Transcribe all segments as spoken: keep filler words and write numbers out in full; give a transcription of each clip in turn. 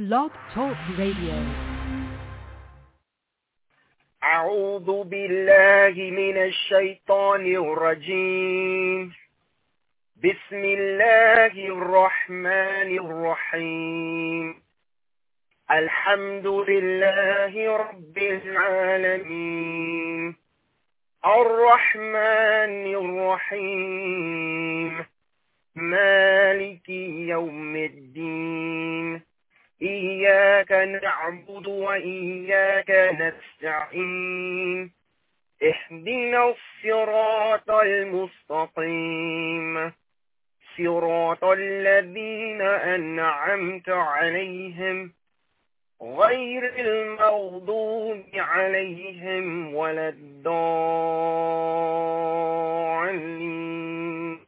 Blog Talk Radio. أعوذ بالله من الشيطان الرجيم. بسم الله الرحمن الرحيم. الحمد لله رب العالمين الرحمن الرحيم مالك يوم الدين إياك نعبد وإياك نستعين اهدنا الصراط المستقيم صراط الذين أنعمت عليهم غير المغضوب عليهم ولا الضالين.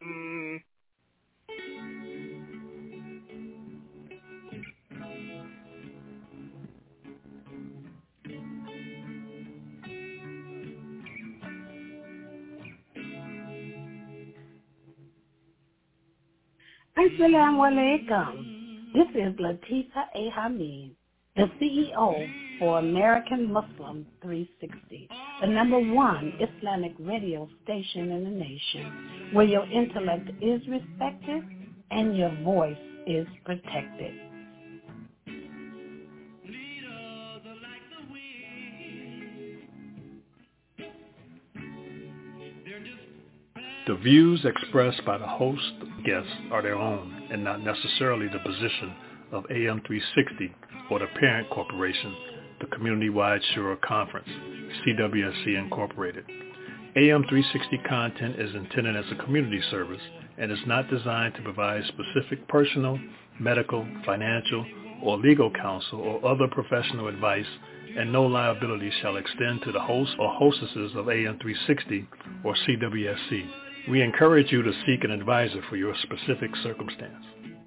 Assalamu alaikum. This is Latifa A. Hamid, the C E O for American Muslim three sixty, the number one Islamic radio station in the nation, where your intellect is respected and your voice is protected. The views expressed by the host and guests are their own and not necessarily the position of A M three sixty or the parent corporation, the Community-Wide Shura Conference, C W S C Incorporated. A M three sixty content is intended as a community service and is not designed to provide specific personal, medical, financial, or legal counsel or other professional advice, and no liability shall extend to the host or hostesses of A M three sixty or C W S C. We encourage you to seek an advisor for your specific circumstance.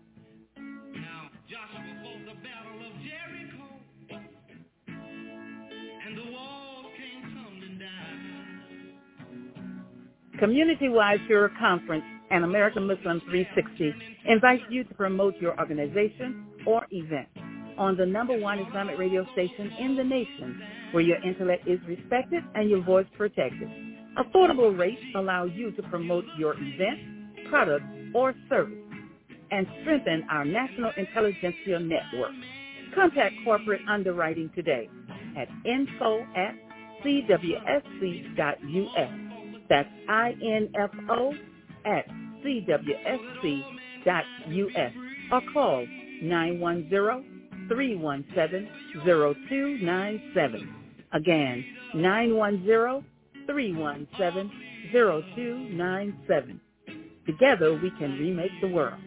Community-Wide Shura Conference and American Muslim three sixty invites you to promote your organization or event on the number one Islamic radio station in the nation, where your intellect is respected and your voice protected. Affordable rates allow you to promote your event, product, or service and strengthen our national intelligentsia network. Contact corporate underwriting today at info at c w s c dot u s. That's I N F O at C W S C dot U S or call nine one zero, three one seven, zero two nine seven. Again, nine one zero, three one seven, zero two nine seven. Together we can remake the world.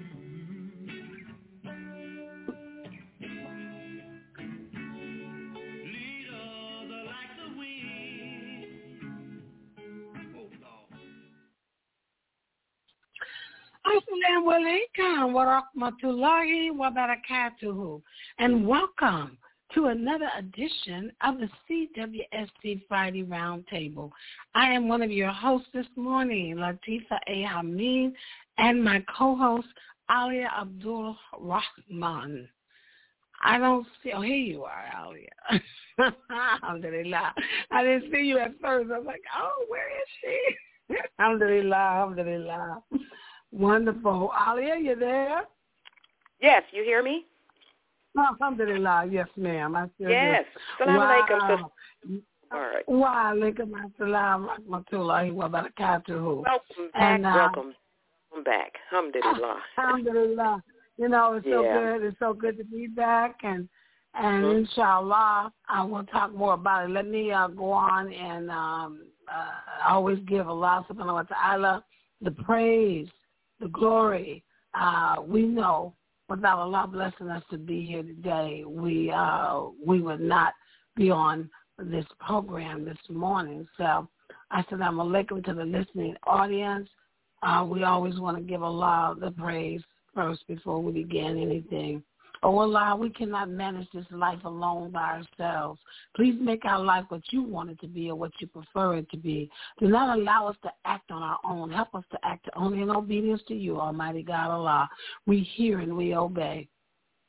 Assalamu alaikum wa rahmatullahi wa barakatuhu, and welcome to another edition of the C W S C Friday Roundtable. I am one of your hosts this morning, Latifa A. Hamid, and my co-host, Alia Abdul Rahman. I don't see, oh, here you are, Alia. Alhamdulillah. I didn't see you at first. I was like, oh, where is she? Alhamdulillah, alhamdulillah. Wonderful. Alia, you there? Yes, you hear me? Alhamdulillah, yes, ma'am. I still yes. do. Salaam wow. alaikum. All right. Wa alaikum assalam rahmatullahi wa barakatuhu. Welcome back. And, uh, welcome. Welcome back. Alhamdulillah. Alhamdulillah. You know, it's so yeah. good. It's so good to be back. And, and mm-hmm. inshallah, I will talk more about it. Let me uh, go on and um, uh, I always give Allah subhanahu wa ta'ala the praise, the glory. Uh, we know without Allah blessing us to be here today, we uh, we would not be on this program this morning. So, assalamu alaikum to the listening audience. Uh, we always want to give Allah the praise first before we begin anything. Oh, Allah, we cannot manage this life alone by ourselves. Please make our life what you want it to be or what you prefer it to be. Do not allow us to act on our own. Help us to act only in obedience to you, Almighty God Allah. We hear and we obey.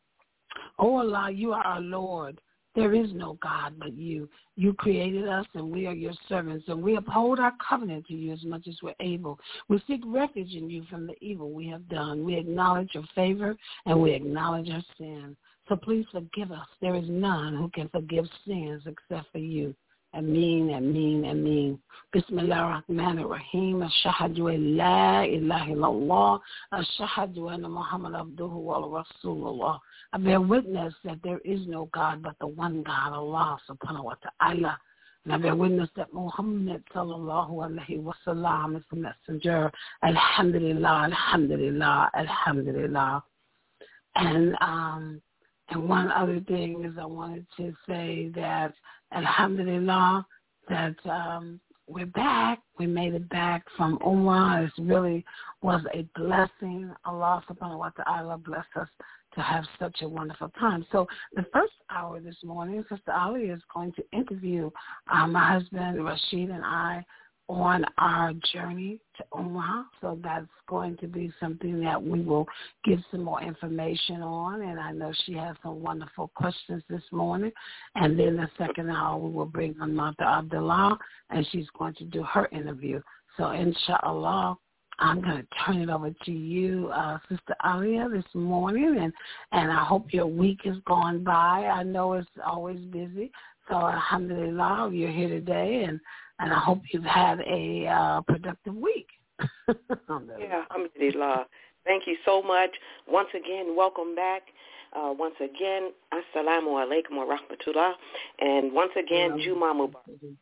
Oh Allah, you are our Lord. There is no God but you. You created us, and we are your servants, and we uphold our covenant to you as much as we're able. We seek refuge in you from the evil we have done. We acknowledge your favor, and we acknowledge our sin. So please forgive us. There is none who can forgive sins except for you. Ameen, ameen, ameen. Bismillah ar-Rahman ar-Rahim. Ashahadu an la ilaha illallah. Ashahadu anna Muhammad abduhu wa rasulullah. I bear witness that there is no God but the one God, Allah subhanahu wa ta'ala. And I bear witness that Muhammad sallallahu alayhi wa sallam is the messenger. Alhamdulillah, alhamdulillah, alhamdulillah. And, um, And one other thing is I wanted to say that, alhamdulillah, that um, we're back. We made it back from Umrah. It really was a blessing. Allah subhanahu wa ta'ala bless us to have such a wonderful time. So the first hour this morning, Sister Ali is going to interview uh, my husband, Rashid, and I on our journey to Umrah. So that's going to be something that we will give some more information on. And I know she has some wonderful questions this morning. And then the second hour, we will bring on Mother Abdullah, and she's going to do her interview. So inshallah, I'm going to turn it over to you, uh, Sister Alia, this morning. And, and I hope your week has gone by. I know it's always busy. So alhamdulillah, you're here today. And And I hope you've had a uh, productive week. Yeah, alhamdulillah. Thank you so much. Once again, welcome back. Uh, once again, assalamu alaikum wa rahmatullah. And once again, Juma Mubarak.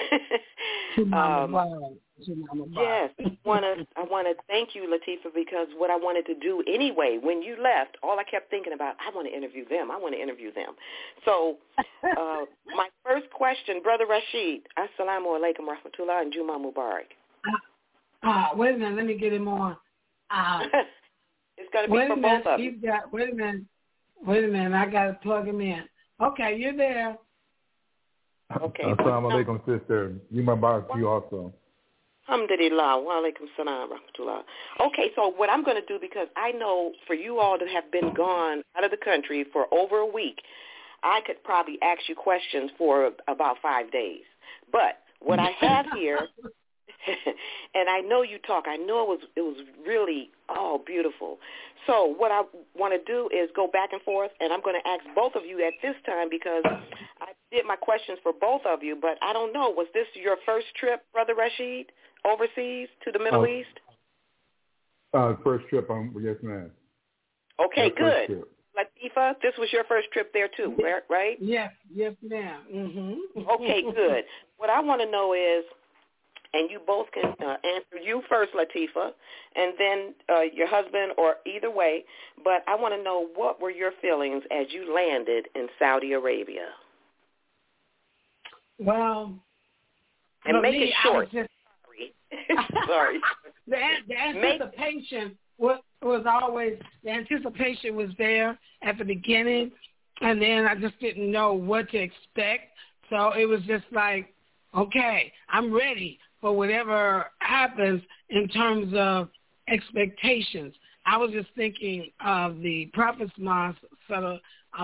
um, yes, I want to I want to thank you, Latifa, because what I wanted to do anyway, when you left, all I kept thinking about, I want to interview them. I want to interview them. So uh, my first question, Brother Rashid, assalamu alaikum wa rahmatullah and Juma Mubarak. Uh, uh, wait a minute, let me get him on. Uh, it's going to be for both of you. Got, wait a minute, wait a minute, I got to plug him in. Okay, you're there. Okay. Assalamu alaikum, sister. You Mubarak to you also. Alhamdulillah. Wa alaikum salam rahmatullah. Okay, so what I'm going to do, because I know for you all to have been gone out of the country for over a week, I could probably ask you questions for about five days. But what I have here, and I know you talk, I know it was it was really, oh, beautiful. So what I want to do is go back and forth, and I'm going to ask both of you at this time because I did my questions for both of you, but I don't know. Was this your first trip, Brother Rashid, overseas to the Middle uh, East? Uh, first trip, um, yes, ma'am. Okay, yeah, good. Latifa, this was your first trip there too, right? Yes, yes, ma'am. Mm-hmm. Okay, good. What I want to know is, and you both can uh, answer you first, Latifa, and then uh, your husband, or either way, but I want to know what were your feelings as you landed in Saudi Arabia? Well, and make me, it short. Just, sorry. sorry. The, the anticipation was, was always, the anticipation was there at the beginning, and then I just didn't know what to expect. So it was just like, okay, I'm ready for whatever happens in terms of expectations. I was just thinking of the Prophet's Mosque, sallallahu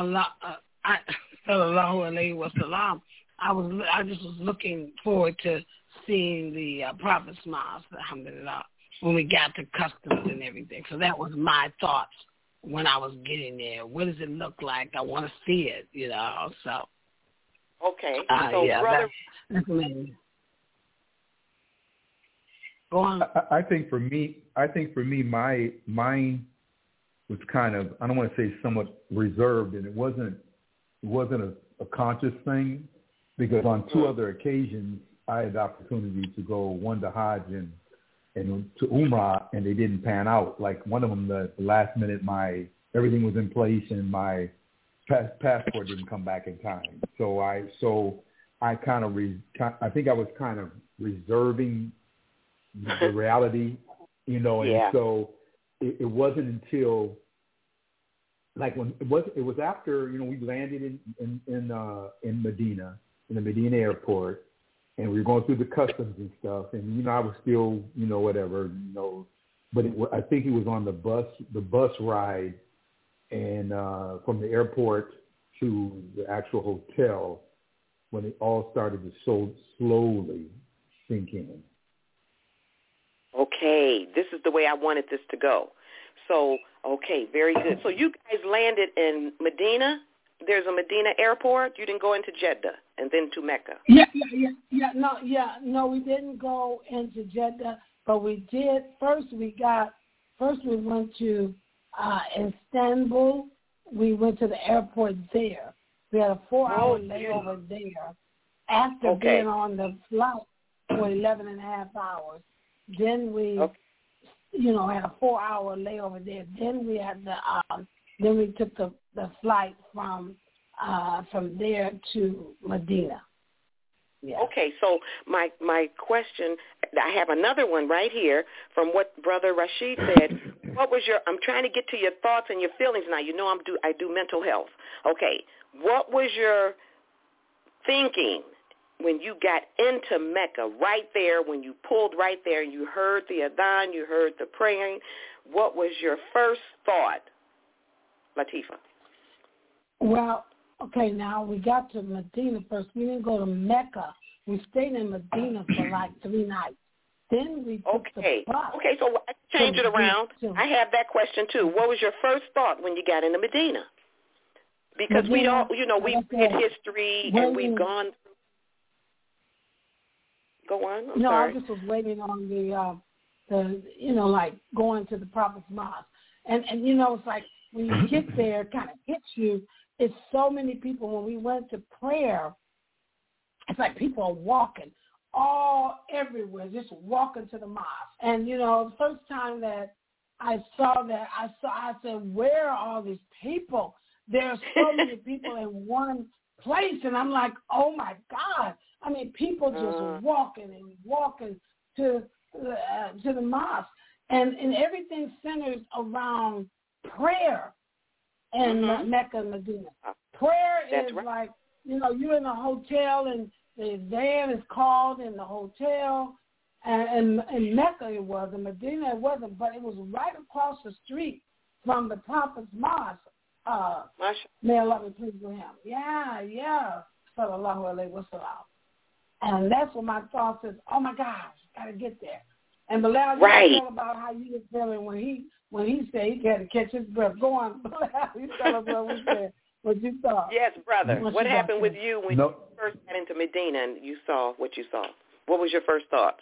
alaihi wasallam. I was, I just was looking forward to seeing the uh, Prophet's Mosque, alhamdulillah, when we got to customs and everything. So that was my thoughts when I was getting there. What does it look like? I want to see it, you know. So. Okay. Uh, so, yeah, brother. That's, that's amazing. Go on. I, I think for me, I think for me, my mine was kind of, I don't want to say somewhat reserved, and it wasn't, it wasn't a, a conscious thing, because on two mm. other occasions I had the opportunity to go, one to Hajj and and to Umrah, and they didn't pan out. Like one of them, the, the last minute, my everything was in place, and my pass, passport didn't come back in time. So I, so I kind of, re, I think I was kind of reserving the reality, you know, and yeah. so it, it wasn't until, like when it was, it was after, you know, we landed in in in, uh, in Medina, in the Medina airport, and we were going through the customs and stuff, and you know, I was still, you know, whatever, you know, but it, I think it was on the bus, the bus ride and uh, from the airport to the actual hotel, when it all started to so slowly sink in. Okay, this is the way I wanted this to go. So, okay, very good. So you guys landed in Medina. There's a Medina airport. You didn't go into Jeddah and then to Mecca. Yeah, yeah, yeah, yeah. No, yeah, no, we didn't go into Jeddah, but we did. First, we got. First, we went to uh, Istanbul. We went to the airport there. We had a four-hour oh, layover there. After okay. being on the flight for eleven and a half hours, then we, okay. you know, had a four-hour layover there. Then we had the, um, then we took the, the flight from uh, from there to Medina. Yeah. Okay, so my my question, I have another one right here from what Brother Rashid said. What was your? I'm trying to get to your thoughts and your feelings now. You know, I'm do I do mental health. Okay, what was your thinking when you got into Mecca, right there, when you pulled right there, you heard the adhan, you heard the praying? What was your first thought, Latifa? Well, okay, now we got to Medina first. We didn't go to Mecca. We stayed in Medina for like three nights. Then we took okay. the bus. Okay, so I change it around. I have that question too. What was your first thought when you got into Medina? Because Medina, we don't, you know, we've had history and we've gone. Go on. I'm no, sorry. I just was waiting on the, uh, the, you know, like going to the Prophet's Mosque, and and you know, it's like when you get there, it kind of hits you. It's so many people. When we went to prayer, it's like people are walking all everywhere, just walking to the mosque. And, you know, the first time that I saw that, I saw, I said, where are all these people? There are so many people in one place. And I'm like, oh, my God. I mean, people just uh. walking and walking to, uh, to the mosque. And, and everything centers around prayer in mm-hmm. Mecca and Medina. Prayer That's is right. like, you know, you're in a hotel and the van is called in the hotel, and in Mecca it was, in Medina it wasn't, but it was right across the street from the Prophet's Mosque. Uh, may Allah be pleased with him. Yeah, yeah. Sallallahu alaihi wasallam. And that's what my thought is. Oh my gosh, gotta get there. And Bilal, you right. talk about how you were feeling when he when he said he had to catch his breath. Go on, Bilal. You tell us what we said. What you thought? Yes, brother. What, what happened with you when no. you first got into Medina and you saw what you saw? What was your first thoughts?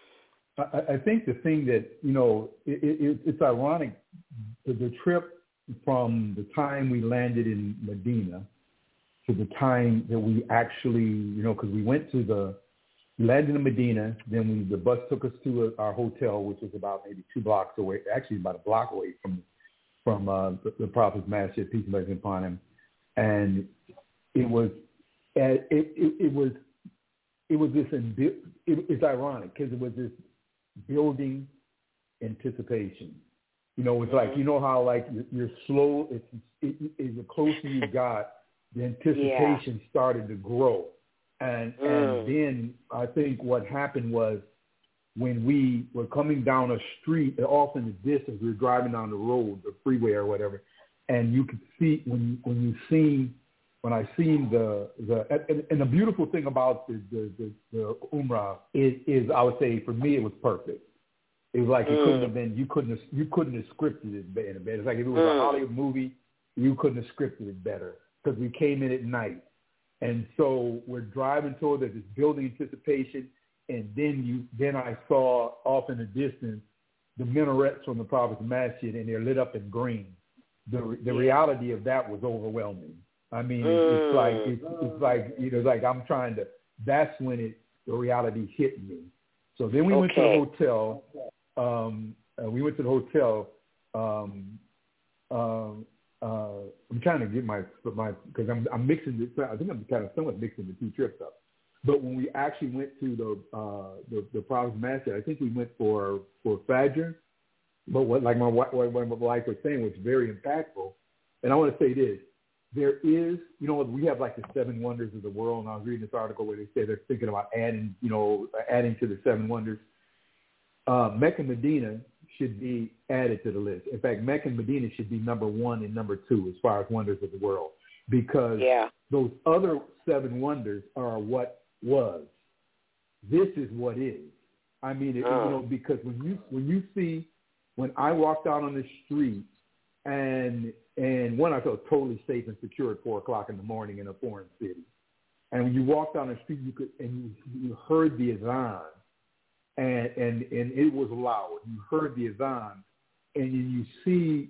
I, I think the thing that, you know, it, it, it's ironic, the, the trip from the time we landed in Medina to the time that we actually, you know, because we went to the, we landed in Medina, then we, the bus took us to a, our hotel, which was about maybe two blocks away, actually about a block away from from uh, the, the Prophet's Masjid, peace and blessings upon him. And it was, it, it, it was, it was this, it, it's ironic because it was this building anticipation. You know, it's like, you know how like you're slow, it's, it, it, the closer you got, the anticipation yeah. started to grow. And, mm. and then I think what happened was when we were coming down a street, off in the distance, we were driving down the road, the freeway or whatever, and you could see when when you seen when I seen the the and, and the beautiful thing about the the, the, the Umrah is, is I would say for me it was perfect. It was like it mm. couldn't have been you couldn't have, you couldn't have scripted it better. It's like if it was mm. a Hollywood movie, you couldn't have scripted it better because we came in at night, and so we're driving toward this building anticipation, and then you then I saw off in the distance the minarets from the Prophet's Masjid, and they're lit up in green. The the reality of that was overwhelming. I mean, mm. it's like it's, it's like you know, like I'm trying to. That's when it the reality hit me. So then we okay. went to the hotel. Um, uh, we went to the hotel. Um, um, uh, I'm trying to get my my because I'm I'm mixing this. I think I'm kind of somewhat mixing the two trips up. But when we actually went to the uh, the, the Prophet's Masjid, I think we went for for Fajr. But what, like my what, what my wife was saying, was very impactful. And I want to say this: there is, you know, we have like the seven wonders of the world. And I was reading this article where they say they're thinking about adding, you know, adding to the seven wonders. Uh, Mecca, Medina should be added to the list. In fact, Mecca and Medina should be number one and number two as far as wonders of the world, because yeah. those other seven wonders are what was. This is what is. I mean, it, oh. you know, because when you when you see, when I walked out on the street, and and one, I felt totally safe and secure at four o'clock in the morning in a foreign city, and when you walked down the street, you could and you, you heard the azan, and and and it was loud. You heard the azan, and you see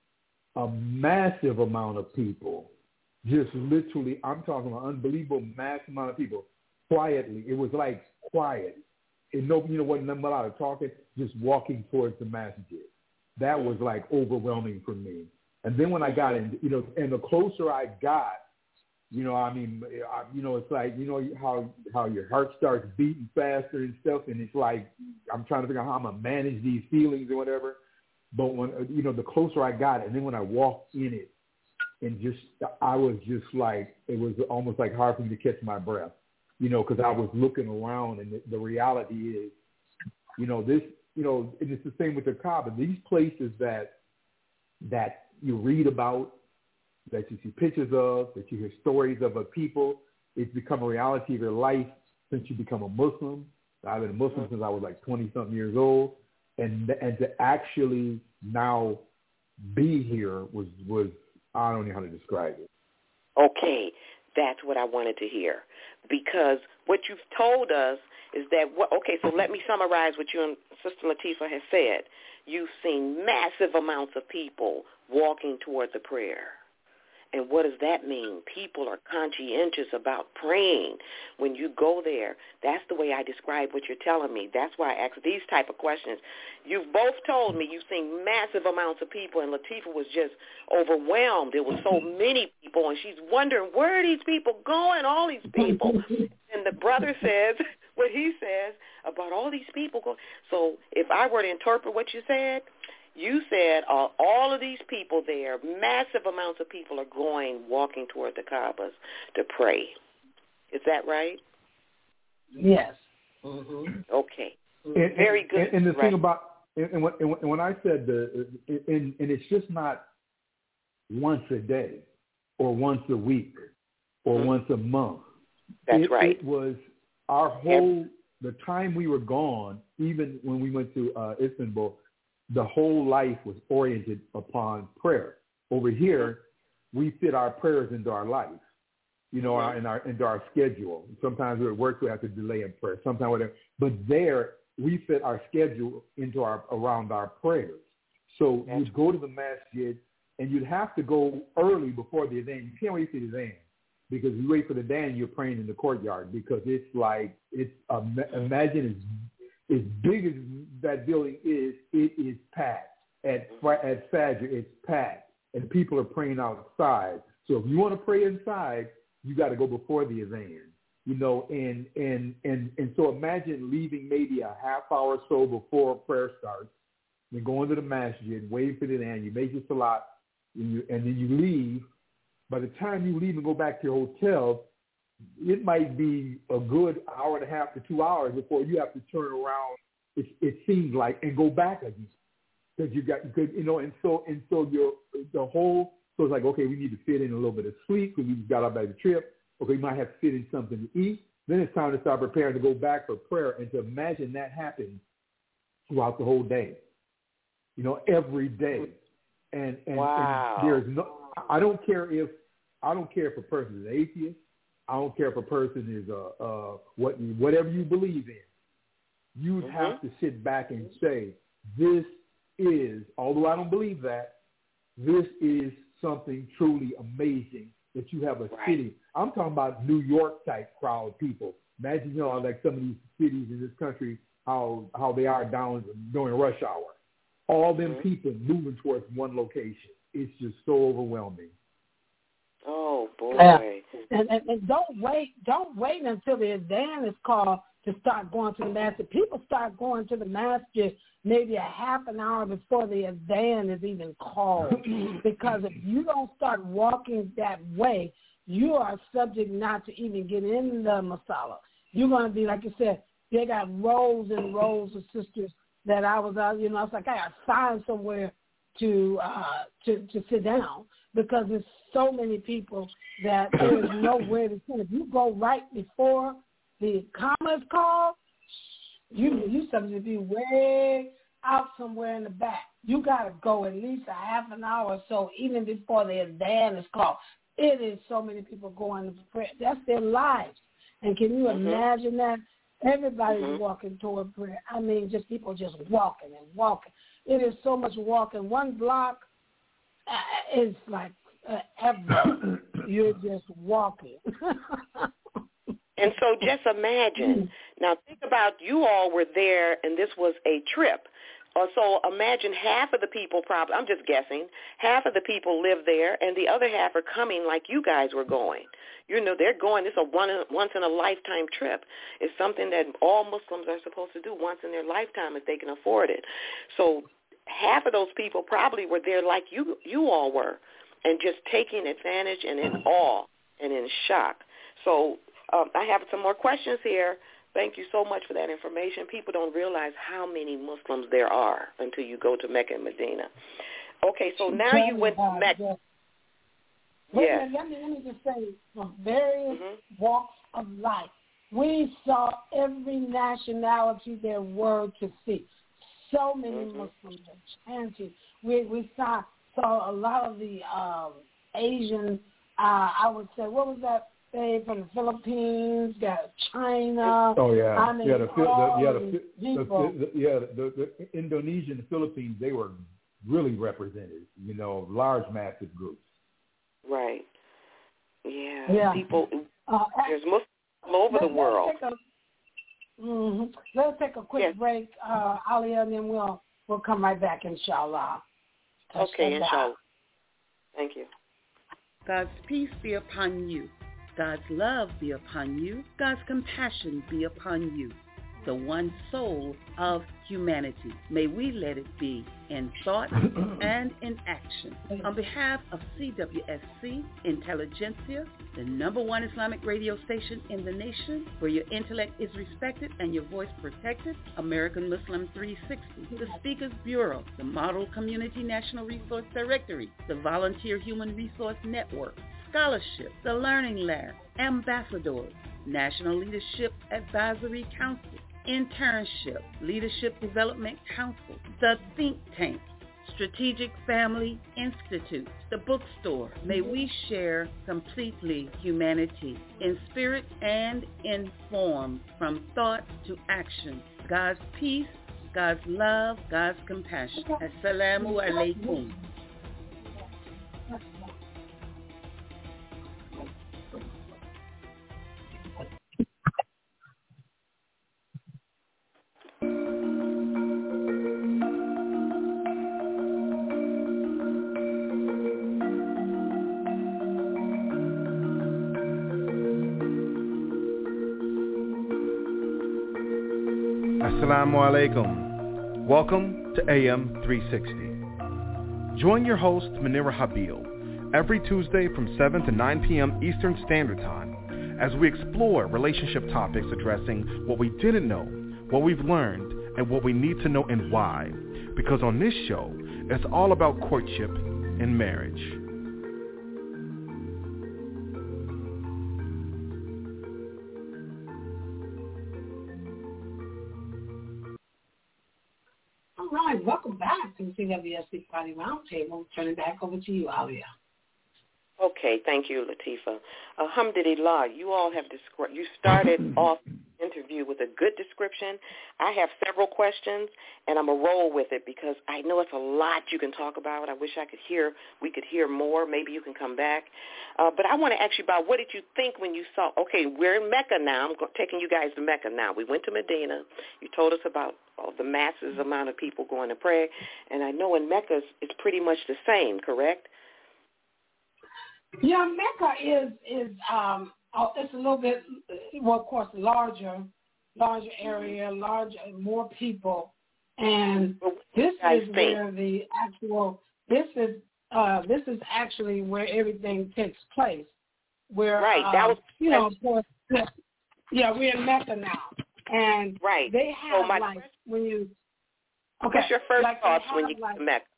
a massive amount of people, just literally, I'm talking about unbelievable massive amount of people, quietly. It was like quiet. And no, you know, wasn't a lot of talking, just walking towards the masjid. That was like overwhelming for me. And then when I got in, you know, and the closer I got, you know, I mean, I, you know, it's like, you know, how how your heart starts beating faster and stuff, and it's like, I'm trying to figure out how I'm going to manage these feelings or whatever. But when, you know, the closer I got, and then when I walked in it, and just, I was just like, it was almost like hard for me to catch my breath. You know, because I was looking around, and the, the reality is, you know, this, you know, and it's the same with the Kaaba. These places that that you read about, that you see pictures of, that you hear stories of a people, it's become a reality of your life since you become a Muslim. I've been a Muslim since I was like twenty-something years old, and and to actually now be here was, was I don't know how to describe it. Okay. That's what I wanted to hear, because what you've told us is that, okay, so let me summarize what you and Sister Latifah has said. You've seen massive amounts of people walking toward the prayer. And what does that mean? People are conscientious about praying. When you go there, that's the way I describe what you're telling me. That's why I ask these type of questions. You've both told me you've seen massive amounts of people, and Latifah was just overwhelmed. There were so many people, and she's wondering, where are these people going, all these people? And the brother says what he says about all these people going. So if I were to interpret what you said, you said uh, all of these people there, massive amounts of people are going, walking toward the Kaabas to pray. Is that right? Yes. Mm-hmm. Okay. And, Very good. And, and the right. thing about, and when, and when I said the, and, and it's just not once a day or once a week or mm-hmm. once a month. That's it, right. It was our whole, the time we were gone, even when we went to uh, Istanbul, the whole life was oriented upon prayer. Over here, we fit our prayers into our life, you know, our, in our into our schedule. Sometimes we're at work, we have to delay in prayer. Sometimes whatever. But there, we fit our schedule into our around our prayers. So you go to the masjid, and you'd have to go early before the adhan. You can't wait for the adhan, because you wait for the adhan, you're praying in the courtyard, because it's like it's um, imagine it's. As big as that building is, it is packed. At at Fajr, it's packed, and people are praying outside. So if you want to pray inside, you got to go before the adhan, you know. And and and and so imagine leaving maybe a half hour or so before prayer starts, then going to the masjid, waiting for the adhan. You make your salat, and, you, and then you leave. By the time you leave and go back to your hotel, it might be a good hour and a half to two hours before you have to turn around. It, it seems like, and go back again, because you got, because you know, and so and so your the whole. So it's like, okay, we need to fit in a little bit of sleep because we just got out by the trip. Okay, we might have to fit in something to eat. Then it's time to start preparing to go back for prayer, and to imagine that happens throughout the whole day. You know, every day, and and, wow. and there's no. I don't care if I don't care if a person is an atheist. I don't care if a person is uh, uh, what whatever you believe in. You mm-hmm. have to sit back and say, this is, although I don't believe that, this is something truly amazing that you have a right. city. I'm talking about New York type crowd people. Imagine, you know, like some of these cities in this country, how how they are down during rush hour. All them mm-hmm. people moving towards one location. It's just so overwhelming. Oh boy! Yeah. And, and, and don't wait, don't wait until the adhan is called to start going to the masjid. People start going to the masjid maybe a half an hour before the adhan is even called, because if you don't start walking that way, you are subject not to even get in the masala. You're going to be, like you said, they got rows and rows of sisters that I was, uh, you know, I was like, I got to find somewhere to uh, to to sit down because there's so many people that there is nowhere to sit. If you go right before the comments call, you you supposed to be way out somewhere in the back. You got to go at least a half an hour or so, even before the advance is called. It is so many people going to prayer. That's their lives. And can you mm-hmm. imagine that? Everybody's mm-hmm. walking toward prayer. I mean, just people just walking and walking. It is so much walking. One block uh, is like uh, ever. You're just walking. And so just imagine. Now think about you all were there and this was a trip. Uh, so imagine half of the people probably, I'm just guessing, half of the people live there and the other half are coming like you guys were going. You know, they're going, it's a one, once-in-a-lifetime trip. It's something that all Muslims are supposed to do once in their lifetime if they can afford it. So half of those people probably were there like you you all were and just taking advantage and in awe and in shock. So um, I have some more questions here. Thank you so much for that information. People don't realize how many Muslims there are until you go to Mecca and Medina. Okay, so now you went to Mecca. Wait Yes. a minute, let me, let me just say, from various mm-hmm. walks of life, we saw every nationality there were to see. So many mm-hmm. Muslims are chanting. We we saw saw a lot of the um, Asian. Uh, I would say, what was that? They from the Philippines, got China. Oh yeah, I mean, yeah, the, all the, yeah, the, the, people. the, the, yeah, the, the Indonesian, the Philippines, they were really represented. You know, large, massive groups. Right. Yeah. Yeah. People. Uh, there's Muslims all over the world. Let's take a, mm-hmm. let's take a quick yes. break, uh, Alia, and then we'll we'll come right back, inshallah. Okay, inshallah. Thank you. God's peace be upon you. God's love be upon you. God's compassion be upon you. The one soul of humanity. May we let it be in thought and in action. On behalf of C W S C Intelligentsia, the number one Islamic radio station in the nation, where your intellect is respected and your voice protected, American Muslim three sixty, the Speakers Bureau, the Model Community National Resource Directory, the Volunteer Human Resource Network, Scholarship, the Learning Lab, Ambassadors, National Leadership Advisory Council, Internship, Leadership Development Council, the Think Tank, Strategic Family Institute, the Bookstore. May we share completely humanity in spirit and in form, from thought to action. God's peace, God's love, God's compassion. Assalamu alaikum. Assalamu alaikum. Welcome to A M three sixty. Join your host, Munira Habil, every Tuesday from seven to nine p.m. Eastern Standard Time as we explore relationship topics addressing what we didn't know, what we've learned, and what we need to know and why. Because on this show, it's all about courtship and marriage. All right, welcome back to the C W S C Friday Roundtable. Turn it back over to you, Alia. Okay, thank you, Latifa. Alhamdulillah, you all have described, you started off the interview with a good description. I have several questions, and I'm going to roll with it because I know it's a lot you can talk about. I wish I could hear, we could hear more. Maybe you can come back. Uh, but I want to ask you about what did you think when you saw, okay, we're in Mecca now. I'm taking you guys to Mecca now. We went to Medina. You told us about oh, the masses amount of people going to pray. And I know in Mecca it's pretty much the same, correct? Yeah, Mecca is is um it's a little bit, well, of course, larger, larger area, larger, more people, and this is where the actual this is uh this is actually where everything takes place. Where right, um, that was you know, of course, yeah, we're in Mecca now, and right. they have so my like when you Okay. What's your first like thoughts when you like, get to Mecca?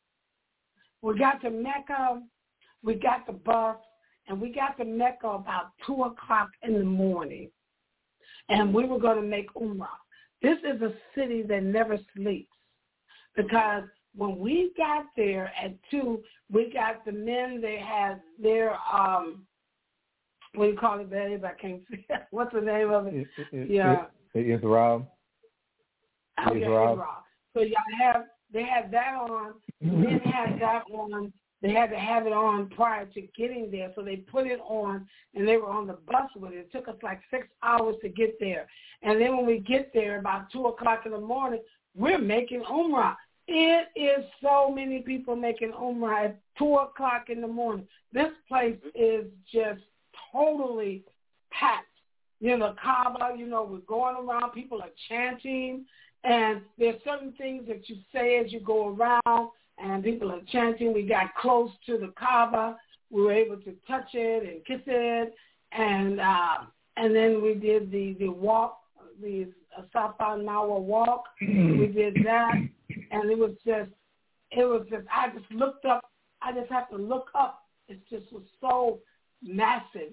We got to Mecca, we got the bus, and we got to Mecca about two o'clock in the morning, and we were going to make Umrah. This is a city that never sleeps, because when we got there at two, we got the men, they had their, um, what do you call it, babe? I can't see it. What's the name of it? it, it yeah. It, it is Rob. Oh, yeah, Rob. Rob. So y'all have, they had that on, men had that on. They had to have it on prior to getting there, so they put it on, and they were on the bus with it. It took us like six hours to get there. And then when we get there about two o'clock in the morning, we're making Umrah. It is so many people making Umrah at two o'clock in the morning. This place is just totally packed. You know, Kaaba, you know, we're going around, people are chanting, and there's certain things that you say as you go around, and people are chanting. We got close to the Kaaba. We were able to touch it and kiss it, and uh, and then we did the, the walk, the Safa and Marwa walk. We did that, and it was just, it was just, I just looked up. I just have to look up. It just was so massive.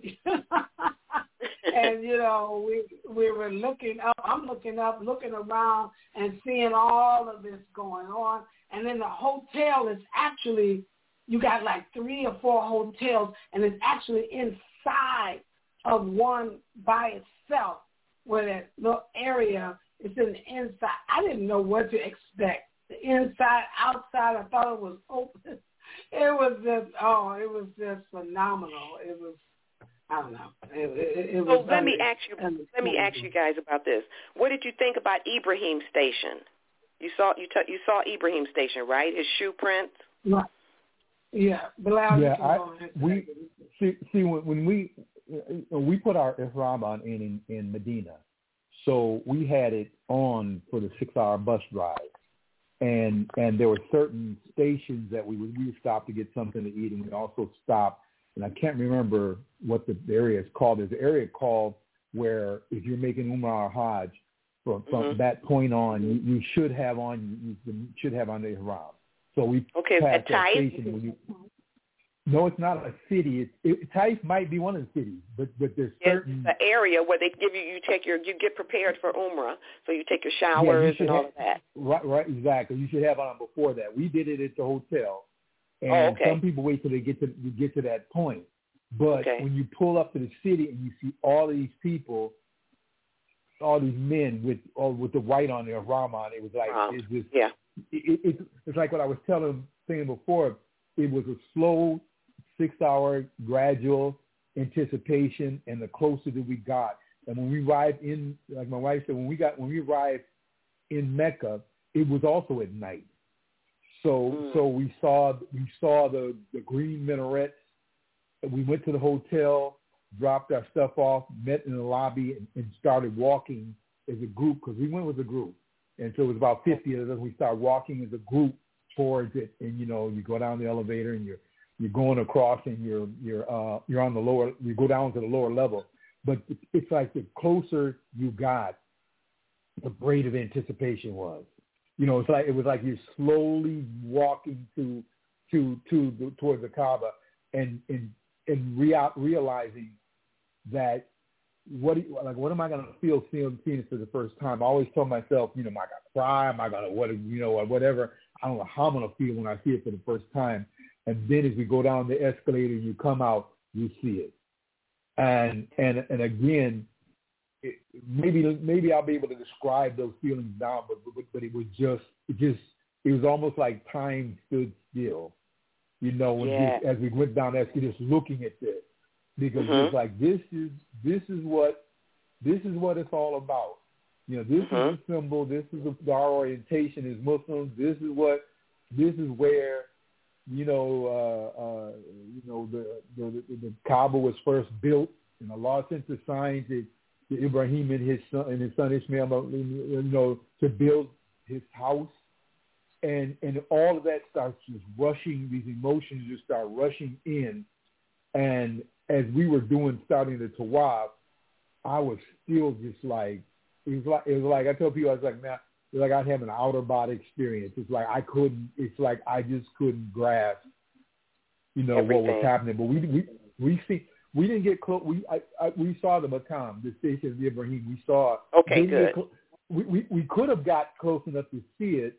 And, you know, we we were looking up. I'm looking up, looking around, and seeing all of this going on. And then the hotel is actually, you got like three or four hotels, and it's actually inside of one by itself, where that little area is in the inside. I didn't know what to expect. The inside, outside, I thought it was open. It was just, oh, it was just phenomenal. It was, I don't know. It, it, it so was let me under, ask you. Let me ask you guys about this. What did you think about Ibrahim Station? You saw you t- you saw Ibrahim Station, right? His shoe prints. Right. Yeah, Bilal, yeah. I, we see, see when, when we we put our ihram on in, in in Medina, so we had it on for the six-hour bus ride, and and there were certain stations that we would we would stop to get something to eat, and we also stopped. And I can't remember what the area is called. There's an area called where if you're making Umrah or Hajj, from, from mm-hmm. that point on, you, you should have on you, you should have on the ihram. So we okay, passed that Taif? station. When you, no, it's not a city. It's, it, Taif might be one of the cities, but but there's certain it's the area where they give you you take your you get prepared for Umrah, so you take your showers yeah, you and all have, of that. Right, right, exactly. You should have on before that. We did it at the hotel. And oh, okay. some people wait till they get to you get to that point. But okay. when you pull up to the city and you see all these people, all these men with all with the white on their ihram on, it was like um, it's just yeah. It, it, it's like what I was telling saying before. It was a slow, six-hour, gradual anticipation, and the closer that we got, and when we arrived in, like my wife said, when we got when we arrived in Mecca, it was also at night. So mm. so we saw we saw the, the green minarets. We went to the hotel, dropped our stuff off, met in the lobby, and, and started walking as a group because we went with a group. And so it was about fifty of us. We started walking as a group towards it, and you know, you go down the elevator and you're you're going across, and you're you're uh, you're on the lower. You go down to the lower level, but it's like the closer you got, the greater anticipation was. You know, it's like it was like you're slowly walking to to to the, towards the Kaaba, and and and rea- realizing that what like what am I going to feel seeing seeing it for the first time? I always tell myself, you know, am I going to cry? Am I going to what you know or whatever? I don't know how I'm going to feel when I see it for the first time. And then as we go down the escalator, you come out, you see it, and and and again. It, maybe maybe I'll be able to describe those feelings now, but, but but it was just it just it was almost like time stood still, you know, when yeah. just, as we went down there, just looking at this, because mm-hmm. it's like this is this is what this is what it's all about, you know. This mm-hmm. is the symbol. This is the, our orientation as Muslims. This is what this is where, you know, uh, uh, you know the the, the the Kaaba was first built, and Allah sent the signs that. Ibrahim and his son and his son Ishmael, you know, to build his house, and and all of that starts just rushing. These emotions just start rushing in, and as we were doing starting the tawaf, I was still just like it was like it was like I tell people I was like, man, it's like I was having an outer body experience. It's like I couldn't. It's like I just couldn't grasp, you know, Everything. what was happening. But we we we see we didn't get close. We I, I, we saw the Maqam, the Station of Ibrahim. We saw. Okay, good. Cl- we, we we could have got close enough to see it,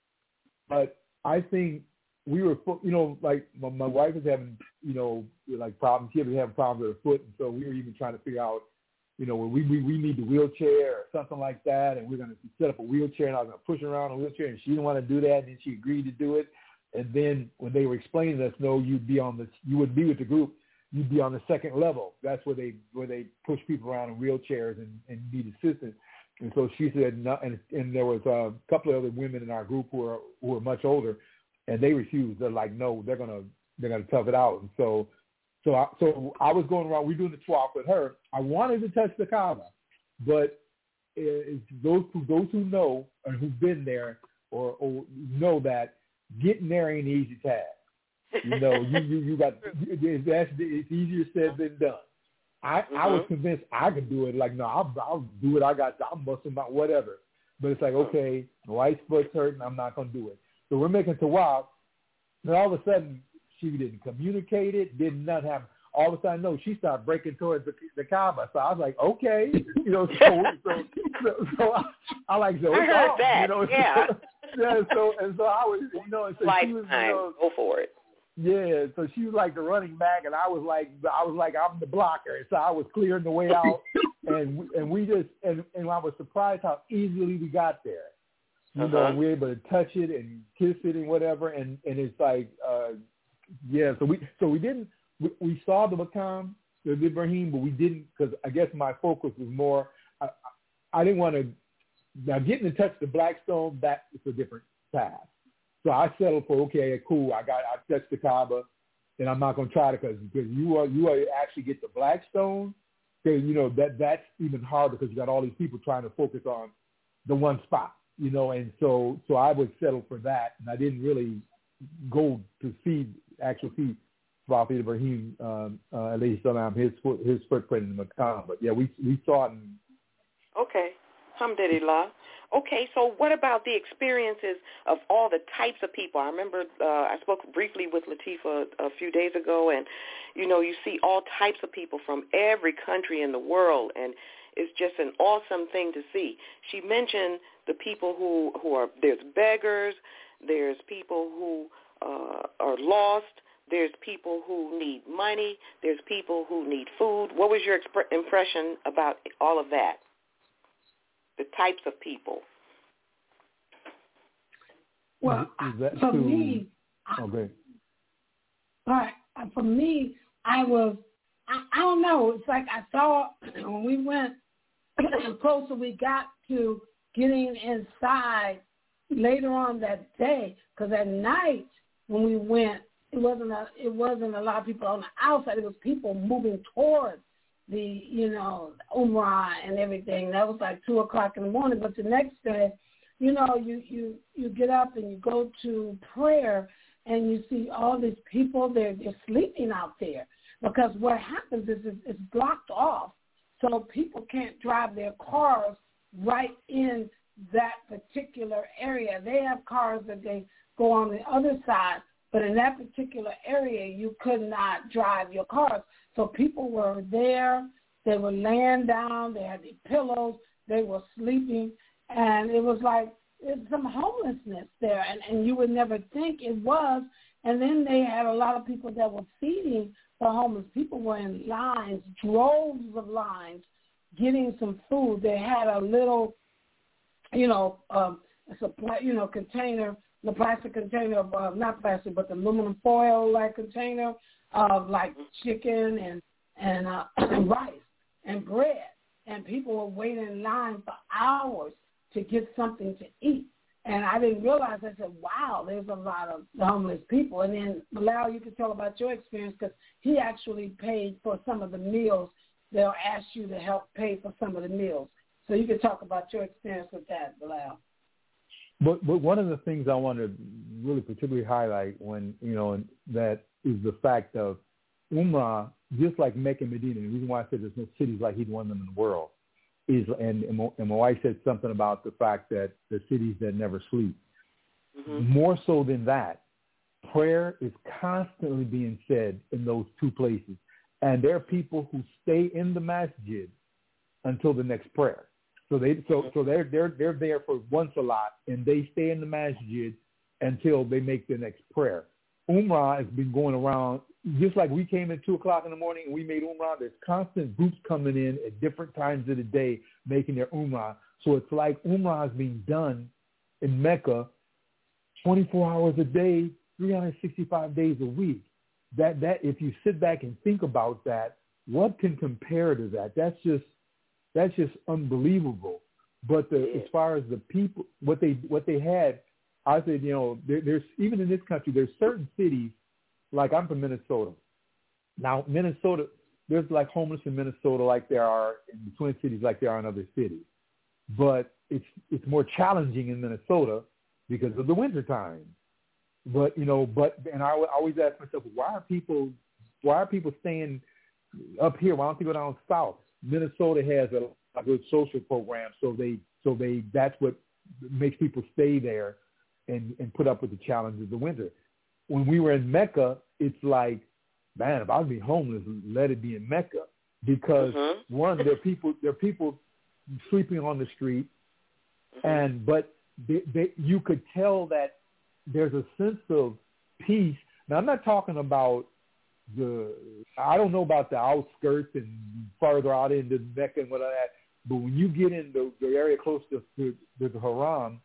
but I think we were, you know, like my, my wife was having, you know, like problems. She was having problems with her foot, and so we were even trying to figure out, you know, when we we, we need the wheelchair or something like that, and we're going to set up a wheelchair, and I was going to push her around a wheelchair, and she didn't want to do that, and then she agreed to do it. And then when they were explaining to us, no, you'd be on the, you would be with the group, you'd be on the second level. That's where they where they push people around in wheelchairs and, and need assistance. And so she said, no, and, and there was a couple of other women in our group who were who were much older, and they refused. They're like, no, they're gonna they're gonna tough it out. And so, so I, so I was going around. We were doing the twelve with her. I wanted to touch the Kaaba, but it's those who those who know and who've been there or, or know that getting there ain't an easy task. You know, you you, you got it's, that's, it's easier said than done. I, mm-hmm. I was convinced I could do it. Like, no, I'll, I'll do it. I got, I'm busting out, whatever. But it's like, okay, my wife's foot's hurting. I'm not going to do it. So we're making tawaf. Then all of a sudden, she didn't communicate it, didn't nothing happen. All of a sudden, no, she started breaking towards the, the Kaaba. So I was like, okay. You know, so, so, so, so I, I like, so I heard off, that, you know, yeah. So, yeah, so, and so I was, you know, and so Lifetime. she was, you know, go for it. Yeah, so she was like the running back, and I was like, I was like, I'm the blocker. So I was clearing the way out, and we, and we just, and, and I was surprised how easily we got there. You uh-huh. know, we were able to touch it and kiss it and whatever, and, and it's like, uh, yeah. So we, so we didn't, we, we saw the Maqam, the Ibrahim, but we didn't, because I guess my focus was more, I, I didn't want to. Now getting to touch the Blackstone, that is a different path. So I settled for, okay, cool. I got, I touched the Kaaba, and I'm not going to try to, because because you are you are actually get the Blackstone, because you know that that's even harder because you got all these people trying to focus on the one spot, you know, and so so I would settle for that, and I didn't really go to see actually see Prophet Ibrahim, um, uh, alayhi salam, his foot his footprint in the Maqam, but yeah, we we saw it. In, okay, alhamdulillah. Okay, so what about the experiences of all the types of people? I remember uh, I spoke briefly with Latifa a few days ago, and, you know, you see all types of people from every country in the world, and it's just an awesome thing to see. She mentioned the people who, who are, there's beggars, there's people who uh, are lost, there's people who need money, there's people who need food. What was your exp- impression about all of that? The types of people. Well, for to, me, okay. But for me, I was, I, I don't know. It's like I saw when we went, the closer we got to getting inside later on that day, because at night when we went, it wasn't a, it wasn't a lot of people on the outside. It was people moving towards the, you know, Umrah and everything. That was like two o'clock in the morning. But the next day, you know, you, you, you get up and you go to prayer and you see all these people, they're, they're sleeping out there. Because what happens is it's, it's blocked off. So people can't drive their cars right in that particular area. They have cars that they go on the other side. But in that particular area, you could not drive your cars. So people were there. They were laying down. They had their pillows. They were sleeping. And it was like it was some homelessness there. And, and you would never think it was. And then they had a lot of people that were feeding the homeless. People were in lines, droves of lines, getting some food. They had a little, you know, um, supply, you know, container, the plastic container of, uh, not plastic, but the aluminum foil-like container of, like, chicken and, and, uh, and rice and bread. And people were waiting in line for hours to get something to eat. And I didn't realize, I said, wow, there's a lot of homeless people. And then, Bilal, you can tell about your experience because he actually paid for some of the meals. They'll ask you to help pay for some of the meals. So you can talk about your experience with that, Bilal. But but one of the things I want to really particularly highlight when, you know, that is the fact of Umrah, just like Mecca and Medina, the reason why I said there's no cities like either one of them in the world, is, and, and, my, and my wife said something about the fact that the cities that never sleep. Mm-hmm. More so than that, prayer is constantly being said in those two places. And there are people who stay in the masjid until the next prayer. So they so so they're they're they're there for one salat, and they stay in the masjid until they make the next prayer. Umrah has been going around, just like we came at two o'clock in the morning and we made Umrah. There's constant groups coming in at different times of the day making their Umrah. So it's like Umrah is being done in Mecca twenty-four hours a day, three hundred sixty-five days a week. That that if you sit back and think about that, what can compare to that? That's just that's just unbelievable. But the, as far as the people, what they what they had, I said, you know, there, there's even in this country, there's certain cities, like I'm from Minnesota. Now, Minnesota, there's like homeless in Minnesota like there are in the Twin Cities, like there are in other cities. But it's it's more challenging in Minnesota because of the winter time. But you know, but and I always ask myself, why are people why are people staying up here? Why don't they go down south? Minnesota has a, a good social program, so they so they that's what makes people stay there and, and put up with the challenges of the winter. When we were in Mecca, it's like, man, if I'd be homeless, let it be in Mecca, because mm-hmm. one, there are people there are people sleeping on the street, mm-hmm. and but they, they, you could tell that there's a sense of peace. Now, I'm not talking about the, I don't know about the outskirts and farther out into Mecca and what that, but when you get in the, the area close to, to, to the Haram,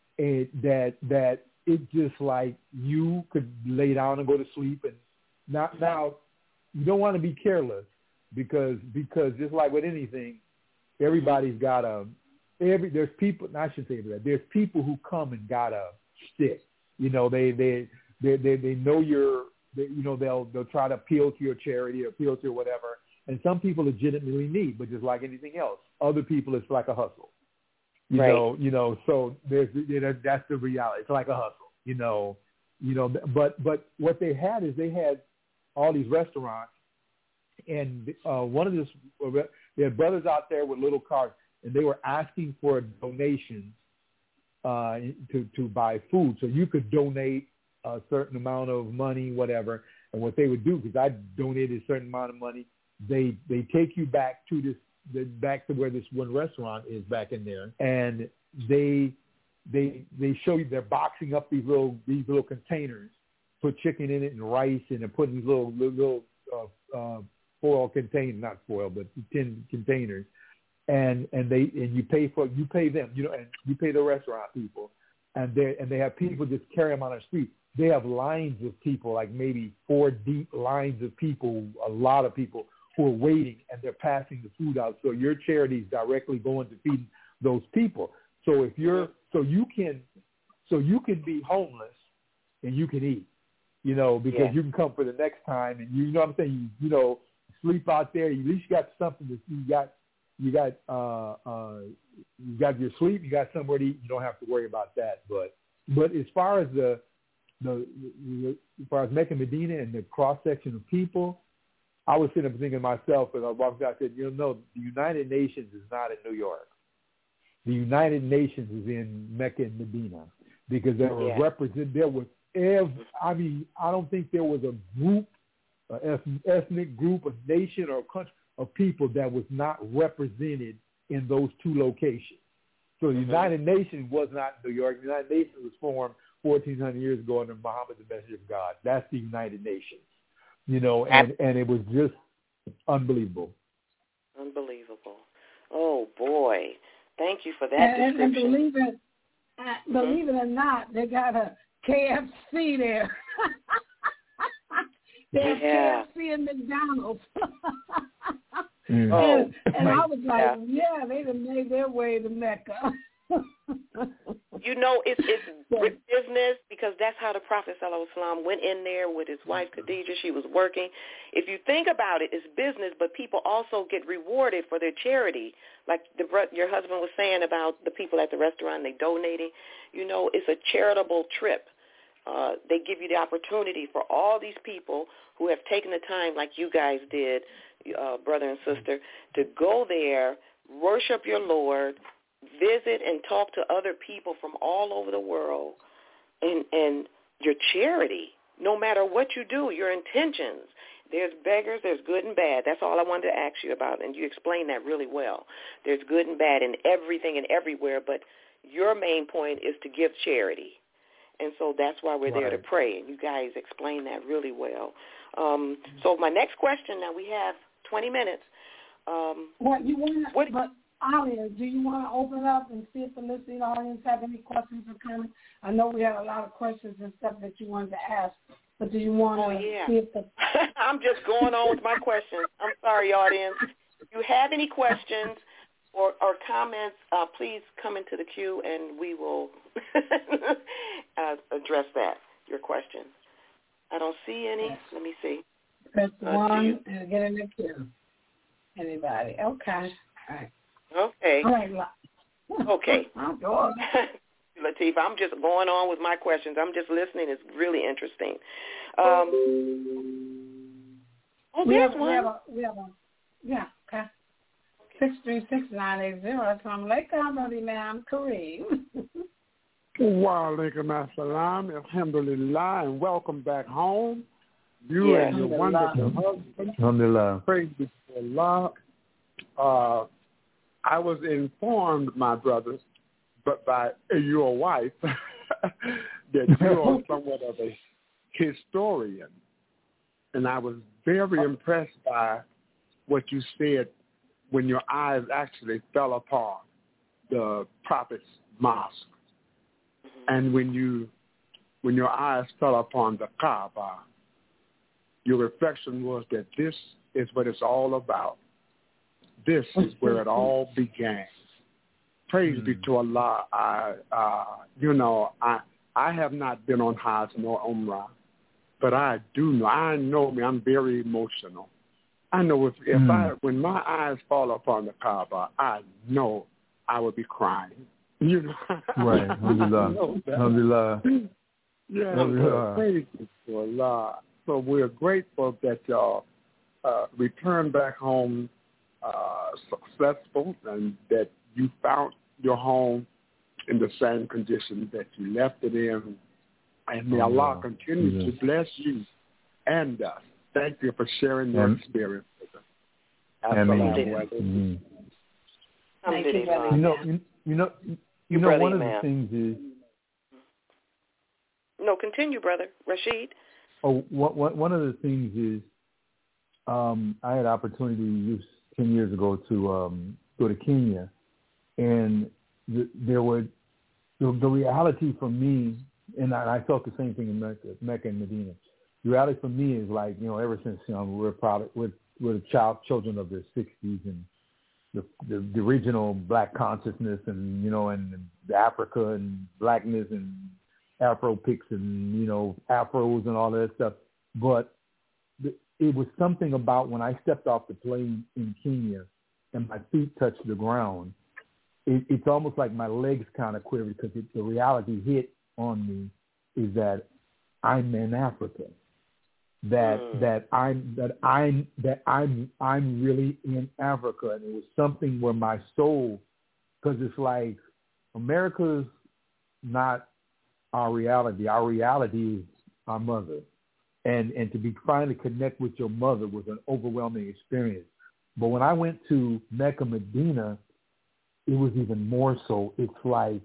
it, that that it just like you could lay down and go to sleep. And now, now you don't want to be careless because because just like with anything, everybody's got a, every there's people, I should say that, there's people who come and got a stick. You know, they they they they, they know you're, they, you know, they'll they'll try to appeal to your charity or appeal to your whatever. And some people legitimately need, but just like anything else, other people it's like a hustle. You right. know, you know. So there's you know, that's the reality. It's like a hustle. You know, you know. But but what they had is they had all these restaurants, and uh, one of this they had brothers out there with little carts, and they were asking for donations uh, to to buy food. So you could donate a certain amount of money, whatever. And what they would do, because I donated a certain amount of money, they they take you back to this the, back to where this one restaurant is back in there, and they they they show you they're boxing up these little these little containers, put chicken in it and rice, and they're putting these little little uh, uh, foil containers, not foil, but tin containers, and and they and you pay for you pay them, you know, and you pay the restaurant people, and they and they have people just carry them on the street. They have lines of people, like maybe four deep lines of people, a lot of people who are waiting, and they're passing the food out. So your charity is directly going to feed those people. So if you're, so you can, so you can be homeless and you can eat, you know, because yeah. you can come for the next time, and you, you know what I'm saying, you, you know, sleep out there. You at least got something to, you got, you got, uh, uh, you got your sleep. You got somewhere to eat. You don't have to worry about that. But, but as far as the, the, the as far as Mecca, Medina, and the cross section of people, I was sitting up thinking to myself, as I walked out, I said, you know, the United Nations is not in New York. The United Nations is in Mecca and Medina, because there were yeah. represent there was every, I mean, I don't think there was a group, an ethnic group, a nation, or a country of people that was not represented in those two locations. So the mm-hmm. United Nations was not in New York. The United Nations was formed fourteen hundred years ago under Muhammad, the Messenger of God. That's the United Nations. You know, and, and it was just unbelievable. Unbelievable. Oh, boy. Thank you for that and, description. And believe it, uh, mm-hmm. believe it or not, they got a K F C there. They have yeah. K F C and McDonald's. mm-hmm. And, and right. I was like, yeah, yeah they done made their way to Mecca. You know, it's it's business, because that's how the Prophet Sallallahu Alaihi Wasallam went in there with his wife Khadijah. She was working. If you think about it, it's business, but people also get rewarded for their charity. Like the your husband was saying about the people at the restaurant, they donating. You know, it's a charitable trip. Uh, they give you the opportunity for all these people who have taken the time, like you guys did, uh, brother and sister, to go there, worship your Lord, visit and talk to other people from all over the world, and, and your charity, no matter what you do, your intentions. There's beggars, there's good and bad. That's all I wanted to ask you about, and you explained that really well. There's good and bad in everything and everywhere, but your main point is to give charity. And so that's why we're right. there to pray, and you guys explained that really well. Um, so my next question, now we have twenty minutes. Um, what you want what, but Alia, do you want to open up and see if the listening audience have any questions or comments? I know we had a lot of questions and stuff that you wanted to ask, but do you want to oh, yeah. see if the... I'm just going on with my questions. I'm sorry, audience. If you have any questions or, or comments, uh, please come into the queue and we will uh, address that, your questions. I don't see any. Let me see. Press uh, one you... and get in the queue. Anybody? Okay. All right. Okay. All right. Okay. I'm going. Latifah, I'm just going on with my questions. I'm just listening. It's really interesting. Um, oh, we there's have, one. We have a, we have a, yeah, okay. six three six nine eight zero from Lake Albany, ma'am, Kareem. Wa alaikum assalam, alhamdulillah, and welcome back home. You yeah. and your wonderful husband. Alhamdulillah. Praise be to Allah. Uh, I was informed, my brothers, but by your wife, that you are somewhat of a historian. And I was very impressed by what you said when your eyes actually fell upon the Prophet's mosque. And when you, when your eyes fell upon the Kaaba, your reflection was that this is what it's all about. This is where it all began. Praise mm. be to Allah. I, uh, you know, I I have not been on Hajj nor Umrah, but I do know. I know me. I'm very emotional. I know if, if mm. I, when my eyes fall upon the Kaaba, I know I would be crying. You know. Right. Alhamdulillah. Alhamdulillah. Yeah. Alhamdulillah. Praise be to Allah. So we're grateful that y'all uh, returned back home uh, successful, and that you found your home in the same condition that you left it in. And may oh, Allah yeah. continue yeah. to bless you and us. Thank you for sharing your Amen. experience with us. Amen. Thank you, brother. You know, you, you know, you, you know, one of the things is. No, continue, brother Rashid. Oh, one one of the things is, um, I had opportunity use ten years ago to um, go to Kenya, and the, there were the, the reality for me, and I, I felt the same thing in Mecca, Mecca and Medina. The reality for me is like, you know, ever since you know we're product we're, we're the child children of the sixties and the, the the regional black consciousness, and you know, and the Africa and blackness and Afro picks and you know afros and all that stuff, but the, it was something about when I stepped off the plane in Kenya and my feet touched the ground, it, it's almost like my legs kind of quivered because it, the reality hit on me is that I'm in Africa, that mm. that I'm that I'm that I'm I'm really in Africa, and it was something where my soul, because it's like America's not our reality. Our reality is our mother. And and to be trying to connect with your mother was an overwhelming experience. But when I went to Mecca, Medina, it was even more so. It's like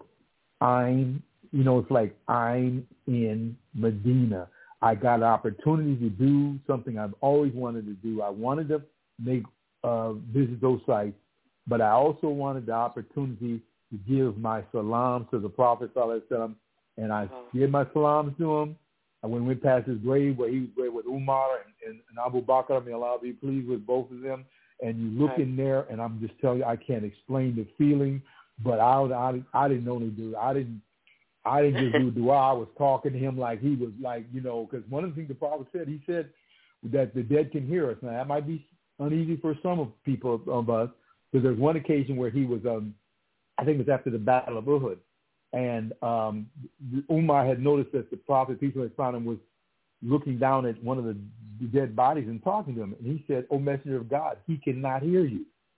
I'm, you know, it's like I'm in Medina. I got an opportunity to do something I've always wanted to do. I wanted to make uh, visit those sites, but I also wanted the opportunity to give my salam to the Prophet Sallallahu Alaihi Wasallam. And I gave my salams to him. I went, went past his grave where he was buried with Umar and, and, and Abu Bakr. May Allah be pleased with both of them. And you look right. in there, and I'm just telling you, I can't explain the feeling. But I, I, I didn't only do I didn't I didn't just do dua. I was talking to him like he was like, you know, because one of the things the Prophet said, he said that the dead can hear us. Now, that might be uneasy for some of people of us, because there's one occasion where he was, um, I think it was after the Battle of Uhud. And um, Umar had noticed that the Prophet, peace be upon him, was looking down at one of the dead bodies and talking to him. And he said, "O Messenger of God, he cannot hear you."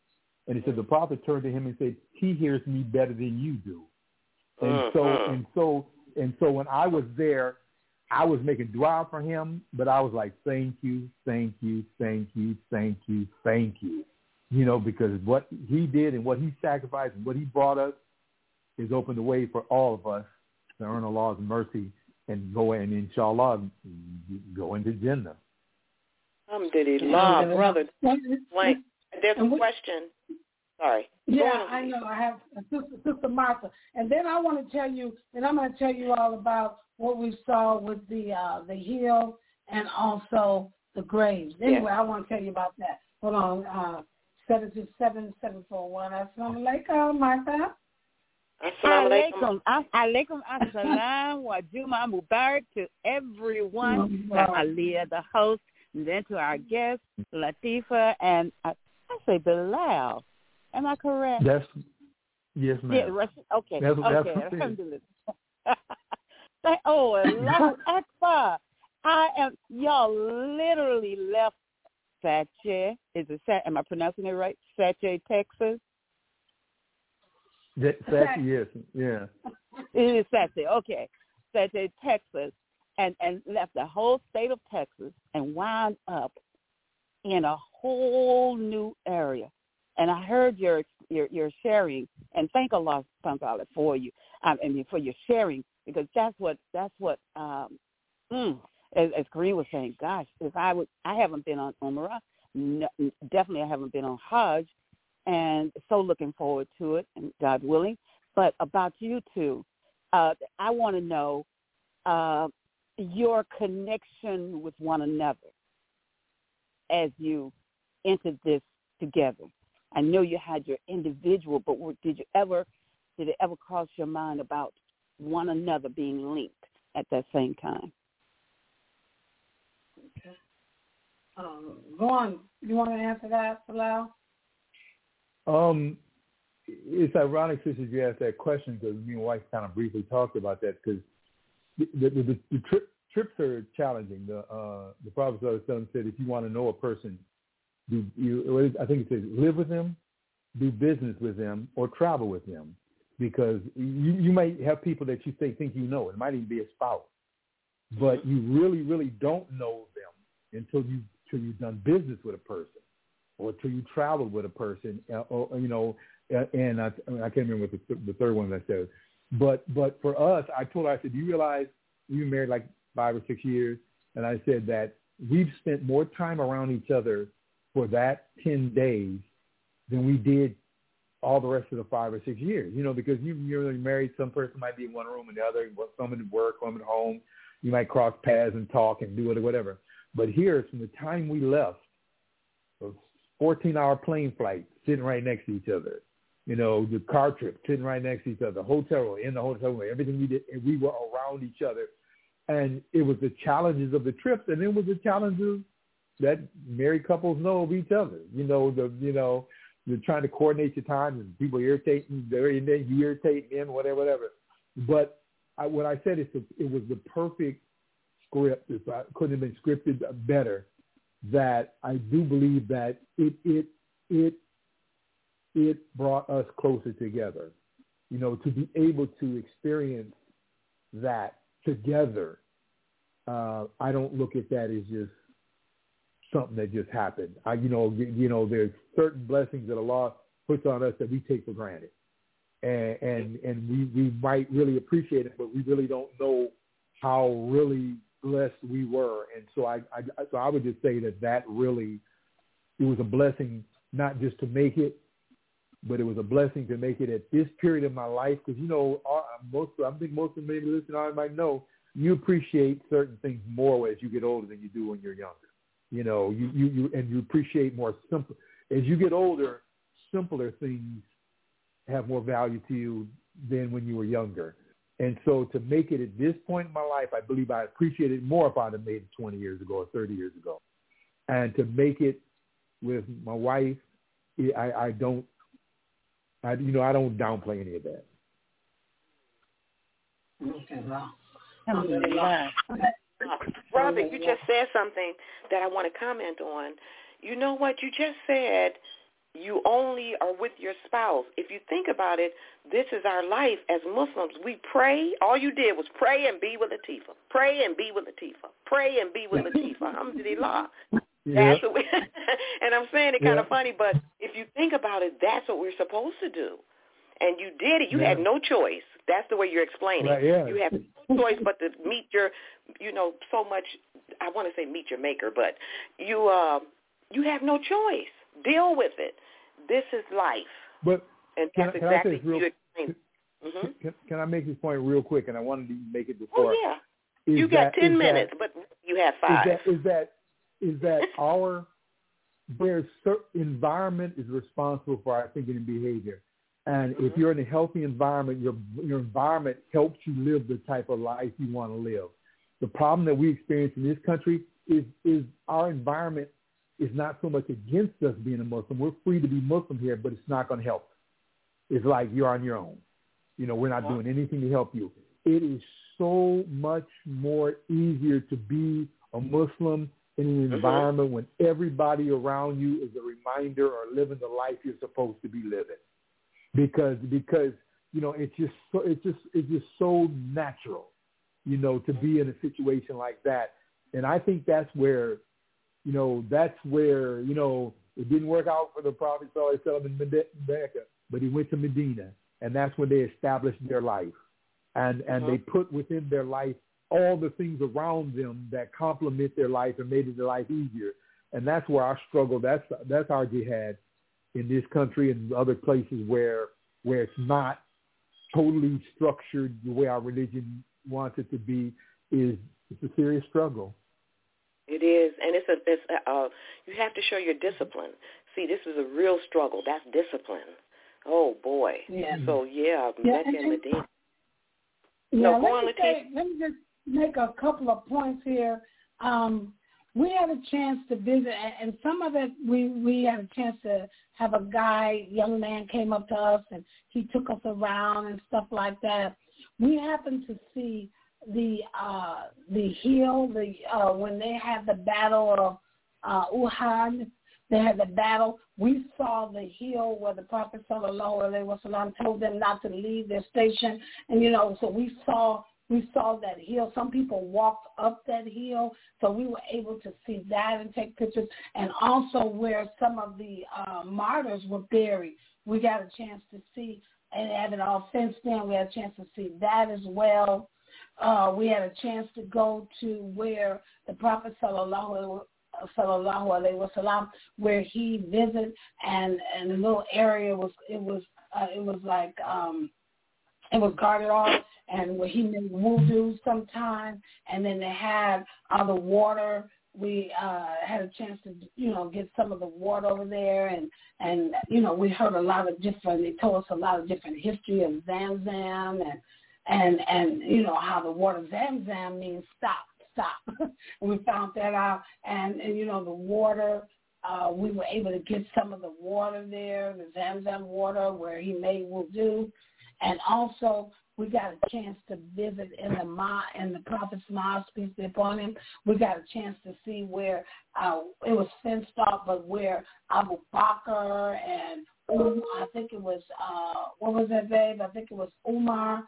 And he said, the prophet turned to him and said, he hears me better than you do. And uh, so, uh. and so, and so when I was there, I was making dua for him, but I was like, thank you, thank you, thank you, thank you, thank you. You know, because what he did and what he sacrificed and what he brought us is opened the way for all of us to earn Allah's mercy and go in, inshallah, go into Jannah. Alhamdulillah, brother. Like, there's a question. Sorry. Yeah, I know. I have Sister, Sister Martha. And then I want to tell you, and I'm going to tell you all about what we saw with the uh, the hill and also the graves. Anyway, yeah. I want to tell you about that. Hold on. Uh, seven two seven, seven four one. Assalamu alaikum, Martha. Assalamu alaikum. Alaikum assalam wa Juma Mubarak to everyone, to Aliyah, the host, and then to our guests, Latifa, and uh, I say Bilal. Am I correct? That's, yes, ma'am. Yeah, okay, that's, okay. That's Alhamdulillah. Oh, Allahu Akbar. I am, y'all literally left Sache. Is it Sache? Am I pronouncing it right? Sache, Texas? Sache, yes, yeah. It is Sache, okay. Sache, Texas, and, and left the whole state of Texas and wound up in a whole new area. And I heard your your, your sharing, and thank Allah for you. I mean, for your sharing, because that's what that's what. Um, mm, as, as Kareem was saying, gosh, if I would, I haven't been on Umrah, no, definitely I haven't been on Hajj, and so looking forward to it, and God willing. But about you two, uh, I want to know uh, your connection with one another as you entered this together. I know you had your individual, but did you ever, did it ever cross your mind about one another being linked at that same time? Okay. Um, go on. You want to answer that, Bilal? Um, it's ironic, sister, you asked that question because me and wife kind of briefly talked about that because the, the, the, the trip, trips are challenging. The uh, the Prophet said, if you want to know a person, Do you, I think it says live with them, do business with them, or travel with them, because you, you might have people that you say think you know. It might even be a spouse, but you really, really don't know them until you until you've done business with a person, or until you traveled with a person, or, you know. And I, I can't remember what the, the third one that said, but but for us, I told her, I said, do you realize we've been married like five or six years, and I said that we've spent more time around each other for that ten days than we did all the rest of the five or six years, you know, because you, you're married, some person might be in one room and the other, some at work, some at home. You might cross paths and talk and do it or whatever. But here, from the time we left, a fourteen-hour plane flight, sitting right next to each other, you know, the car trip, sitting right next to each other, the hotel room, in the hotel room, everything we did, and we were around each other. And it was the challenges of the trips, and it was the challenges that married couples know of each other. You know, the you know, you're trying to coordinate your time, and people irritating, they're in there, you irritate them, whatever, whatever. But I, what I said is the, it was the perfect script. If I couldn't have been scripted better, that I do believe that it it it it brought us closer together. You know, to be able to experience that together. Uh, I don't look at that as just something that just happened. I, you know, you know, there's certain blessings that Allah puts on us that we take for granted, and and, and we, we might really appreciate it, but we really don't know how really blessed we were. And so I, I so I would just say that that really, it was a blessing not just to make it, but it was a blessing to make it at this period of my life. Because you know, most I think most of the maybe listeners might know, you appreciate certain things more as you get older than you do when you're younger. You know, you, you, you and you appreciate more simple. As you get older, simpler things have more value to you than when you were younger. And so to make it at this point in my life, I believe I appreciate it more if I'd have made it twenty years ago or thirty years ago. And to make it with my wife, I, I don't, I, you know, I don't downplay any of that. Okay, well. Brother, you just said something that I want to comment on. You know what? You just said you only are with your spouse. If you think about it, this is our life as Muslims. We pray. All you did was pray and be with Latifah. Pray and be with Latifah. Pray and be with Latifah. Alhamdulillah. That's what we, and I'm saying it kind yeah. of funny, but if you think about it, that's what we're supposed to do. And you did it. You yeah. had no choice. That's the way you're explaining. Right, yeah. You have no choice but to meet your, you know, so much, I want to say meet your maker, but you uh, you have no choice. Deal with it. This is life. But and can, that's can exactly I say real, you explained. Mm-hmm. Can, can I make this point real quick? And I wanted to make it before. Oh, yeah. Is you got that, ten minutes, that, but you have five. Is that, is that, is that our their environment is responsible for our thinking and behavior. And mm-hmm. if you're in a healthy environment, your your environment helps you live the type of life you want to live. The problem that we experience in this country is is our environment is not so much against us being a Muslim. We're free to be Muslim here, but it's not going to help. It's like you're on your own. You know, we're not doing anything to help you. It is so much more easier to be a Muslim in an environment when everybody around you is a reminder or living the life you're supposed to be living. Because because you know it's just so it's just it's just so natural, you know, to be in a situation like that. And I think that's where, you know, that's where, you know, it didn't work out for the Prophet Sallallahu Alaihi Wasallam in Mecca, but he went to Medina, and that's when they established their life, and and mm-hmm. they put within their life all the things around them that complement their life and made their life easier. And that's where our struggle, that's that's our jihad in this country and other places where where it's not totally structured the way our religion wants it to be, is it's a serious struggle. It is, and it's a it's a, uh, you have to show your discipline. See, this is a real struggle. That's discipline. Oh boy. Yeah. So yeah, yeah Mecca and Medina. Yeah, no, let, go on, me say, let me just make a couple of points here. Um, we had a chance to visit, and some of it we, we had a chance to have a guy, young man came up to us, and he took us around and stuff like that. We happened to see the uh, the hill, the uh, when they had the battle of uh, Uhud. They had the battle. We saw the hill where the Prophet Sallallahu Alaihi Wasallam told them not to leave their station, and you know, so we saw. We saw that hill. Some people walked up that hill, so we were able to see that and take pictures. And also where some of the uh, martyrs were buried, we got a chance to see, and had it all fenced in, we had a chance to see that as well. Uh, we had a chance to go to where the Prophet Sallallahu Sallallahu Alaihi Wasallam, where he visited, and and the little area was it was uh, it was like um, it was guarded off. And where he made wudu sometime, and then they had uh, the water. We uh, had a chance to, you know, get some of the water over there, and, and you know, we heard a lot of different. They told us a lot of different history of Zamzam, and and and you know how the water Zamzam means stop, stop. And we found that out, and and you know the water. Uh, we were able to get some of the water there, the Zamzam water, where he made wudu, and also. We got a chance to visit in the Ma in the Prophet's mosque, peace be upon him. We got a chance to see where uh, it was fenced off, but where Abu Bakr and um, I think it was uh, what was that, babe? I think it was Umar.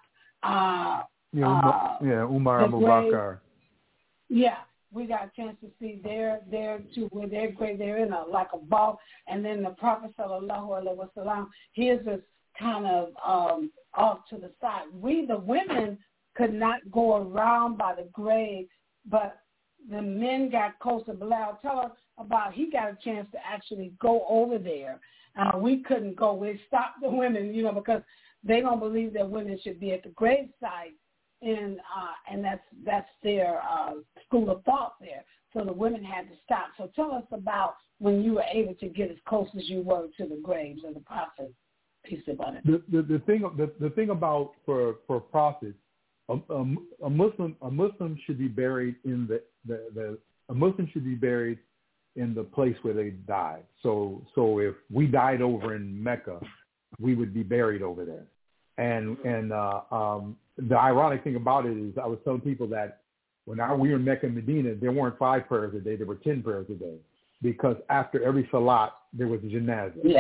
Uh, yeah, Umar, uh, yeah, Umar Abu Bakr. Yeah, we got a chance to see their their too where they're great. They're in a like a vault, and then the Prophet Sallallahu Alaihi Wasallam. Here's this. Kind of um, off to the side. We, the women, could not go around by the grave, but the men got closer. Bilal, tell us about, he got a chance to actually go over there. Uh, we couldn't go. We stopped the women, you know, because they don't believe that women should be at the grave site, and, uh, and that's, that's their uh, school of thought there. So the women had to stop. So tell us about when you were able to get as close as you were to the graves of the Prophet. Piece about it. The, the the thing the, the thing about for for prophets, a, a, a Muslim a Muslim should be buried in the, the, the a Muslim should be buried in the place where they died. So so if we died over in Mecca, we would be buried over there. And and uh, um, the ironic thing about it is, I was telling people that when I, we were in Mecca and Medina, there weren't five prayers a day; there were ten prayers a day, because after every salat there was a janazah. Yeah.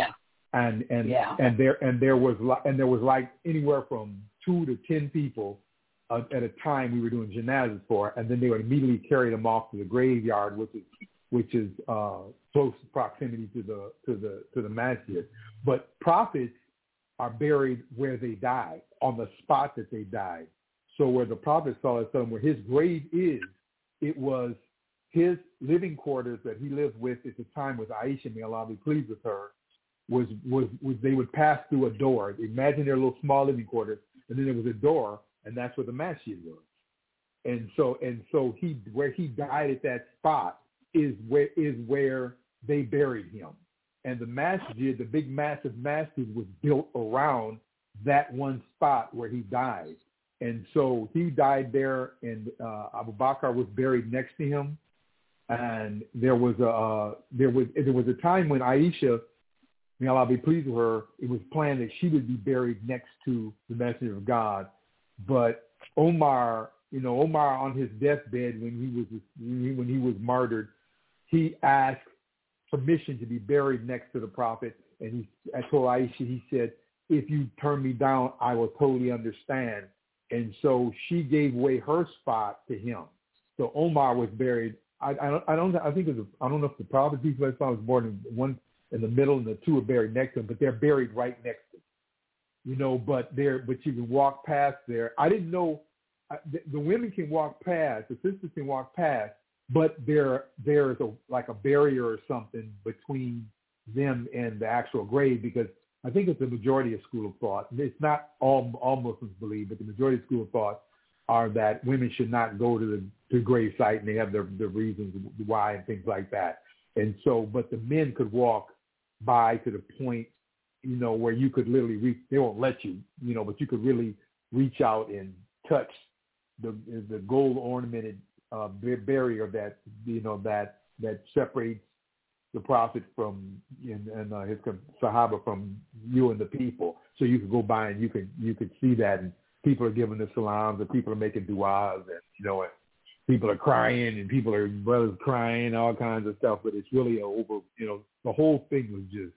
and and yeah. and there and there was and there was like anywhere from two to ten people uh, at a time we were doing janazas for, and then they would immediately carry them off to the graveyard, which is which is uh, close proximity to the to the to the masjid. But prophets are buried where they died, on the spot that they died. So where the Prophet sallallahu alaihi wasallam, where his grave is, it was his living quarters that he lived with at the time with Aisha, may Allah be pleased with her, was, was, was they would pass through a door. Imagine their little small living quarters, and then there was a door, and that's where the masjid was. And so, and so he, where he died at that spot is where, is where they buried him. And the masjid, the big massive masjid, was built around that one spot where he died. And so he died there, and uh, Abu Bakr was buried next to him. And there was a uh, there was there was a time when Aisha, may Allah be pleased with her, it was planned that she would be buried next to the Messenger of God. But Omar, you know, Omar on his deathbed when he was when he was martyred, he asked permission to be buried next to the Prophet, and he I told Aisha, he said, if you turn me down, I will totally understand. And so she gave away her spot to him. So Omar was buried. I, I don't. I don't. I think it was. I don't know if the Prophet Jesus was born in one in the middle, and the two are buried next to him. But they're buried right next to him. You know. But they're. But you can walk past there. I didn't know. Uh, the, the women can walk past. The sisters can walk past. But there, there is a like a barrier or something between them and the actual grave, because I think it's the majority of school of thought. It's not all all Muslims believe, but the majority of school of thought are that women should not go to the to the grave site, and they have their, their reasons why and things like that. And so, but the men could walk by to the point, you know, where you could literally reach. They won't let you, you know, but you could really reach out and touch the the gold ornamented uh, barrier that you know that that separates the Prophet from and, and uh, his Sahaba from you and the people. So you could go by and you could you could see that, and people are giving the salams, and people are making du'as, and you know, and people are crying, and people are brothers crying, all kinds of stuff. But it's really a over, you know, the whole thing was just,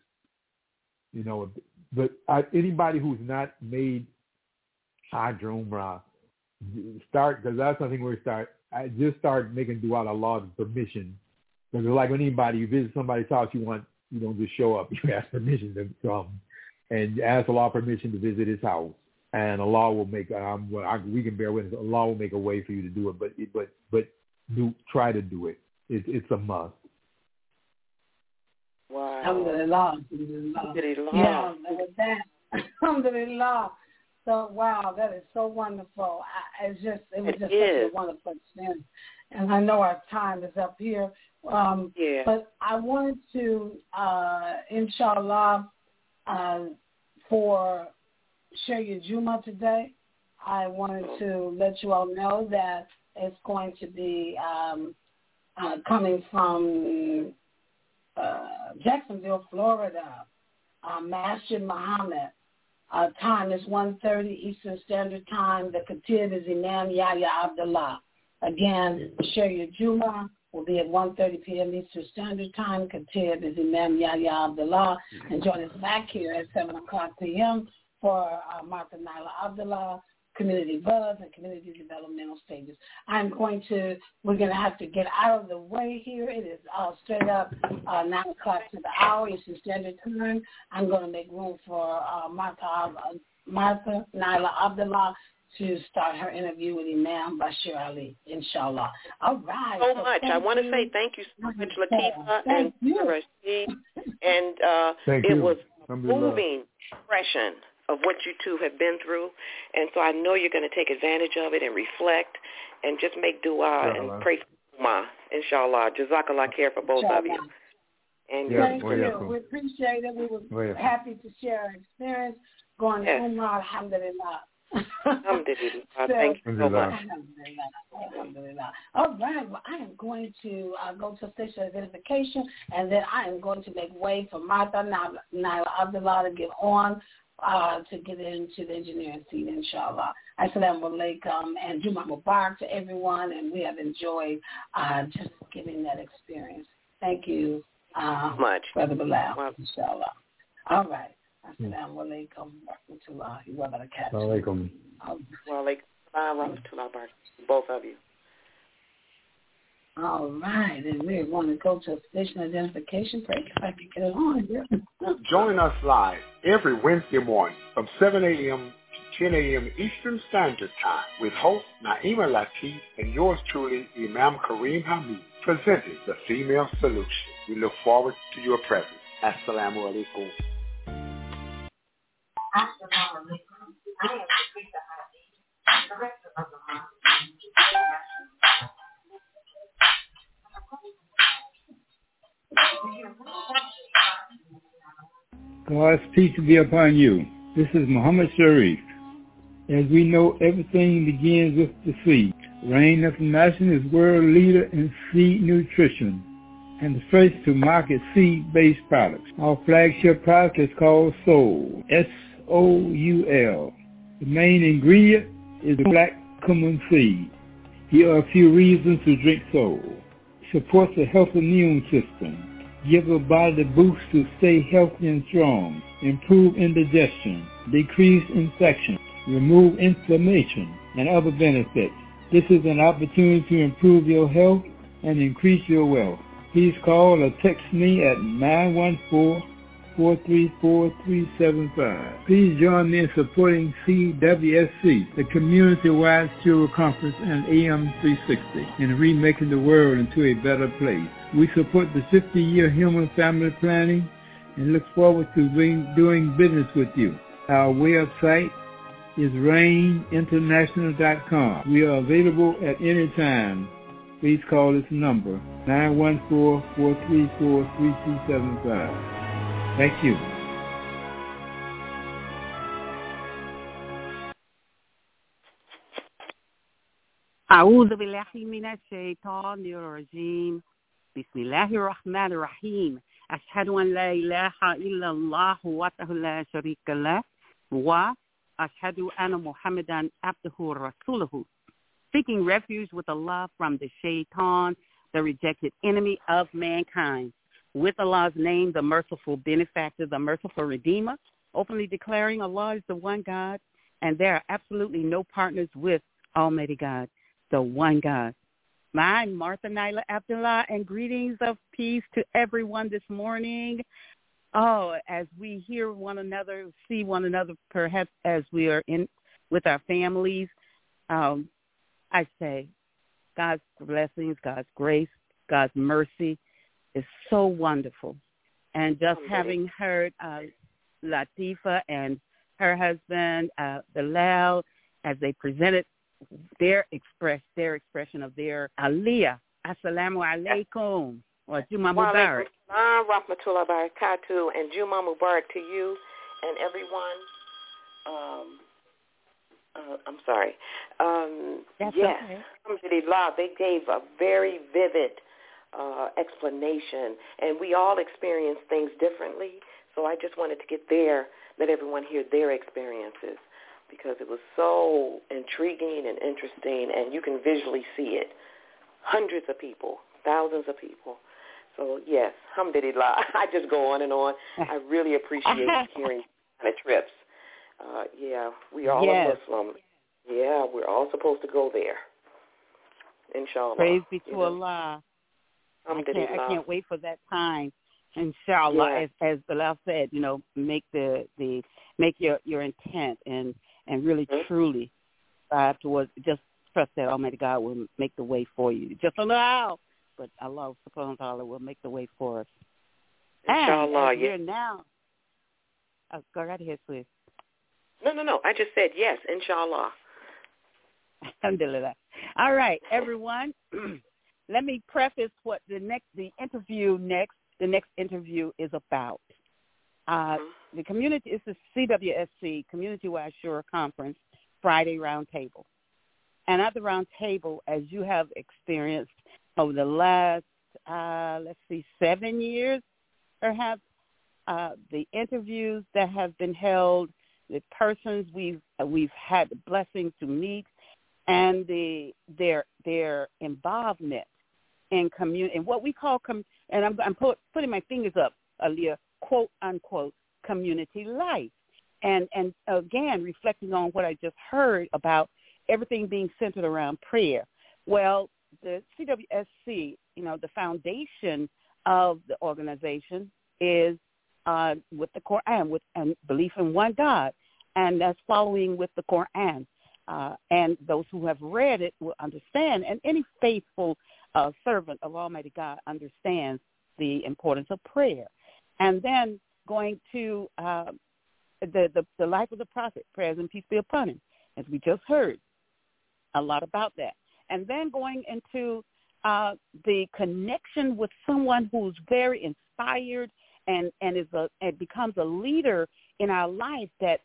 you know. But I, anybody who's not made Hajj or Umrah, start, because that's something where we start. I just start making du'a Allah's permission. Because like when anybody, you visit somebody's house, you want, you don't just show up. You ask permission to come, and ask Allah permission to visit his house, and Allah will make. Um, well, I, we can bear witness. Allah will make a way for you to do it, but but but do try to do it. It it's a must. Wow. Alhamdulillah. Alhamdulillah. Yeah, look at that. Alhamdulillah. So wow, that is so wonderful. I, it's just it was it just is. such a wonderful experience. And I know our time is up here. Um, yeah. But I wanted to, uh, inshallah, uh, for Share Your Juma today, I wanted to let you all know that it's going to be um, uh, coming from uh, Jacksonville, Florida, uh, Masjid Muhammad. Uh, time is one thirty Eastern Standard Time. The khatib is Imam Yahya Abdullah. Again, Share Your Juma will be at one thirty p.m. Eastern Standard Time. Khatib is Imam Yahya Abdullah. And join us back here at seven o'clock p.m. for uh, Martha Nyla Abdullah, Community Buzz, and Community Developmental Stages. I'm going to, we're going to have to get out of the way here. It is uh, straight up uh, nine o'clock to the hour, Eastern Standard Time. I'm going to make room for uh, Martha, uh, Martha Nyla Abdullah to start her interview with Imam Bashir Ali, inshallah. All right. So, so much. I want to say thank you so much, Latifah and Rashid. And uh, it you. was moving expression of what you two have been through. And so I know you're going to take advantage of it and reflect and just make dua inshallah. and pray for Umma, inshallah. Jazakallah khair for both inshallah. of you. And yeah, thank well, you. yeah. We appreciate it. We were well, yeah. happy to share our experience going yes. to Umrah, alhamdulillah. Alhamdulillah. So, Thank you so much. Alhamdulillah. Alhamdulillah. All right. Well, I am going to uh, go to station identification, and then I am going to make way for Martha Nyla Abdullah to get on uh, to get into the engineering seat, inshallah. Assalamu alaikum and Juma Mubarak to everyone, and we have enjoyed uh, just getting that experience. Thank you, uh, much. Brother Bilal, Wow. inshallah. All right. Assalamu alaikum wa rahmatullahi wa barakatuh. Alaikum. Wa alaikum salam wa rahmatullahi wa barakatuh. Both of you. All right, and we're going to go to station identification break if I can get it on here. Join us live every Wednesday morning from seven a.m. to ten a.m. Eastern Standard Time with host Naima Latif and yours truly, Imam Kareem Hamid, presenting The Female Solution. We look forward to your presence. Assalamu alaikum. Assalamu alaikum. I am Patricia Hamid, director of the Muslim International. God's peace be upon you. This is Muhammad Sharif. As we know, everything begins with the seed. Rain International is world leader in seed nutrition and the first to market seed-based products. Our flagship product is called Soul, S O U L. The main ingredient is black cumin seed. Here are a few reasons to drink Soul. Supports a healthy immune system. Give the body the boost to stay healthy and strong. Improve indigestion. Decrease infection. Remove inflammation and other benefits. This is an opportunity to improve your health and increase your wealth. Please call or text me at nine one four, four three four, three seven five. Please join me in supporting C W S C, the community-wide Steward Conference and A M three sixty, in remaking the world into a better place. We support the fifty-year human family planning and look forward to being, doing business with you. Our website is rain international dot com. We are available at any time. Please call this number, nine one four, four three four, three two seven five. Thank you. أعوذ بالله من الشيطان الرجيم بسم الله الرحمن الرحيم أشهد أن لا إله إلا الله وحده لا شريك له وأشهد أن محمدا عبده ورسوله. Seeking refuge with Allah from the shaitan, the rejected enemy of mankind. With Allah's name, the merciful benefactor, the merciful redeemer, openly declaring Allah is the one God, and there are absolutely no partners with Almighty God, the one God. I'm Martha Naila Abdullah, and greetings of peace to everyone this morning. Oh, as we hear one another, see one another, perhaps as we are in with our families, um, I say God's blessings, God's grace, God's mercy is so wonderful. And just having heard uh, Latifa and her husband, uh, Bilal, as they presented their express their expression of their aliyah, Assalamu alaikum, or Juma Mubarak. Wa alaikum rahmatullahi wa barakatuh, and Juma Mubarak to you and everyone. Um, Uh, I'm sorry. Um, That's yes, okay. Alhamdulillah, they gave a very vivid uh, explanation, and we all experience things differently. So I just wanted to get there, let everyone hear their experiences, because it was so intriguing and interesting, and you can visually see it. Hundreds of people, thousands of people. So yes, alhamdulillah. I just go on and on. I really appreciate hearing kind of trips. Uh, yeah, we all yes. are Muslim. Yeah, we're all supposed to go there. Inshallah. Praise be to you know. Allah. I can't, I can't wait for that time. Inshallah, yeah. as as Bilal said, you know, make the, the make your, your intent and, and really mm-hmm. truly strive towards, just trust that Almighty God will make the way for you. Just allow, but Allah subhanahu wa ta'ala will make the way for us. Inshallah, and as yeah. we're now, oh, go right ahead, please. No, no, no. I just said yes, inshallah. Alhamdulillah. All right, everyone. Let me preface what the next, the interview next, the next interview is about. Uh, mm-hmm. The community is the C W S C Community-Wide Shura Conference Friday Roundtable, and at the roundtable, as you have experienced over the last, uh, let's see, seven years, perhaps, uh, the interviews that have been held, the persons we've uh, we've had the blessing to meet, and the their their involvement in community, and what we call com- and I'm I'm put, putting my fingers up, Aliyah, quote unquote community life. And, and again, reflecting on what I just heard about everything being centered around prayer. Well, the C W S C, you know, the foundation of the organization is uh, with the Quran, with and belief in one God, and that's following with the Quran. Uh, and those who have read it will understand, and any faithful uh, servant of Almighty God understands the importance of prayer. And then going to uh, the, the, the life of the prophet, prayers and peace be upon him, as we just heard a lot about that. And then going into uh, the connection with someone who's very inspired and, and is a, and becomes a leader in our life, that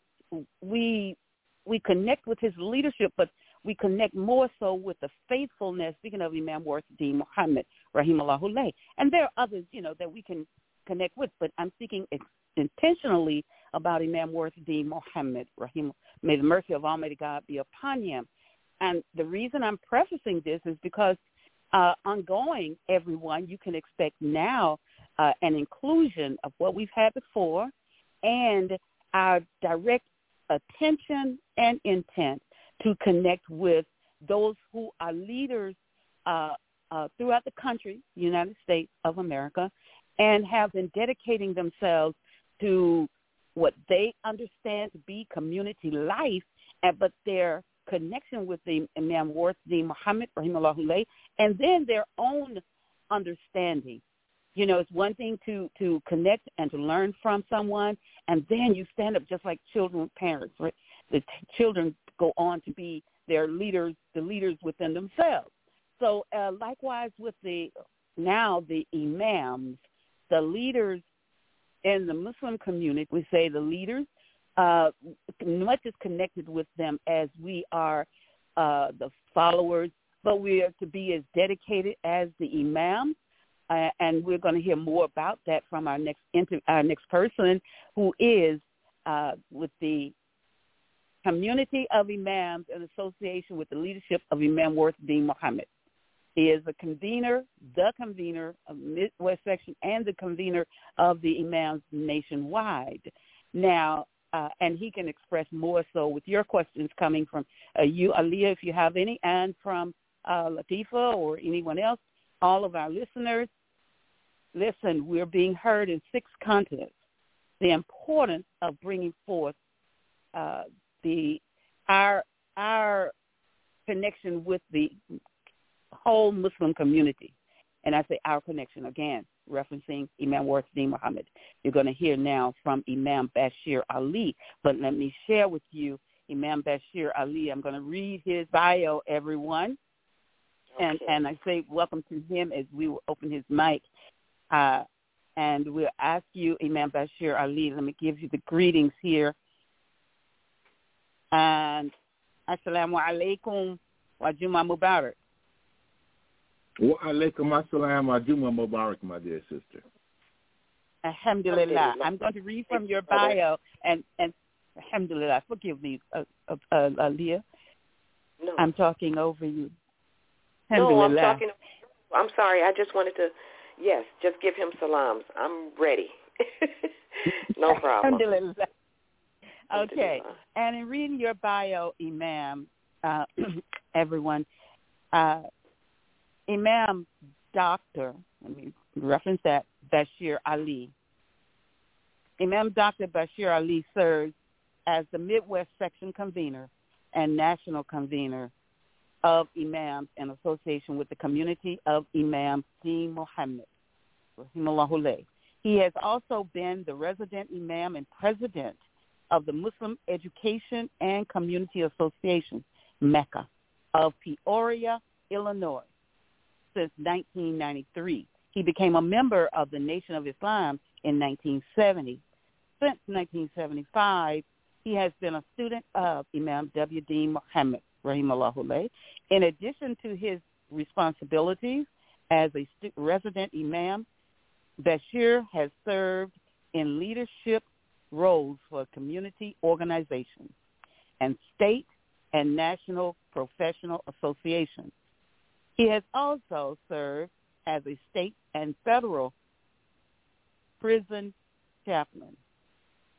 we we connect with his leadership, but we connect more so with the faithfulness, speaking of Imam Warithuddin Muhammad, rahimahullah alayh. And there are others, you know, that we can connect with, but I'm speaking ex- intentionally about Imam Warithuddin Muhammad, rahim. May the mercy of Almighty God be upon him. And the reason I'm prefacing this is because uh, ongoing, everyone, you can expect now uh, an inclusion of what we've had before and our direct attention and intent to connect with those who are leaders uh, uh, throughout the country, United States of America, and have been dedicating themselves to what they understand to be community life, and, but their connection with the Imam Warithuddin Muhammad, rahimahullah alayh, and then their own understanding. You know, it's one thing to, to connect and to learn from someone, and then you stand up just like children with parents, right? The t- children go on to be their leaders, the leaders within themselves. So uh, likewise with the, now the imams, the leaders in the Muslim community, we say the leaders, uh, much is connected with them as we are uh, the followers, but we are to be as dedicated as the imam. Uh, and we're going to hear more about that from our next inter- our next person, who is uh, with the community of imams in association with the leadership of Imam Warithuddin Muhammad. He is the convener, the convener of Midwest Section, and the convener of the imams nationwide. Now, uh, and he can express more so with your questions coming from uh, you, Aliyah, if you have any, and from uh, Latifa or anyone else, all of our listeners. Listen, we're being heard in six continents. The importance of bringing forth uh, the our our connection with the whole Muslim community, and I say our connection again, referencing Imam Warithuddin Muhammad. You're going to hear now from Imam Bashir Ali, but let me share with you Imam Bashir Ali. I'm going to read his bio, everyone, okay. and and I say welcome to him as we will open his mic. Uh, and we'll ask you, Imam Bashir Ali, let me give you the greetings here. And Assalamu alaikum wa Juma Mubarak. Wa alaikum assalam wa Juma Mubarak, my dear sister. Alhamdulillah. I'm going to read from your bio, and, and alhamdulillah, forgive me, uh, uh, uh, Aliyah. No. I'm talking over you. No, I'm talking. I'm sorry. I just wanted to. Yes, just give him salams. I'm ready. No problem. Alhamdulillah. Okay. And in reading your bio, Imam, uh, everyone, uh, Imam Doctor, let me reference that, Bashir Ali. Imam Doctor Bashir Ali serves as the Midwest Section Convener and National Convener of Imams in association with the community of Imam Deen Muhammad, rahimahullah alayh. He has also been the resident imam and president of the Muslim Education and Community Association, Mecca, of Peoria, Illinois, since nineteen ninety-three. He became a member of the Nation of Islam in nineteen seventy. Since nineteen seventy-five, he has been a student of Imam W. Deen Muhammad, rahimahullah alayh. In addition to his responsibilities as a stu- resident imam, Bashir has served in leadership roles for community organizations and state and national professional associations. He has also served as a state and federal prison chaplain.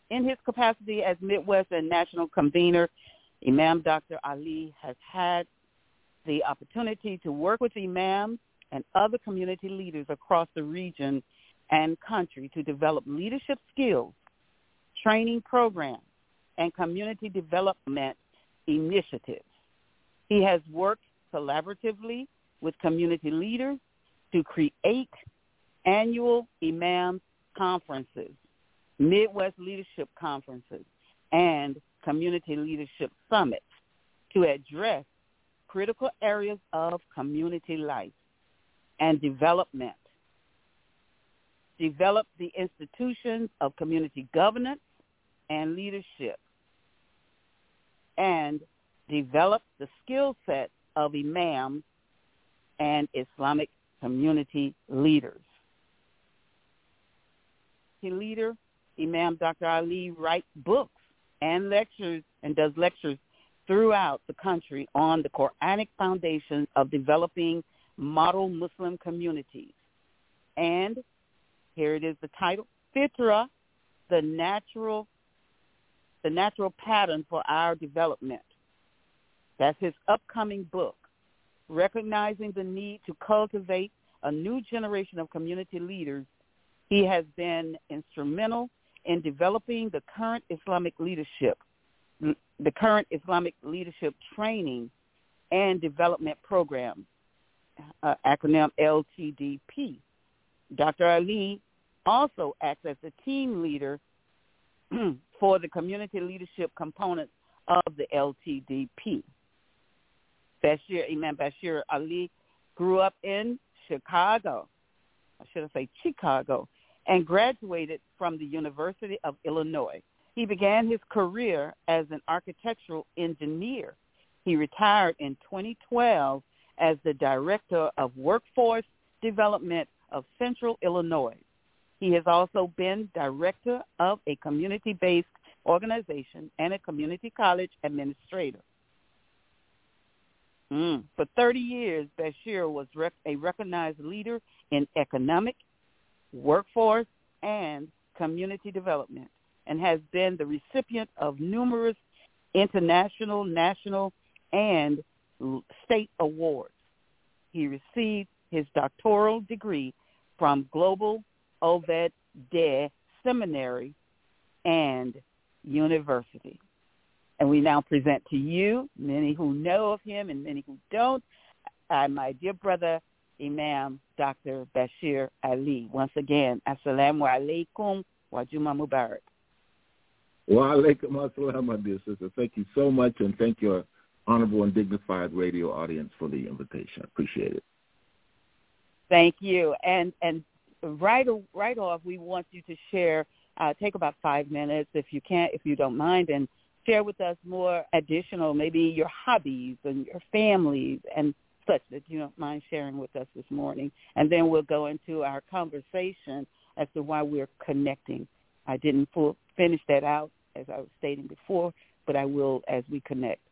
in his capacity as Midwest and National Convener, Imam Doctor Ali has had the opportunity to work with imams and other community leaders across the region and country to develop leadership skills, training programs, and community development initiatives. He has worked collaboratively with community leaders to create annual imam conferences, Midwest Leadership Conferences, and community leadership summits to address critical areas of community life and development. Develop the institutions of community governance and leadership, and develop the skill set of imams and Islamic community leaders. The leader, Imam Doctor Ali, writes books and lectures and does lectures throughout the country on the Quranic foundations of developing model Muslim communities. And here it is, the title, Fitra, the natural, the natural pattern for our development. That's his upcoming book, recognizing the need to cultivate a new generation of community leaders. He has been instrumental in developing the current Islamic leadership, the current Islamic leadership training and development program, uh, acronym L T D P. Doctor Ali also acts as the team leader for the community leadership component of the L T D P. Bashir, Imam Bashir Ali grew up in Chicago, I should have said Chicago, and graduated from the University of Illinois. He began his career as an architectural engineer. He retired in twenty twelve as the Director of Workforce Development of Central Illinois. He has also been Director of a community-based organization and a community college administrator. Mm. For thirty years, Bashir was rec- a recognized leader in economic, workforce, and community development, and has been the recipient of numerous international, national, and state awards. He received his doctoral degree from Global Oved Deh Seminary and University. And we now present to you, many who know of him and many who don't, uh, my dear brother, Imam Doctor Bashir Ali. Once again, Assalamu alaikum wa Juma Mubarak. Wa alaikum assalam, my dear sister. Thank you so much, and thank your honorable and dignified radio audience for the invitation. I appreciate it. Thank you. And and right right off, we want you to share, uh, take about five minutes, if you can't, if you don't mind, and share with us more additional, maybe your hobbies and your families and such that you don't mind sharing with us this morning. And then we'll go into our conversation as to why we're connecting. I didn't full, finish that out, as I was stating before, but I will as we connect.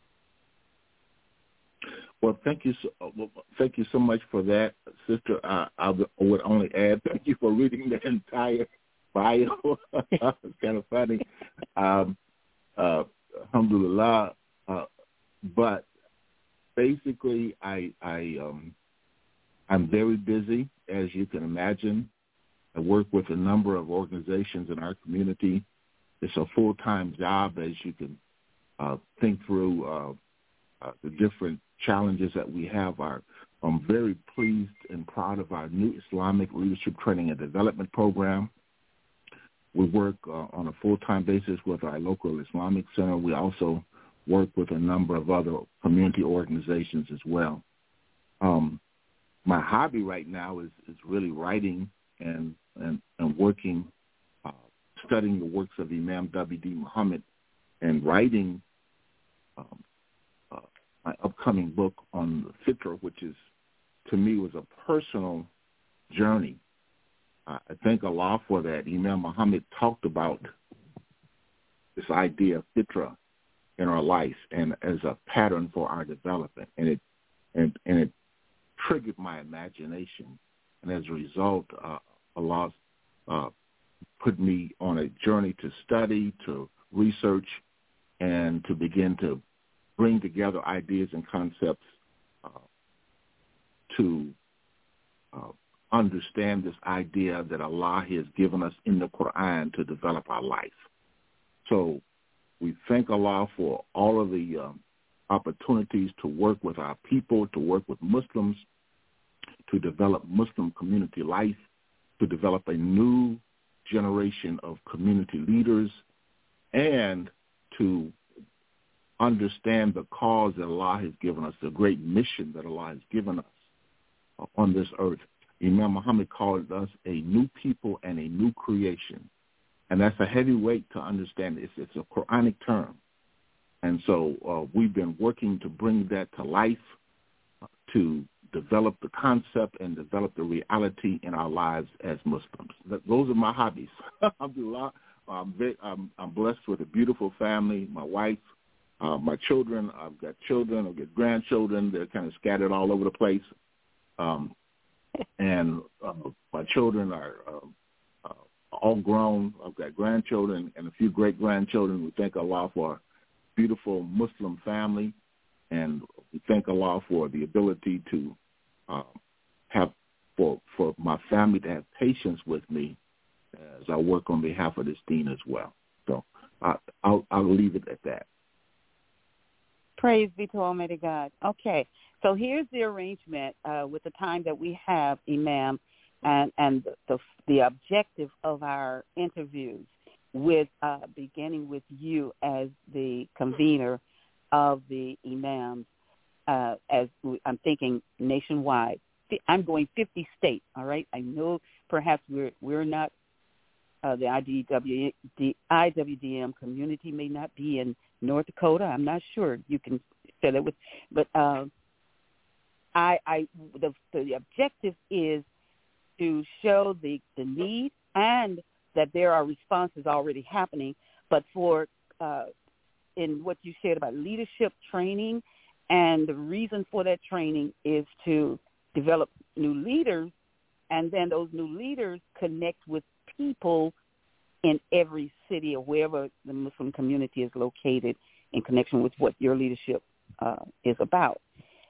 Well, thank you so, well, thank you so much for that, sister. Uh, I would only add thank you for reading the entire bio. It's kind of funny. Um, uh, alhamdulillah. Uh, but basically, I, I, um, I'm very busy, as you can imagine. I work with a number of organizations in our community. It's a full-time job, as you can uh, think through uh, uh, the different challenges that we have. Are I'm very pleased and proud of our new Islamic Leadership Training and Development Program. We work uh, on a full-time basis with our local Islamic Center. We also work with a number of other community organizations as well. Um, my hobby right now is, is really writing and, and, and working, uh, studying the works of Imam W D Muhammad and writing um, uh, my upcoming book on the Fitra, which is, to me, was a personal journey. Uh, I thank Allah for that. Imam Muhammad talked about this idea of Fitra in our life and as a pattern for our development, and it and, and it triggered my imagination. And as a result, uh, Allah uh, put me on a journey to study, to research, and to begin to bring together ideas and concepts uh, to uh, understand this idea that Allah has given us in the Quran to develop our life. So we thank Allah for all of the um, opportunities to work with our people, to work with Muslims, to develop Muslim community life, to develop a new generation of community leaders, and to understand the cause that Allah has given us, the great mission that Allah has given us on this earth. Imam Muhammad called us a new people and a new creation. And that's a heavy weight to understand. It's, it's a Quranic term. And so uh, we've been working to bring that to life, uh, to develop the concept and develop the reality in our lives as Muslims. That, those are my hobbies. Alhamdulillah. I'm, very, I'm, I'm blessed with a beautiful family, my wife, uh, my children. I've got children. I've got grandchildren. They're kind of scattered all over the place. Um, and uh, my children are uh, uh, all grown. I've got grandchildren and a few great-grandchildren. We thank Allah for a beautiful Muslim family, and we thank Allah for the ability to uh, have, for, for my family to have patience with me as I work on behalf of this deen as well. So I, I'll, I'll leave it at that. Praise be to Almighty God. Okay, so here's the arrangement uh, with the time that we have, Imam, and, and the, the, the objective of our interviews, with uh, beginning with you as the convener of the imams, uh, as we, I'm thinking nationwide. I'm going fifty states, all right? I know perhaps we're we're not, uh, the I D W, the I W D M community may not be in North Dakota. I'm not sure. You can say that with, but uh, I, I the, the objective is to show the, the need and that there are responses already happening, but for uh, in what you said about leadership training, and the reason for that training is to develop new leaders, and then those new leaders connect with people in every city or wherever the Muslim community is located in connection with what your leadership uh, is about.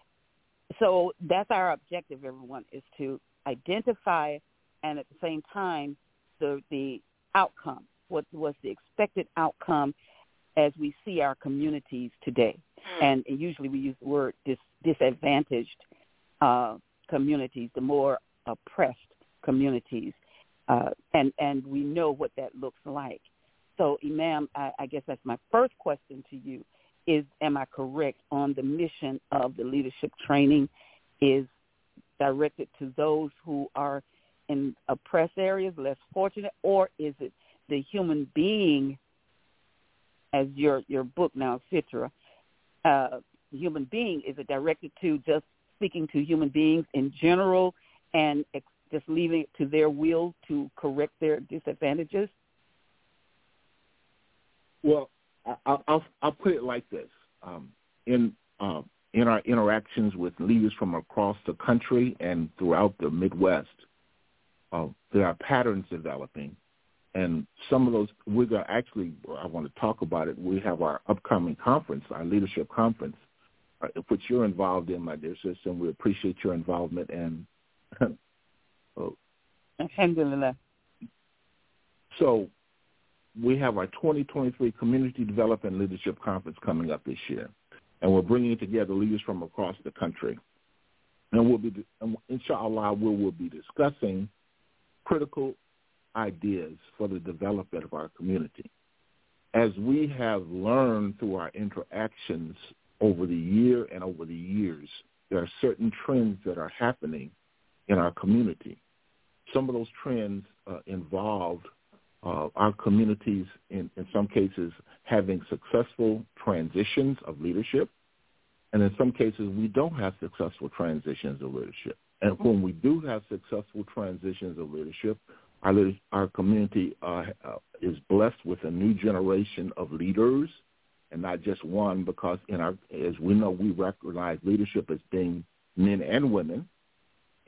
So that's our objective, everyone, is to identify and at the same time the the outcome, what was the expected outcome as we see our communities today. And, and usually we use the word dis, disadvantaged uh, communities, the more oppressed communities, uh, and, and we know what that looks like. So, Imam, I, I guess that's my first question to you is, am I correct on the mission of the leadership training is directed to those who are in oppressed areas, less fortunate, or is it the human being, as your your book now, Fitra, uh, the human being, is it directed to just speaking to human beings in general and ex- just leaving it to their will to correct their disadvantages? Well, I, I'll, I'll put it like this. Um, in uh, in our interactions with leaders from across the country and throughout the Midwest, Uh, there are patterns developing, and some of those, we're going to actually, I want to talk about it. We have our upcoming conference, our leadership conference, uh, which you're involved in, my dear sister, and we appreciate your involvement. And uh, Alhamdulillah. So we have our twenty twenty-three Community Development Leadership Conference coming up this year, and we're bringing together leaders from across the country. And we'll be, inshallah, we will be discussing critical ideas for the development of our community. As we have learned through our interactions over the year and over the years, there are certain trends that are happening in our community. Some of those trends uh, involved uh, our communities, in, in some cases, having successful transitions of leadership, and in some cases, we don't have successful transitions of leadership. And when we do have successful transitions of leadership, our, our community uh, uh, is blessed with a new generation of leaders, and not just one, because in our, as we know, we recognize leadership as being men and women.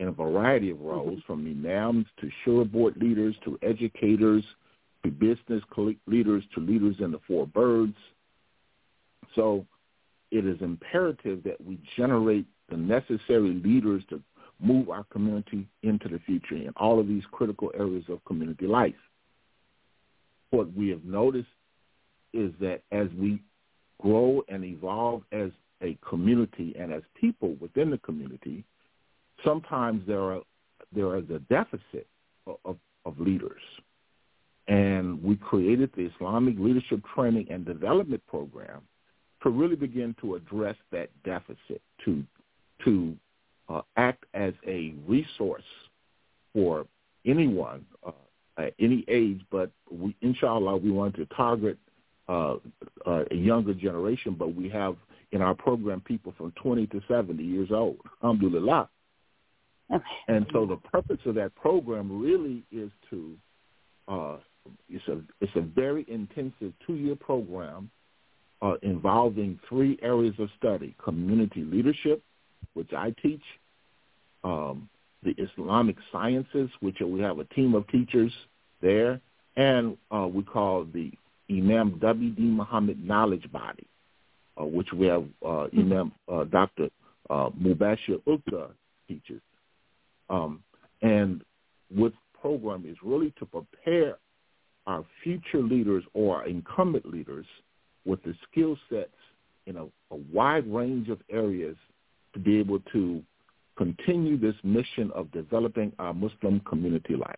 in a variety of roles, mm-hmm. from imams to shura board leaders to educators to business leaders to leaders in the four birds. So it is imperative that we generate the necessary leaders to move our community into the future in all of these critical areas of community life. What we have noticed is that as we grow and evolve as a community and as people within the community, sometimes there are there is a deficit of, of, of leaders. And we created the Islamic Leadership Training and Development Program to really begin to address that deficit, to to uh, act as a resource for anyone uh, at any age, but we, inshallah, we want to target uh, uh, a younger generation, but we have in our program people from twenty to seventy years old, alhamdulillah. And so the purpose of that program really is to, uh, it's a it's a very intensive two-year program uh, involving three areas of study: community leadership, which I teach, um, the Islamic sciences, which we have a team of teachers there, and uh, we call the Imam W D Muhammad Knowledge Body, uh, which we have uh, Imam uh, Doctor Uh, Mubashir Uqta teaches. Um, and what the program is really to prepare our future leaders or incumbent leaders with the skill sets in a, a wide range of areas to be able to continue this mission of developing our Muslim community life.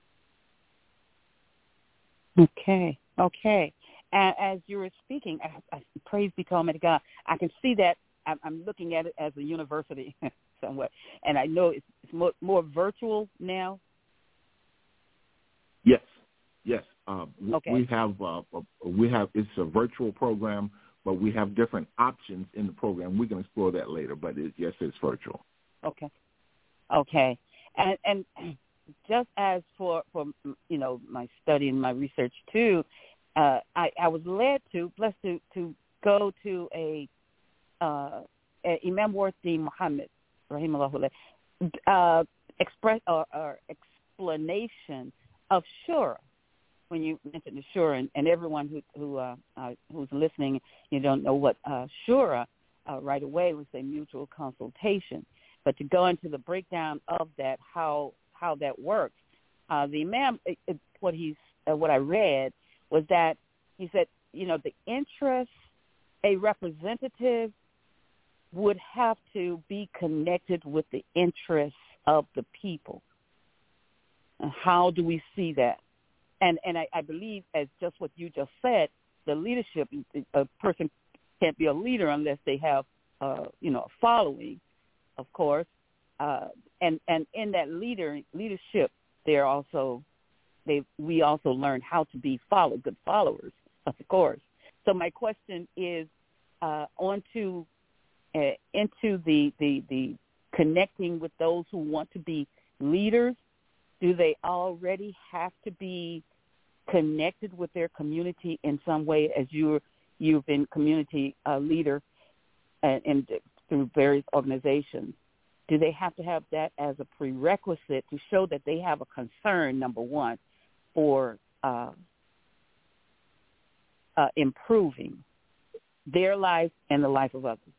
Okay, okay. And as you were speaking, I, I, praise be to Almighty God, I can see that I'm, I'm looking at it as a university somewhat, and I know it's, it's more, more virtual now. Yes, yes. Uh, okay. We have uh, we have it's a virtual program, but we have different options in the program. We can explore that later, but it, yes, it's virtual. Okay, okay, and and just as for for you know my study and my research too, uh, I, I was led to blessed to to go to a, uh, a Imam Wardi Muhammad rahimahullah uh, express or, or explanation of shura. When you mentioned the shura, and, and everyone who who uh, uh, who's listening, you don't know what uh, shura uh, right away would say mutual consultation. But to go into the breakdown of that, how how that works, uh, the Imam, it, it, what he's uh, what I read was that he said, you know, the interest, a representative would have to be connected with the interests of the people. And how do we see that? And and I, I believe, as just what you just said, the leadership, a person can't be a leader unless they have, uh, you know, a following, of course. Uh, and, and in that leader leadership, they're also, they we also learn how to be follow, good followers, of course. So my question is uh, on to, uh, into the, the, the connecting with those who want to be leaders. Do they already have to be connected with their community in some way, as you're, you've been community uh, leader and, and through various organizations? Do they have to have that as a prerequisite to show that they have a concern, number one, for uh, uh, improving their life and the life of others?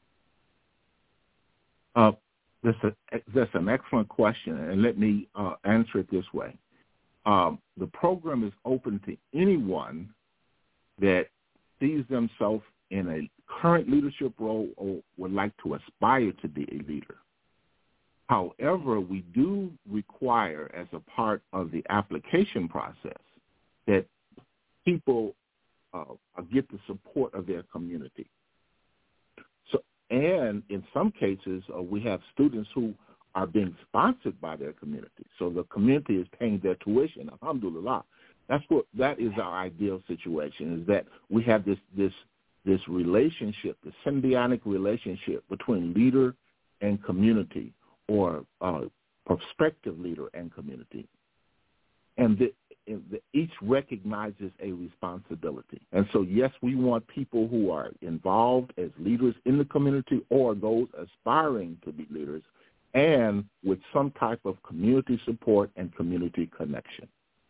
Uh, that's, a, that's an excellent question, and let me uh, answer it this way. Um, the program is open to anyone that sees themselves in a current leadership role or would like to aspire to be a leader. However, we do require, as a part of the application process, that people uh, get the support of their community. So, and in some cases, uh, we have students who are being sponsored by their community. So the community is paying their tuition. Alhamdulillah. That's what that is our ideal situation, is that we have this this this relationship, the symbiotic relationship between leader and community, or uh, prospective leader and community. And the, the, each recognizes a responsibility. And so, yes, we want people who are involved as leaders in the community or those aspiring to be leaders and with some type of community support and community connection.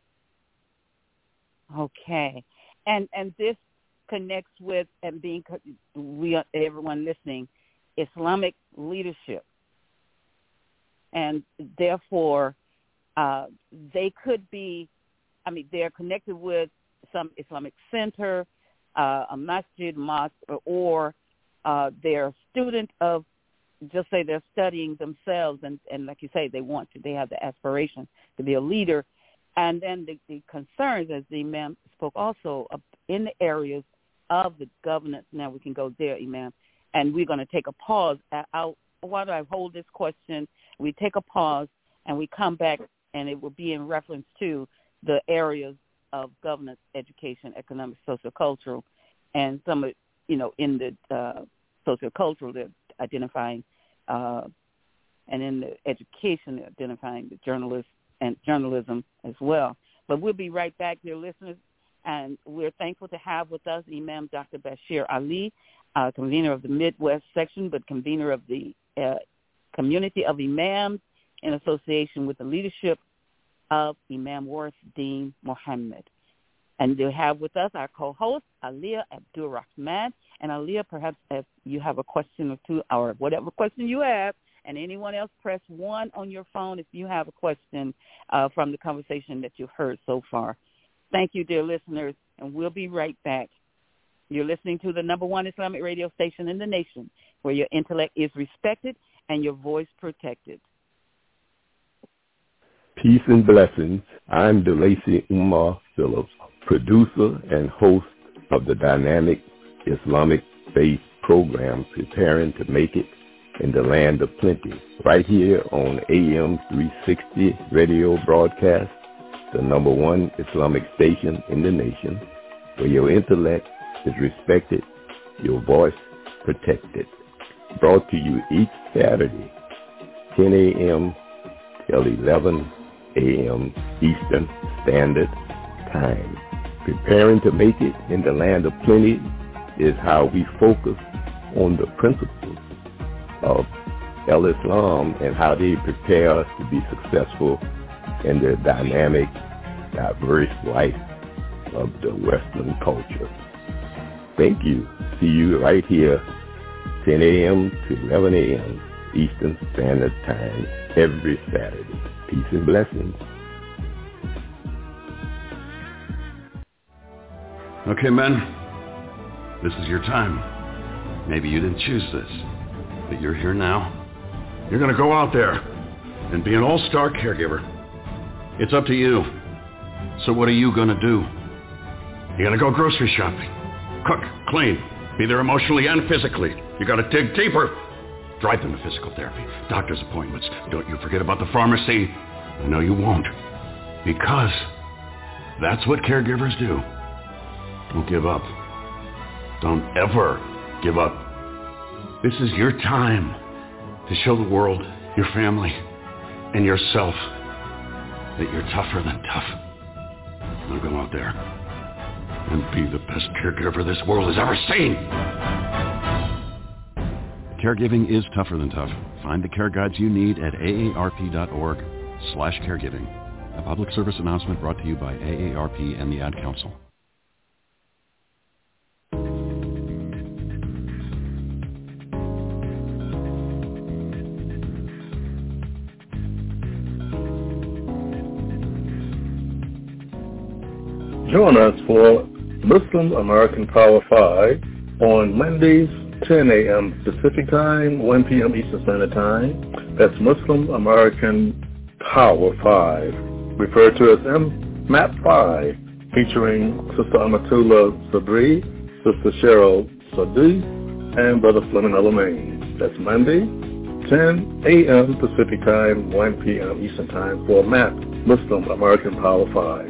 Okay. And and this connects with, and being, we everyone listening, Islamic leadership. And therefore, uh, they could be, I mean, they're connected with some Islamic center, uh, a masjid, mosque, or, or uh, they're a student of, just say they're studying themselves, and, and like you say, they want to, they have the aspiration to be a leader. And then the, the concerns, as the Imam spoke also, uh, in the areas of the governance. Now we can go there, Imam, and we're going to take a pause. I'll, why do I hold this question? We take a pause, and we come back, and it will be in reference to the areas of governance, education, economic, social, cultural, and some of, you know, in the uh, social, cultural, they're identifying, uh, and in the education, they're identifying the journalists and journalism as well. But we'll be right back, dear listeners, and we're thankful to have with us Imam Doctor Bashir Ali, uh, convener of the Midwest section, but convener of the uh, Community of Imams in association with the leadership of Imam Warith Deen Muhammad. And we have with us our co-host, Aliyah Abdul Rahman. And Aliyah, perhaps if you have a question or two, or whatever question you have, and anyone else, press one on your phone if you have a question uh, from the conversation that you've heard so far. Thank you, dear listeners, and we'll be right back. You're listening to the number one Islamic radio station in the nation, where your intellect is respected and your voice protected. Peace and blessings. I'm DeLacy Umar Phillips, producer and host of the dynamic Islamic faith program, Preparing to Make It in the Land of Plenty, right here on A M three sixty radio broadcast, the number one Islamic station in the nation, where your intellect is respected, your voice protected. Brought to you each Saturday, ten a.m. till eleven a.m. Eastern Standard Time. Preparing to Make It in the Land of Plenty is how we focus on the principles of El-Islam and how they prepare us to be successful in the dynamic, diverse life of the Western culture. Thank you. See you right here, ten a.m. to eleven a.m. Eastern Standard Time every Saturday. Peace and blessings. Okay, men, this is your time. Maybe you didn't choose this, but you're here now. You're going to go out there and be an all-star caregiver. It's up to you. So what are you going to do? You're going to go grocery shopping, cook, clean, be there emotionally and physically. You got to dig deeper. Drive them to physical therapy, doctor's appointments. Don't you forget about the pharmacy. I know you won't, because that's what caregivers do. Don't give up. Don't ever give up. This is your time to show the world, your family, and yourself that you're tougher than tough. Now go out there and be the best caregiver this world has ever seen. Caregiving is tougher than tough. Find the care guides you need at A A R P dot org slash caregiving. A public service announcement brought to you by A A R P and the Ad Council. Join us for Muslim American Power five on Mondays, ten a.m. Pacific Time, one p.m. Eastern Standard Time. That's Muslim American Power five, referred to as M M A P five, featuring Sister Amatullah Sabri, Sister Cheryl Sadi, and Brother Fleming Alamain. That's Monday, ten a.m. Pacific Time, one p.m. Eastern Time for M A P, Muslim American Power five.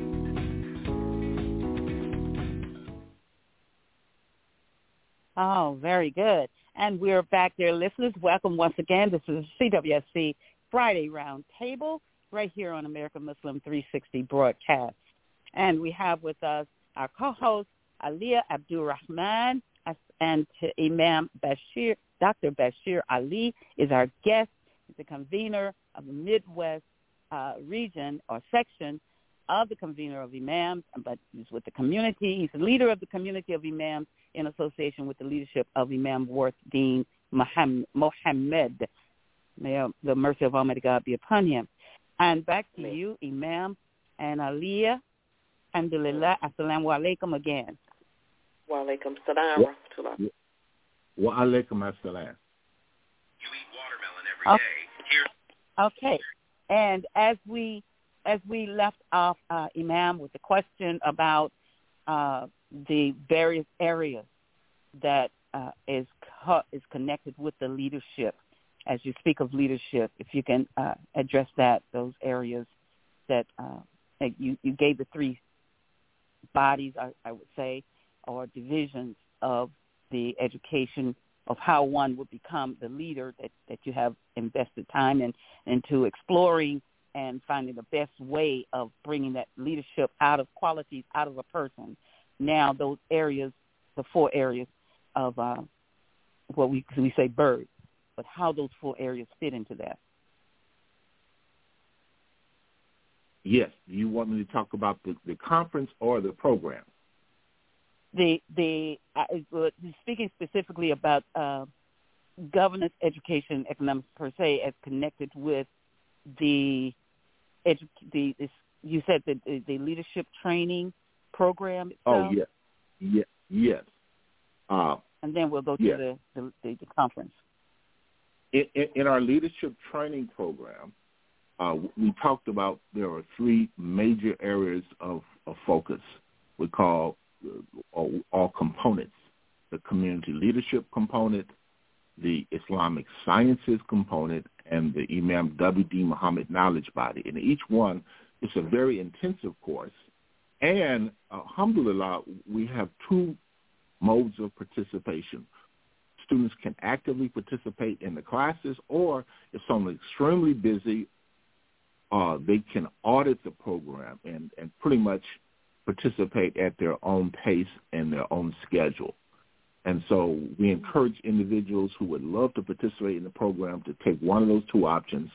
Oh, very good. And we're back there, listeners. Welcome once again. This is C W S C Friday Round Table right here on American Muslim three sixty broadcast. And we have with us our co-host, Aliyah Abdul Rahman, and Imam Bashir. Doctor Bashir Ali is our guest. He's the convener of the Midwest uh, region or section of the convener of imams, but he's with the community. He's the leader of the community of imams in association with the leadership of Imam Worth Deen Mohammed. May the mercy of Almighty God be upon him. And back to you, Imam and Aliyah. Alhamdulillah. Assalamu alaikum again. Wa alaikum salam. Wa alaikum assalam. You eat watermelon every day. Okay. And as we as we left off, uh, Imam, with the question about uh, the various areas that uh, is co- is connected with the leadership, as you speak of leadership, if you can uh, address that, those areas that, uh, that you, you gave the three bodies, I, I would say, or divisions of the education of how one would become the leader that, that you have invested time in, into exploring and finding the best way of bringing that leadership out of qualities out of a person. Now those areas, the four areas of uh, what we we say bird, but how those four areas fit into that. Yes. Do you want me to talk about the, the conference or the program? The the uh, speaking specifically about uh, governance, education, economics per se, as connected with the edu- the this, you said the, the the leadership training program itself? Oh yes, yes, yes. Uh, and then we'll go to yes. the, the, the the conference. In, in, in our leadership training program, uh, we talked about there are three major areas of, of focus. We call all, all components: the community leadership component, the Islamic sciences component, and the Imam W D Muhammad knowledge body. And each one is a very intensive course. And alhamdulillah, we have two modes of participation. Students can actively participate in the classes, or if someone's extremely busy, uh, they can audit the program and, and pretty much participate at their own pace and their own schedule. And so we encourage individuals who would love to participate in the program to take one of those two options.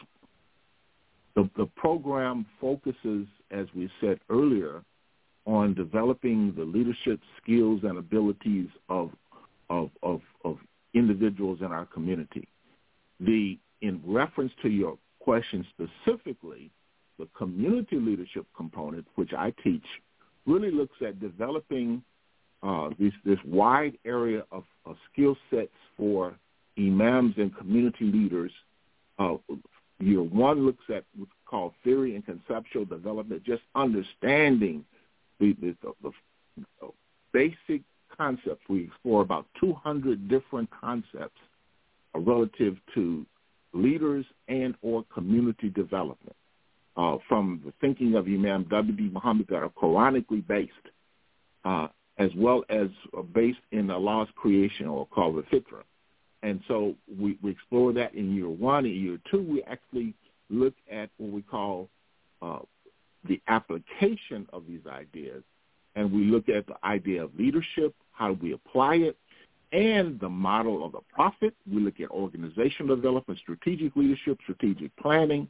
The, the program focuses, as we said earlier, on developing the leadership skills and abilities of, of, of, of individuals in our community. The, in reference to your question specifically, the community leadership component, which I teach, really looks at developing uh, this, this wide area of, of skill sets for imams and community leaders. Uh, year one looks at what's called theory and conceptual development, just understanding the, the, the, the basic concepts. We explore about two hundred different concepts uh, relative to leaders and or community development, uh, from the thinking of Imam W D Muhammad that are Quranically based, uh, as well as uh, based in Allah's creation, or called the Fitra. And so we, we explore that in year one. In year two, we actually look at what we call uh, the application of these ideas, and we look at the idea of leadership, how do we apply it, and the model of the prophet. We look at organizational development, strategic leadership, strategic planning.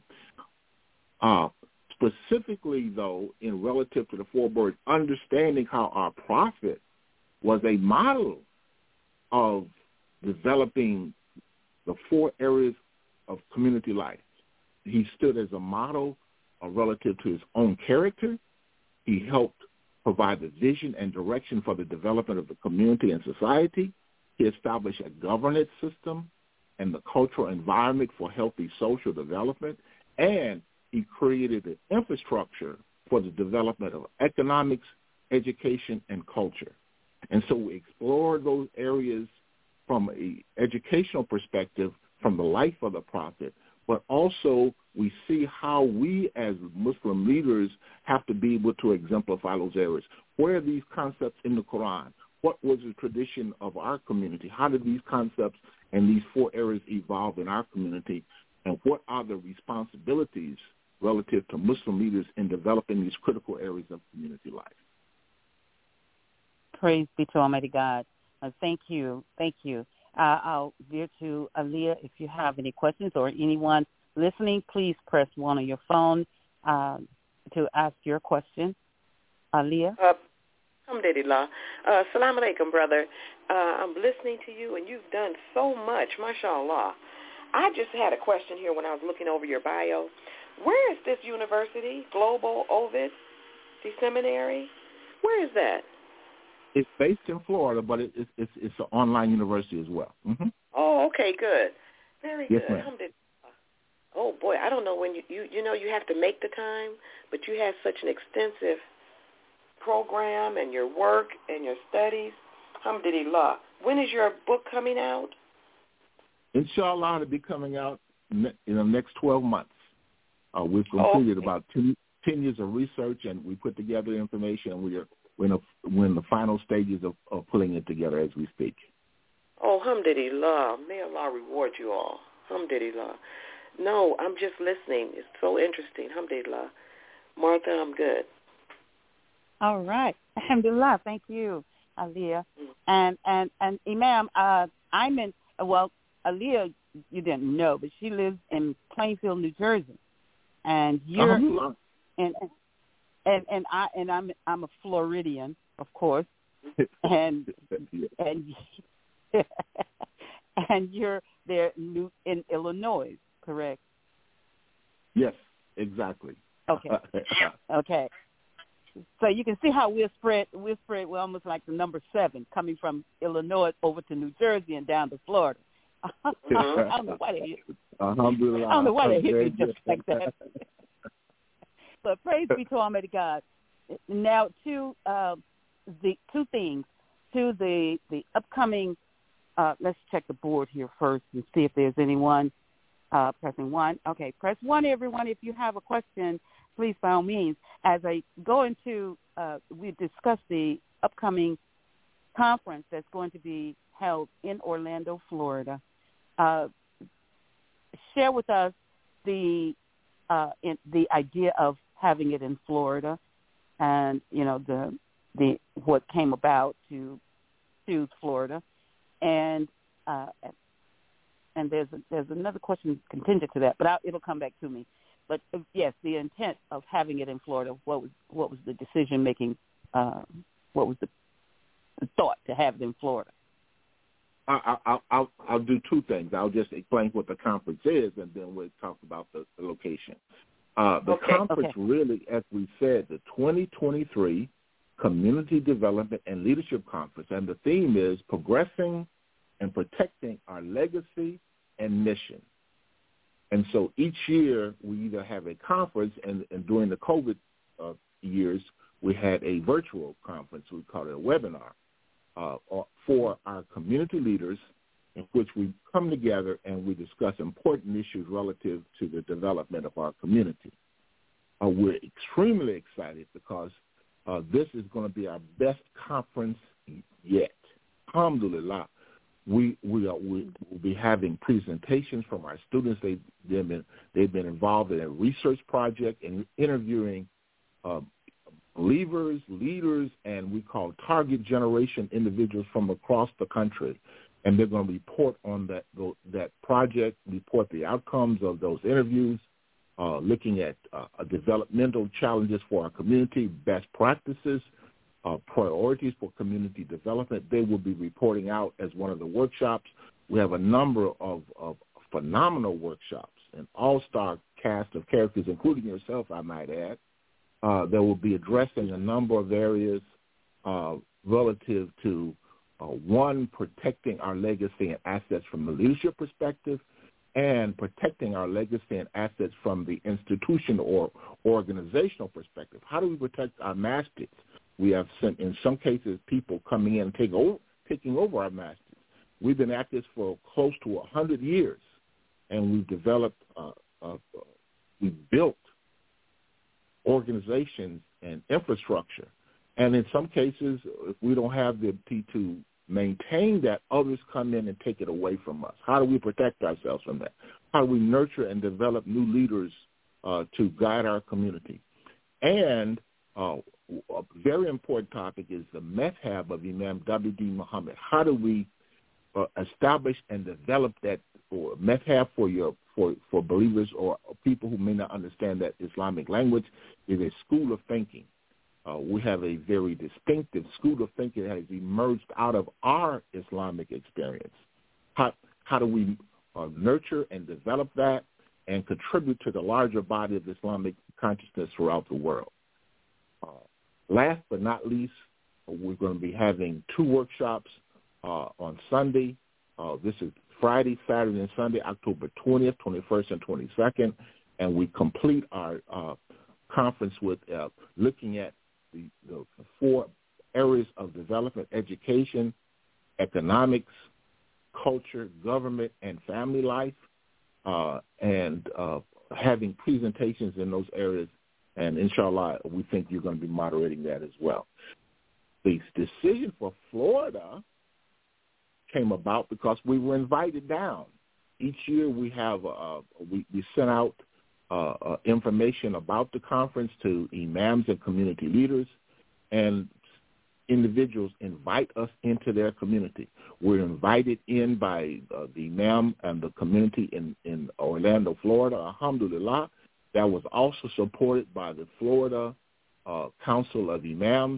Uh, specifically, though, in relative to the four birds, understanding how our prophet was a model of developing the four areas of community life. He stood as a model uh, relative to his own character. He helped provide the vision and direction for the development of the community and society. He established a governance system and the cultural environment for healthy social development, and he created an infrastructure for the development of economics, education, and culture. And so we explored those areas from an educational perspective, from the life of the prophet, but also we see how we as Muslim leaders have to be able to exemplify those areas. Where are these concepts in the Quran? What was the tradition of our community? How did these concepts and these four areas evolve in our community? And what are the responsibilities relative to Muslim leaders in developing these critical areas of community life? Praise be to Almighty God. Uh, thank you. Thank you. Uh, I'll veer to Aaliyah. If you have any questions or anyone listening, please press one on your phone uh, to ask your question. Aaliyah? Uh, Alhamdulillah. Uh, Salam alaikum, brother. Uh, I'm listening to you, and you've done so much, mashallah. I just had a question here when I was looking over your bio. Where is this university, Global Ovid Seminary? Where is that? It's based in Florida, but it, it's it's it's an online university as well. Mm-hmm. Oh, okay, good. Very yes, good. Ma'am. Alhamdulillah. Oh, boy, I don't know when you, you, you know, you have to make the time, but you have such an extensive program and your work and your studies. Alhamdulillah. When is your book coming out? Inshallah, it'll be coming out in the next twelve months. Uh, we've completed okay. about ten, ten years of research, and we put together information, and we are we're in, a, we're in the final stages of, of putting it together as we speak. Oh, alhamdulillah. May Allah reward you all. Alhamdulillah. No, I'm just listening. It's so interesting. Alhamdulillah. Martha, I'm good. All right. Alhamdulillah. Thank you, Aaliyah. Mm-hmm. And, and, and Imam, uh, I'm in, well, Aaliyah, you didn't know, but she lives in Plainfield, New Jersey. And you're, uh-huh. and, and, and I, and I'm, I'm a Floridian, of course. And, and, and you're there new in Illinois, correct? Yes, exactly. Okay. Okay. So you can see how we're spread. We're spread. We're almost like the number seven, coming from Illinois over to New Jersey and down to Florida. I don't know why they hit me. I don't know why they hit me just like that. But praise be to Almighty God. Now, to uh, the two things, to the the upcoming. Uh, let's check the board here first and see if there's anyone uh, pressing one. Okay, press one, everyone. If you have a question, please, by all means. As I go into, uh, we discussed the upcoming conference that's going to be held in Orlando, Florida. Uh, share with us the uh, in, the idea of having it in Florida, and you know the the what came about to choose Florida. And uh, and there's a, there's another question contingent to that, but I'll, it'll come back to me. But uh, yes, the intent of having it in Florida. What was what was the decision making? Uh, what was the, the thought to have it in Florida? I, I, I'll I'll do two things. I'll just explain what the conference is, and then we'll talk about the, the location. Uh, the okay, conference okay. really, as we said, the twenty twenty-three Community Development and Leadership Conference, and the theme is progressing and protecting our legacy and mission. And so each year we either have a conference, and, and during the COVID uh, years, we had a virtual conference. We call it a webinar uh, for our community leaders, in which we come together and we discuss important issues relative to the development of our community. Uh, we're extremely excited because Uh, this is going to be our best conference yet. Alhamdulillah. We we are we will be having presentations from our students. They they've been they've been involved in a research project and interviewing uh, believers, leaders, and we call target generation individuals from across the country. And they're going to report on that that project, report the outcomes of those interviews. Uh, looking at uh, developmental challenges for our community, best practices, uh, priorities for community development. They will be reporting out as one of the workshops. We have a number of, of phenomenal workshops, an all-star cast of characters, including yourself, I might add, uh, that will be addressing a number of areas uh, relative to, uh, one, protecting our legacy and assets from the leadership perspective, and protecting our legacy and assets from the institution or organizational perspective. How do we protect our mastheads? We have, some, in some cases, people coming in and take over, taking over our mastheads. We've been at this for close to one hundred years, and we've developed, uh, uh, we've built organizations and infrastructure. And in some cases, if we don't have the ability to maintain that, others come in and take it away from us. How do we protect ourselves from that? How do we nurture and develop new leaders uh, to guide our community? And uh, a very important topic is the madhab of Imam W D Muhammad. How do we uh, establish and develop that or madhab for your for, for believers or people who may not understand that Islamic language is a school of thinking. Uh, we have a very distinctive school of thinking that has emerged out of our Islamic experience. How, how do we uh, nurture and develop that and contribute to the larger body of Islamic consciousness throughout the world? Uh, last but not least, we're going to be having two workshops uh, on Sunday. Uh, this is Friday, Saturday, and Sunday, October twentieth, twenty-first, and twenty-second, and we complete our uh, conference with uh, looking at the, the four areas of development: education, economics, culture, government, and family life, uh, and uh, having presentations in those areas. And inshallah, we think you're going to be moderating that as well. The decision for Florida came about because we were invited down. Each year we have uh, we, we send out uh, uh, information about the conference to imams and community leaders, and individuals invite us into their community. We're invited in by uh, the imam and the community in, in Orlando, Florida, alhamdulillah. That was also supported by the Florida uh, Council of Imams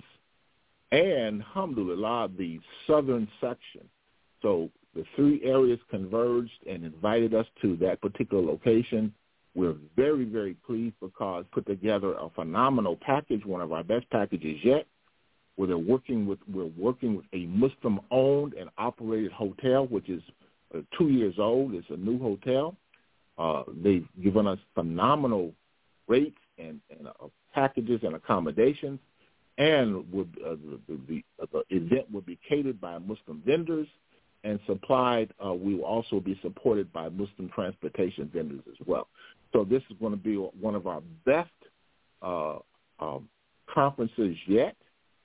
and, alhamdulillah, the southern section. So the three areas converged and invited us to that particular location. We're very, very pleased because put together a phenomenal package, one of our best packages yet, where they're working with, we're working with a Muslim-owned and operated hotel, which is uh, two years old. It's a new hotel. Uh, they've given us phenomenal rates and, and uh, packages and accommodations, and would, uh, the, the, the event will be catered by Muslim vendors and supplied. Uh, we will also be supported by Muslim transportation vendors as well. So this is going to be one of our best uh, um, conferences yet.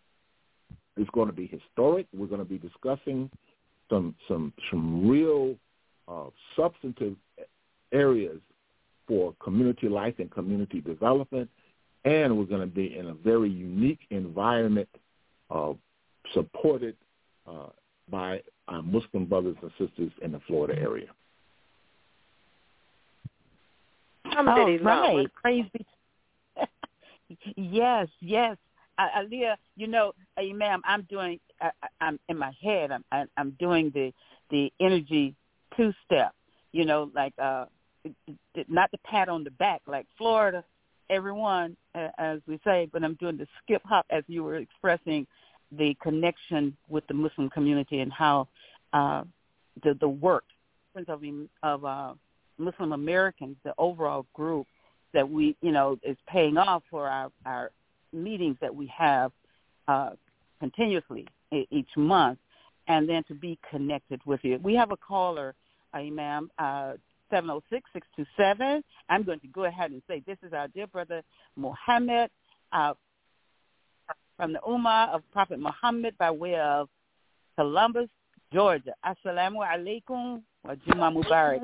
It's going to be historic. We're going to be discussing some some some real uh, substantive areas for community life and community development, and we're going to be in a very unique environment uh, supported uh, by our Muslim brothers and sisters in the Florida area. All right. Praise be. Yes, yes. Uh, Aliyah, you know, Imam, I'm doing, I, I'm in my head, I'm, I'm doing the, the energy two-step, you know, like, uh, not the pat on the back like Florida, everyone, uh, as we say, but I'm doing the skip hop as you were expressing the connection with the Muslim community and how uh, the the work of of uh, Muslim Americans, the overall group that we, you know, is paying off for our, our meetings that we have uh, continuously each month, and then to be connected with you. We have a caller, uh, Imam, uh, seven oh six, six two seven. I'm going to go ahead and say this is our dear brother Muhammad uh, from the Ummah of Prophet Muhammad by way of Columbus, Georgia. Assalamu alaikum wa Juma Mubarak.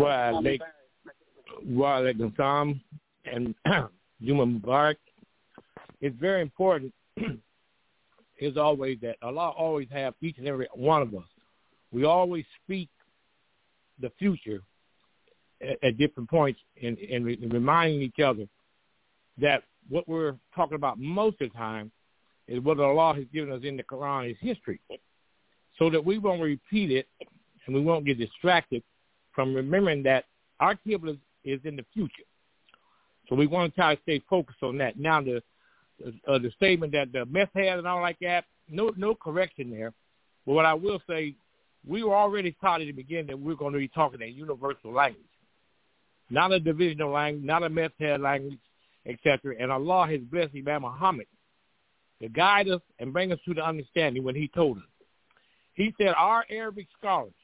Wa alaikum salam and Juma Mubarak. It's very important, as always, that Allah always have each and every one of us. We always speak the future at, at different points and, and, re, and reminding each other that what we're talking about most of the time is what Allah has given us in the Quran is history, so that we won't repeat it and we won't get distracted from remembering that our Qibla is, is in the future. So we want to try to stay focused on that. Now, the uh, the statement that the meth head and all like that, no no correction there. But what I will say, we were already taught at the beginning that we're going to be talking a universal language, not a divisional language, not a meth head language, et cetera. And Allah has blessed Imam Muhammad to guide us and bring us to the understanding when he told us. He said our Arabic scholars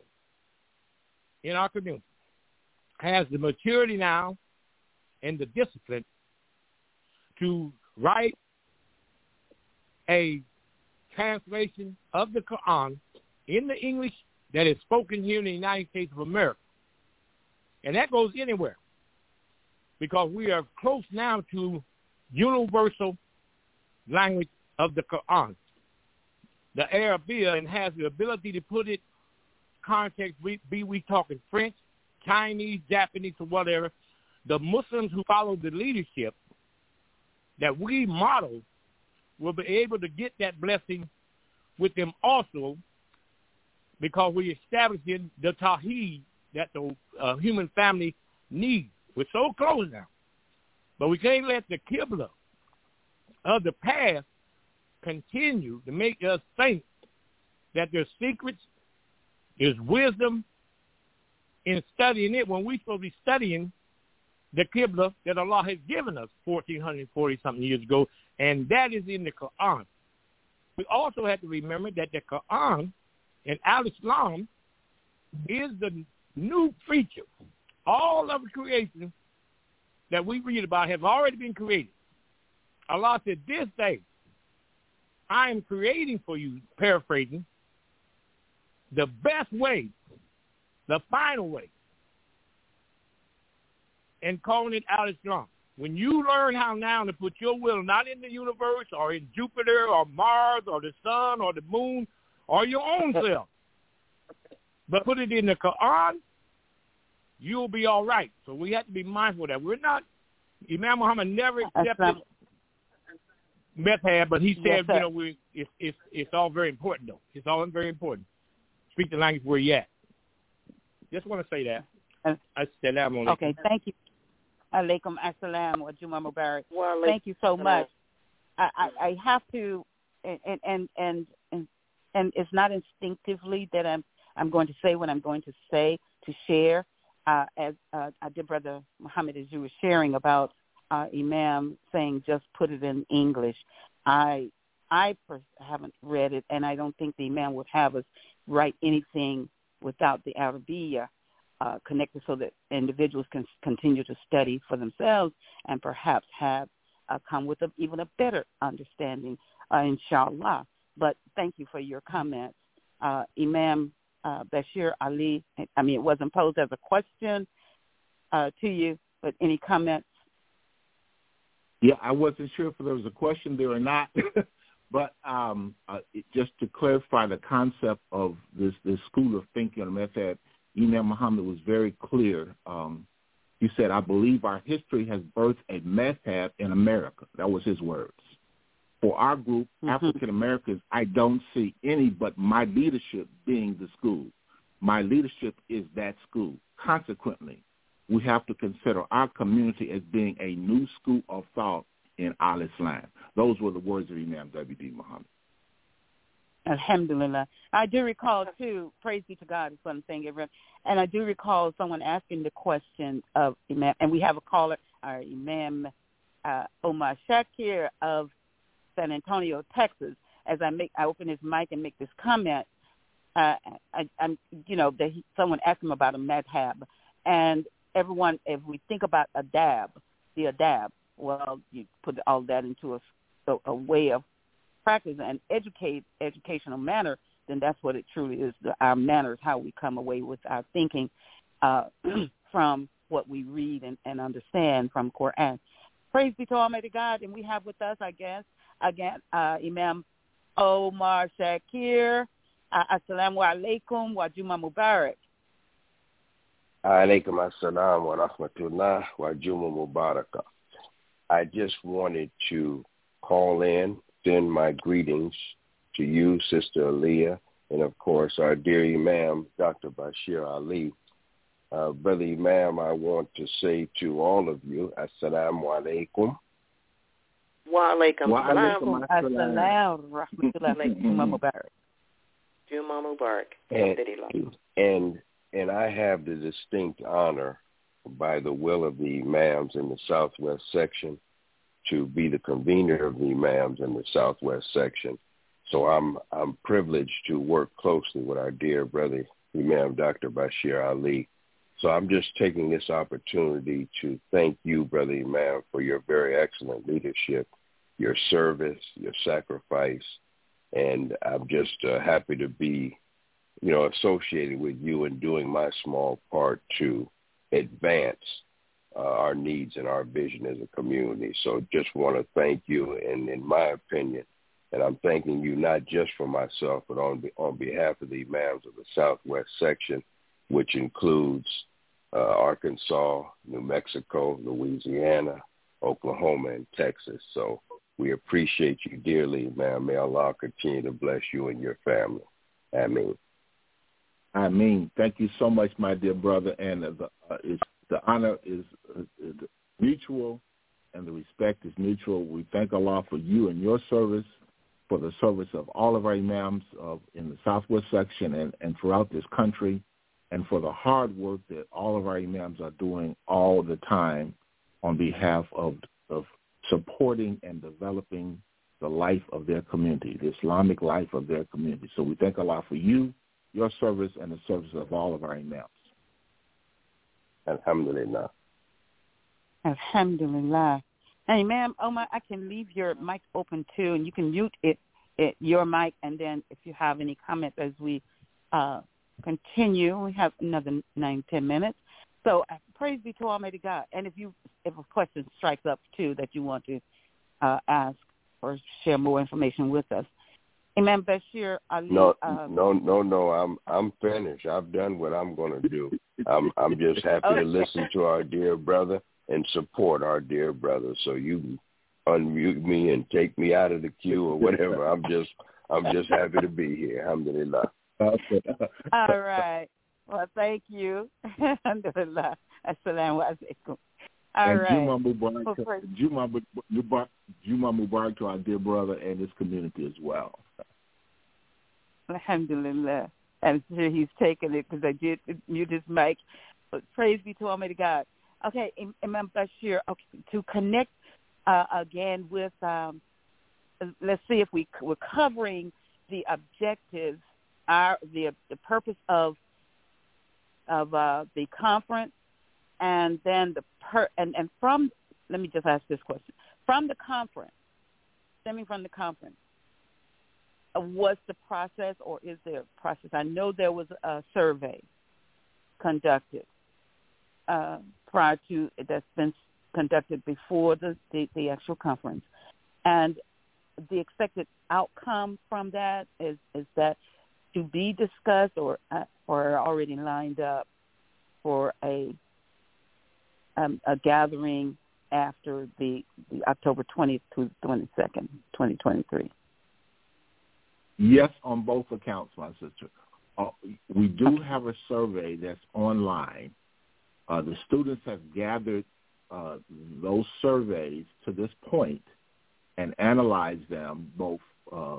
in our community has the maturity now and the discipline to write a translation of the Quran in the English that is spoken here in the United States of America. And that goes anywhere because we are close now to universal language of the Quran, the Arabic, and has the ability to put it context, we, be we talking French, Chinese, Japanese, or whatever, the Muslims who follow the leadership that we model will be able to get that blessing with them also, because we're establishing the Tawheed that the uh, human family needs. We're so close now. But we can't let the Qibla of the past continue to make us think that there's secrets, there's wisdom in studying it when we're supposed to be studying the Qibla that Allah has given us fourteen forty-something years ago, and that is in the Quran. We also have to remember that the Quran and Al-Islam is the new feature. All of the creation that we read about has already been created. Allah said, this day, I am creating for you, paraphrasing, the best way, the final way, and calling it Al-Islam. When you learn how now to put your will not in the universe or in Jupiter or Mars or the sun or the moon or your own self, but put it in the Quran, you'll be all right. So we have to be mindful of that. We're not, Imam Muhammad never accepted madhab, but he said, yes, you know, we, it's, it's, it's all very important, though. It's all very important. Speak the language where you're at. Just want to say that. Assalamu alaikum. Okay, thank you. Alaikum assalam wa Juma Mubarak. Thank you so much. I, I, I have to, and, and and and and it's not instinctively that I'm I'm going to say what I'm going to say to share. Uh, as uh, I did, Brother Muhammad, as you were sharing about uh, Imam saying just put it in English. I I pers- haven't read it, and I don't think the Imam would have us write anything without the Arabiya uh, connected, so that individuals can continue to study for themselves and perhaps have uh, come with a, even a better understanding, uh, inshallah. But thank you for your comments. Uh, Imam uh, Bashir Ali, I mean, it wasn't posed as a question uh, to you, but any comments? Yeah, I wasn't sure if there was a question there or not. But um, uh, it, just to clarify the concept of this, this school of thinking on the method, Imam Muhammad was very clear. Um, he said, I believe our history has birthed a madhab in America. That was his words. For our group, mm-hmm. African Americans, I don't see any but my leadership being the school. My leadership is that school. Consequently, we have to consider our community as being a new school of thought in Al-Islam. Those were the words of Imam W D Muhammad. Alhamdulillah. I do recall, too, praise be to God is what I'm saying, everyone. And I do recall someone asking the question of Imam, and we have a caller, our Imam uh, Omar Shakir of San Antonio, Texas. As I make, I open his mic and make this comment, uh, I, I'm, you know, that he, someone asked him about a madhab. And everyone, if we think about adab, the adab, well, you put all that into a, a, a way of practice and educate educational manner, then that's what it truly is. The, our manners, how we come away with our thinking uh, from what we read and, and understand from Quran. Praise be to Almighty God. And we have with us, I guess, again, uh, Imam Omar Shakir. Uh, Assalamu alaikum wa Juma Mubarak. Alaikum assalam wa rahmatullah wa Juma Mubarak. I just wanted to call in, send my greetings to you, Sister Aliyah, and, of course, our dear Imam, Doctor Bashir Ali. Uh, Brother Imam, I want to say to all of you, Assalamu alaikum. Wa alaikum assalam. Assalamu rahmatullahi Juma Mubarak. Juma Mubarak. And, and, and I have the distinct honor, by the will of the imams in the Southwest section, to be the convener of the imams in the Southwest section. So I'm I'm privileged to work closely with our dear brother Imam Doctor Bashir Ali. So I'm just taking this opportunity to thank you, Brother Imam, for your very excellent leadership, your service, your sacrifice, and I'm just uh, happy to be, you know, associated with you and doing my small part to advance uh, our needs and our vision as a community. So just want to thank you. And in my opinion, And I'm thanking you not just for myself, but on on behalf of the imams of the Southwest section, which includes uh, Arkansas, New Mexico, Louisiana, Oklahoma, and Texas. So we appreciate you dearly, ma'am. May Allah continue to bless you and your family. Ameen. I mean, thank you so much, my dear brother. And the, uh, it's, the honor is uh, mutual, and the respect is mutual. We thank Allah for you and your service, for the service of all of our imams of, in the Southwest section and, and throughout this country, and for the hard work that all of our imams are doing all the time on behalf of, of supporting and developing the life of their community, the Islamic life of their community. So we thank Allah for you, your service, and the service of all of our imams. Alhamdulillah. Alhamdulillah. Hey, ma'am, Omar, I can leave your mic open too, and you can mute it, it your mic, and then if you have any comments as we uh, continue, we have another nine, ten minutes. So uh, praise be to Almighty God. And if you if a question strikes up too that you want to uh, ask or share more information with us, Imam Bashir Ali. No, uh, no, no, no. I'm I'm finished. I've done what I'm going to do. I'm I'm just happy okay. to listen to our dear brother and support our dear brother. So you can unmute me and take me out of the queue or whatever. I'm just I'm just happy to be here. Alhamdulillah. All right. Well, thank you. Alhamdulillah. Assalamu alaikum. All and right. Juma Mubarak, Juma, Mubarak, Juma Mubarak to our dear brother and his community as well. Alhamdulillah. I'm sure he's taken it because I did mute his mic. But praise be to Almighty God. Okay, Imam Bashir, okay, to connect uh, again with, um, let's see if we, we're covering the objectives, our the the purpose of of uh, the conference, and then the per and, and from let me just ask this question from the conference, stemming from the conference, uh, was the process or is there a process? I know there was a survey conducted uh, prior to that's been conducted before the, the the actual conference, and the expected outcome from that is is that to be discussed or uh, or already lined up for a um, a gathering after the, the October twentieth to twenty-second, twenty twenty-three. Yes, on both accounts, my sister. Uh, we do have a survey that's online. Uh, the students have gathered uh, those surveys to this point and analyzed them, both uh,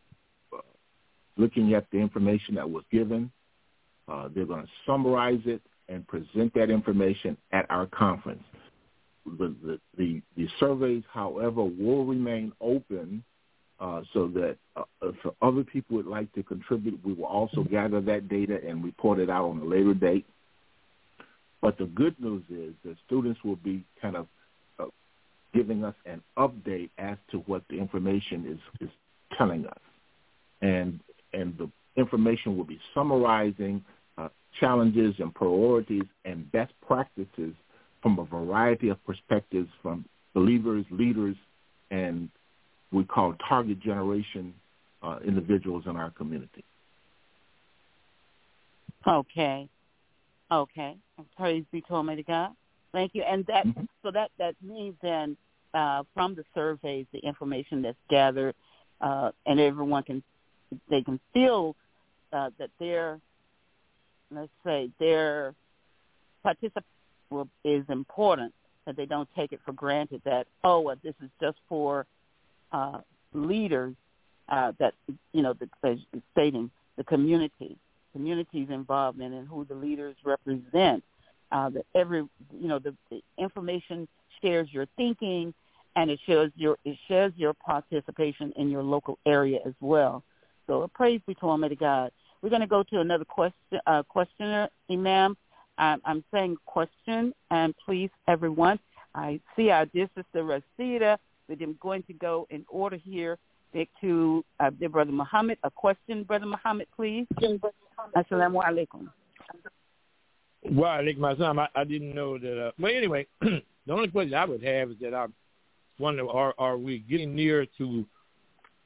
looking at the information that was given. Uh, they're going to summarize it and present that information at our conference. The, the, the, the surveys, however, will remain open uh, so that uh, if other people would like to contribute, we will also gather that data and report it out on a later date. But the good news is that students will be kind of uh, giving us an update as to what the information is, is telling us. And and the information will be summarizing uh, challenges and priorities and best practices from a variety of perspectives from believers, leaders, and we call target generation uh, individuals in our community. Okay. Okay. Praise be to Almighty God. Thank you. And that mm-hmm. so that, that means then uh, from the surveys, the information that's gathered, uh, and everyone can they can feel uh, that their, let's say, their participation is important, that they don't take it for granted that, oh, well, this is just for uh, leaders uh, that, you know, the, stating the community, communities involved in and who the leaders represent, uh, that every, you know, the, the information shares your thinking and it shows your, it shares your participation in your local area as well. So praise be to Almighty God. We're going to go to another question, uh, questioner, Imam. I'm, I'm saying question, and please, everyone, I see our dear sister Rasida, but I'm going to go in order here to uh, dear Brother Muhammad. A question, Brother Muhammad, please. Assalamu alaikum. Wa alaikum assalam. I, I didn't know that. Uh, well, anyway, the only question I would have is that I wonder, are, are we getting near to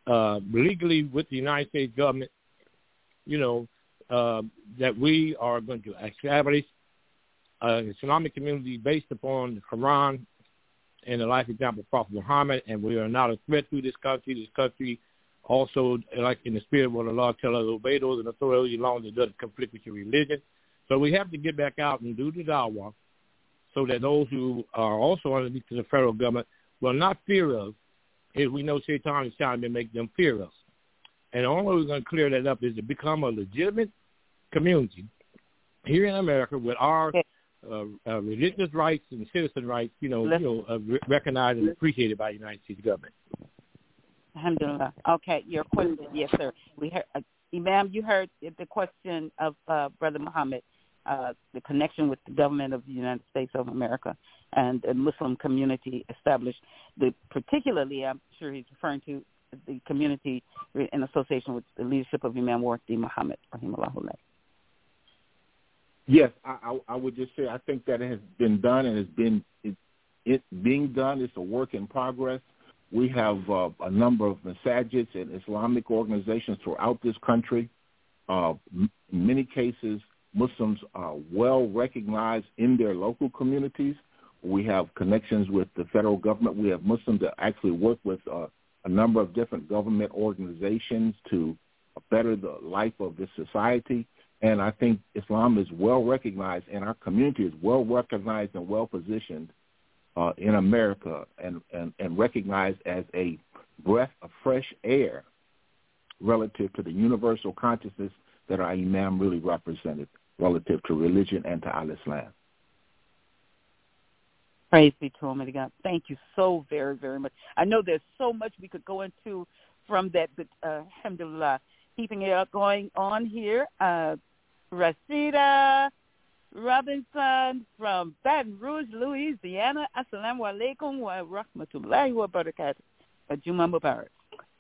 uh, legally with the United States government, you know, uh, that we are going to establish an Islamic community based upon the Quran and the life example of Prophet Muhammad, and we are not a threat to this country. This country also, like in the spirit of what Allah tells us, obey those in authority as long as it doesn't conflict with your religion. So we have to get back out and do the da'wah so that those who are also underneath the federal government will not fear us, if we know Shaitan is trying to make them fear us. And the only way we're going to clear that up is to become a legitimate community here in America with our uh, uh, religious rights and citizen rights, you know, you know, uh, re- recognized and appreciated by the United States government. Alhamdulillah. Okay, your question, yes, sir. We heard, uh, Imam, you heard the question of uh, Brother Muhammad, uh, the connection with the government of the United States of America and the Muslim community established. The particularly, I'm sure he's referring to the community in association with the leadership of Imam Wardi Muhammad, rahimahullah. Yes, I, I, I would just say I think that it has been done and has been it, it being done. It's a work in progress. We have uh, a number of masajids and Islamic organizations throughout this country. Uh, in many cases, Muslims are well recognized in their local communities. We have connections with the federal government. We have Muslims that actually work with uh, a number of different government organizations to better the life of this society. And I think Islam is well recognized, and our community is well recognized and well positioned uh, in America and, and, and recognized as a breath of fresh air relative to the universal consciousness that our Imam really represented relative to religion and to al-Islam. Praise be to Almighty God. Thank you so very, very much. I know there's so much we could go into from that, but uh, alhamdulillah, keeping it going on here. Uh, Rashida Robinson from Baton Rouge, Louisiana. Assalamu alaikum wa rahmatullahi wa barakatuh. Juma Mubarak.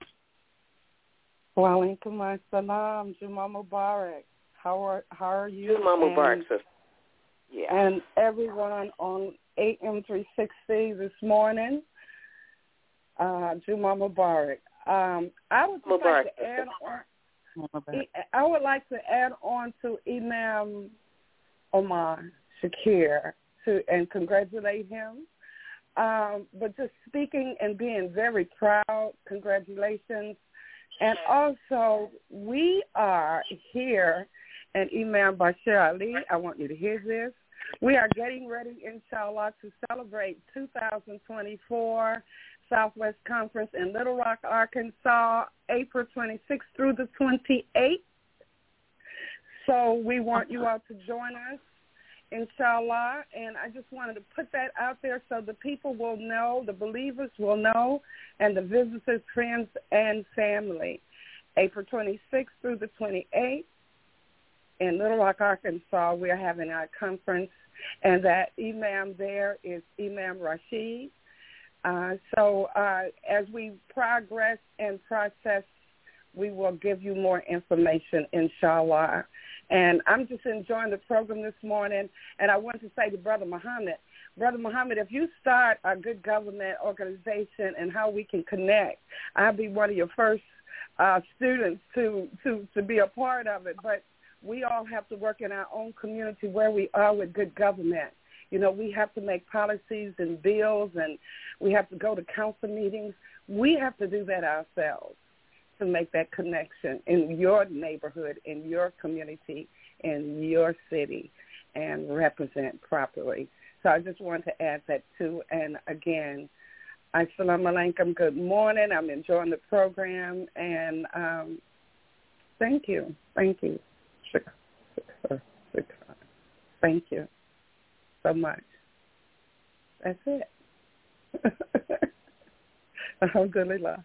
Wa alaikum assalam. Juma Mubarak. How are, how are you? Juma Mubarak, sister. Yeah. And everyone on A M three sixty this morning. Uh, Juma Mubarak. Um, I would just like to add on. I would like to add on to Imam Omar Shakir to and congratulate him. Um, but just speaking and being very proud, congratulations. And also, we are here, and Imam Bashir Ali, I want you to hear this. We are getting ready, inshallah, to celebrate two thousand twenty-four Southwest Conference in Little Rock, Arkansas, April twenty-sixth through the twenty-eighth. So we want you all to join us, inshallah. And I just wanted to put that out there so the people will know, the believers will know, and the visitors, friends, and family. April twenty-sixth through the twenty-eighth in Little Rock, Arkansas, we are having our conference, and that imam there is Imam Rashid. Uh, so uh, as we progress and process, we will give you more information, inshallah. And I'm just enjoying the program this morning. And I want to say to Brother Muhammad, Brother Muhammad, if you start a good government organization and how we can connect, I'll be one of your first uh, students to, to, to be a part of it. But we all have to work in our own community where we are with good government. You know, we have to make policies and bills, and we have to go to council meetings. We have to do that ourselves to make that connection in your neighborhood, in your community, in your city, and represent properly. So I just want to add that too. And again, assalamu alaikum, good morning. I'm enjoying the program, and um, thank you. Thank you. Thank you so much. That's it. Alhamdulillah.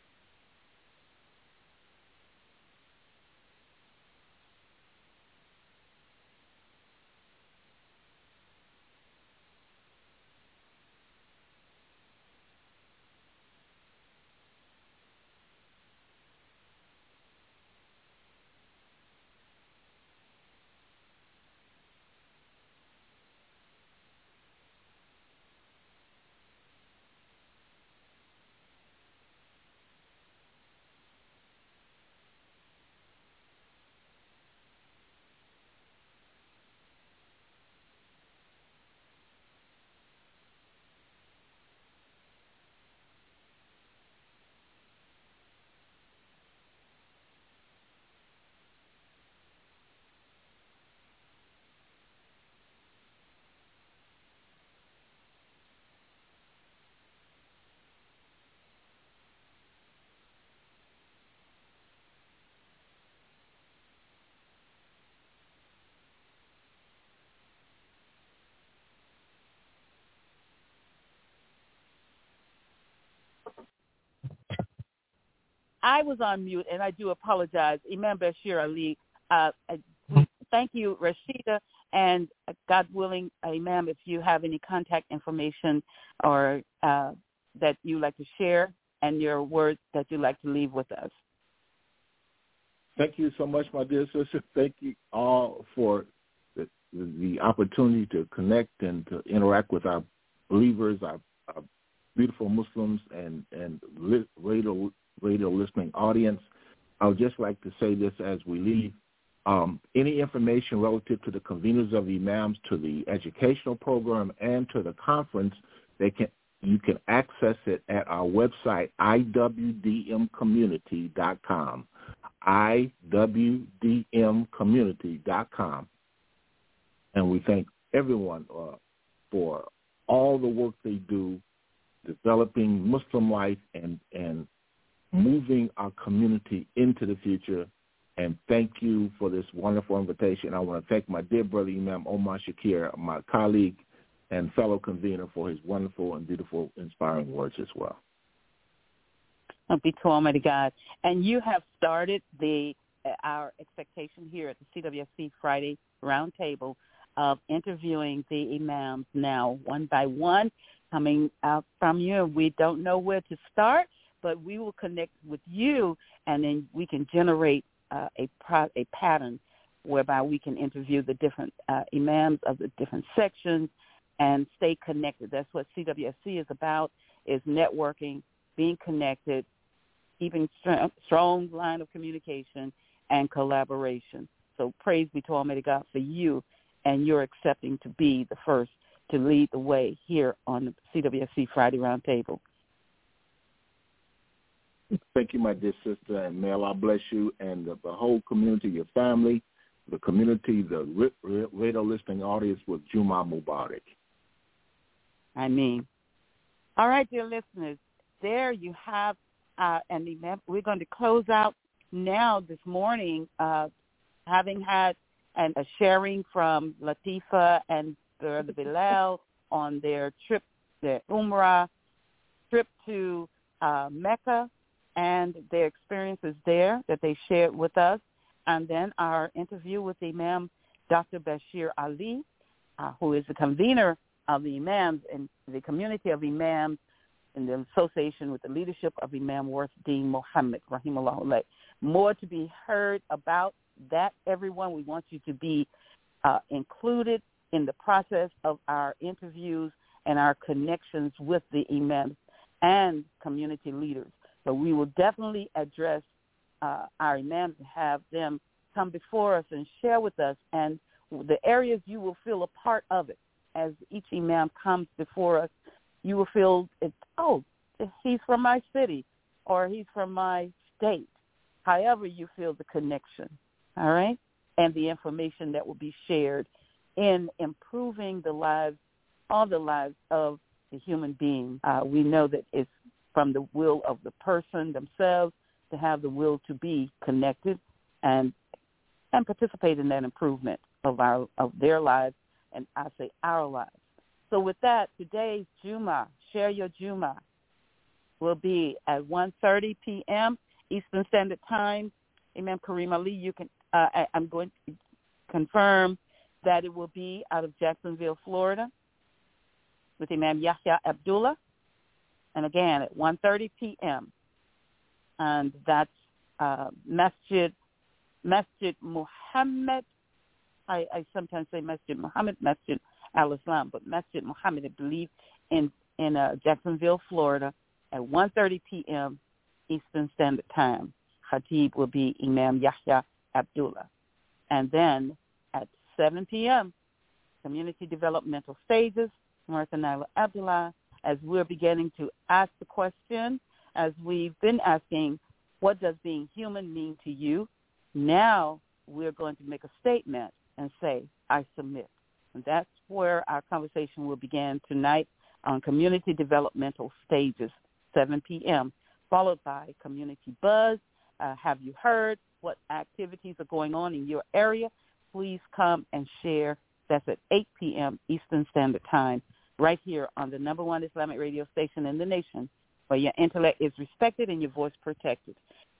I was on mute, and I do apologize. Imam Bashir Ali, uh, we thank you, Rashida, and uh, God willing, uh, Imam, if you have any contact information or uh, that you like to share and your words that you'd like to leave with us. Thank you so much, my dear sister. Thank you all for the, the opportunity to connect and to interact with our believers, our, our beautiful Muslims, and, and radio, radio listening audience. I would just like to say this as we leave. Um, any information relative to the conveners of imams, to the educational program, and to the conference, they can you can access it at our website, I W D M community dot com. I W D M community dot com. And we thank everyone uh, for all the work they do developing Muslim life and, and moving our community into the future. And thank you for this wonderful invitation. I want to thank my dear brother Imam Omar Shakir, my colleague and fellow convener, for his wonderful and beautiful, inspiring words as well. Be to Almighty God. And you have started the uh, our expectation here at the C W S C Friday Roundtable of interviewing the imams now one by one, coming out from you. We don't know where to start, but we will connect with you, and then we can generate uh, a pro- a pattern whereby we can interview the different uh, imams of the different sections and stay connected. That's what C W S C is about, is networking, being connected, keeping strong, strong line of communication and collaboration. So praise be to Almighty God for you and your accepting to be the first to lead the way here on the C W S C Friday Roundtable. Thank you, my dear sister, and may Allah bless you and the, the whole community, your family, the community, the radio listening audience with Juma Mubarak. I mean. All right, dear listeners, there you have Uh, and we're going to close out now this morning, uh, having had an, a sharing from Latifa and Brother Bilal on their trip, their Umrah trip to uh, Mecca, and their experiences there that they shared with us, and then our interview with Imam Doctor Bashir Ali, uh, who is the convener of the imams and the community of imams in the association with the leadership of Imam Worthdeen Muhammad, rahimahullah. More to be heard about that, everyone. We want you to be uh, included in the process of our interviews and our connections with the imams and community leaders. So we will definitely address uh, our imams and have them come before us and share with us, and the areas you will feel a part of it as each imam comes before us. You will feel, it, oh, he's from my city or he's from my state. However you feel the connection, all right, and the information that will be shared in improving the lives, all the lives of the human being. Uh, we know that it's from the will of the person themselves to have the will to be connected and and participate in that improvement of our of their lives, and I say our lives. So with that, today's Juma, share your Juma, will be at one thirty p.m. Eastern Standard Time. Imam Kareem Ali, you can. Uh, I, I'm going to confirm that it will be out of Jacksonville, Florida, with Imam Yahya Abdullah, and again at one thirty p.m. And that's uh, Masjid Masjid Muhammad. I, I sometimes say Masjid Muhammad, Masjid Al-Islam, but Masjid Muhammad, I believe, in, in uh, Jacksonville, Florida, at one thirty p.m. Eastern Standard Time. Khatib will be Imam Yahya Abdullah. And then at seven p.m., Community Developmental Stages, Martha Nyla Abdullah, as we're beginning to ask the question, as we've been asking, what does being human mean to you? Now we're going to make a statement and say, I submit. And that's where our conversation will begin tonight on Community Developmental Stages, seven p.m., followed by Community Buzz. Uh, have you heard what activities are going on in your area? Please come and share. That's at eight p.m. Eastern Standard Time, right here on the number one Islamic radio station in the nation, where your intellect is respected and your voice protected.